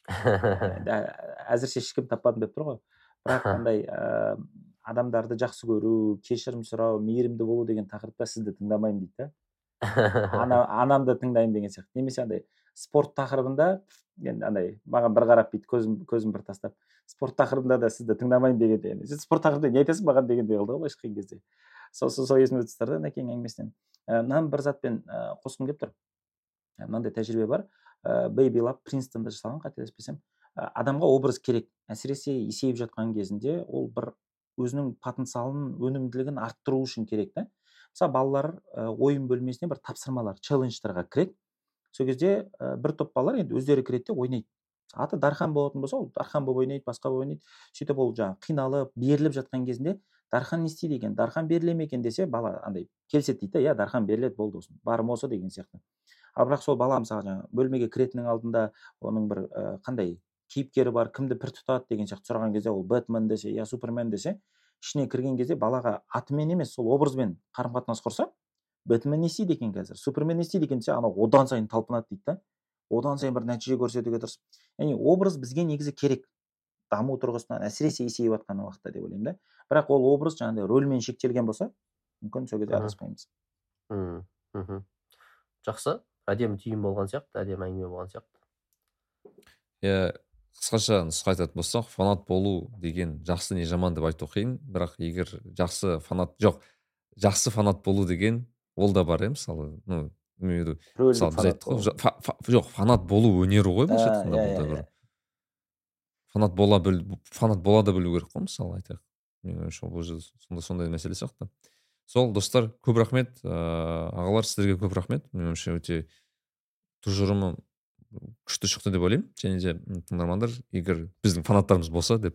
Ә, да, әзірше ешкім таппадым деп тұр ғой. Бірақ андай ә, адамдарды жақсы көру, кешірім сұрау, мейірімді болу деген тақырыпта сізді тыңдамаймын дейді да. Ана, анамды тыңдаймын деген сияқты. Немесе андай спорт тақырыбында, енді андай маған бір қарап бүйтіп көзім көзім бір тастап, спорт тақырыбында да сізді тыңдамаймын дегенде, енді сіз спорт тақырыбында не айтасың маған дегендей қылды ғой былайша айтқан кезде. Сол сол сол есіме түсті да Нәкең әңгімесінен. Ә, мынаны бір затпен ә, қосқым келіп тұр. Ә, мынандай тәжірибе бар. Ә, Baby Lab Принстонда жасалған, қателеспесем. Ә, адамға образ керек. Әсіресе есейіп жатқан кезінде ол бір өзінің потенциалын, өнімділігін арттыру үшін керек та. Мысалы балалар ә, ойын бөлмесіне бір тапсырмалар, челлендждарға кіреді. Сол кезде ә, бір топ балалар енді өздері кіреді де ойнайды. Аты Дархан болатын болса, ол Дархан болып ойнайды, басқа болып ойнайды. Сөйтіп ол жаңағы қиналып, беріліп жатқан кезінде Дархан не істейді екен, Дархан беріле ме екен десе, бала андай келіседі дейді, иә Дархан беріледі, болды осыны, барым осы деген сияқты. Ал бірақ сол бала мысалы жаңағы бөлмеге кіретіннің алдында оның бір ә, қандай кейіпкері бар, кімді пір тұтады деген сияқты сұраған кезде ол Бэтмен десе, я Супермен десе, ішіне кірген кезде балаға атымен емес, сол образбен қарым қатынас құрса, Бэтмен не істейді екен қазір, Супермен не істейді екен десе, анау одан сайын талпынады дейді да. Одан сайын бір нәтиже көрсетуге тырысып. Яғни образ бізге негізі керек. Даму тұрғысынан, әсіресе есейіп жатқан уақытта деп ойлаймын да. Бірақ ол образ жаңағыдай рөлмен шектелген болса, мүмкін сол кезде Мгм. адаспаймыз. Мгм, мхм. Жақсы. Әдемі түйін болған сияқты, әдемі әңгіме болған сияқты. Иә, қысқаша нұсқа айтатын болсақ, фанат болу деген жақсы не жаман деп айту қиын, бірақ егер жақсы фанат жоқ, жақсы фанат болу деген ол да бар, иә, мысалы, ну, имею в виду, Рөлдік мысалы біз фанат айттық қой, болу. жа- фа- фа- жоқ, фанат болу өнері ғой, былайша Ә, айтқанда, иә, бұл да иә, бір иә. фанат бола біл, фанат бола да білу керек қой, мысалы айтайық. Менің ойымша бұл жерде сондай сондай мәселе сияқты. Сол достар, көп рахмет, ыыы, ағалар сіздерге көп рахмет. Менің ойымша өте тұжырымы күшті шықты деп ойлаймын, және де м, тыңдармандар, егер біздің фанаттарымыз болса деп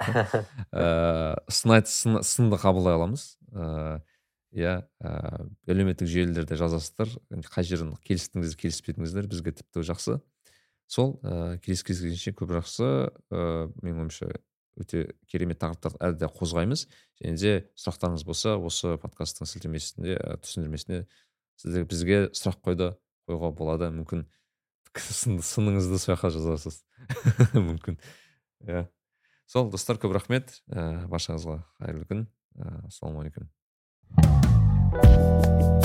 ыыы, сын айт сын- сынды қабылдай аламыз. Ыыы, иә, ыыы, әлеуметтік желілерде жазасыздар, қай жерін келістіңіздер, келіспедіңіздер, бізге тіпті жақсы. Сол ыыы, келесі кездескенше көп жақсы. ыыы, менің ойымша өте керемет тақырыптарды әлі де қозғаймыз, және де сұрақтарыңыз болса осы подкасттың сілтемесінде, ә, түсіндірмесінде сіздер бізге сұрақ қойды қоюға болады, мүмкін сын- сыныңызды сол жаққа жазарсыз. мүмкін. Иә. Сол достар, көп рахмет. Ә, баршаңызға қайырлы күн. Ә, ассалаумағалейкум.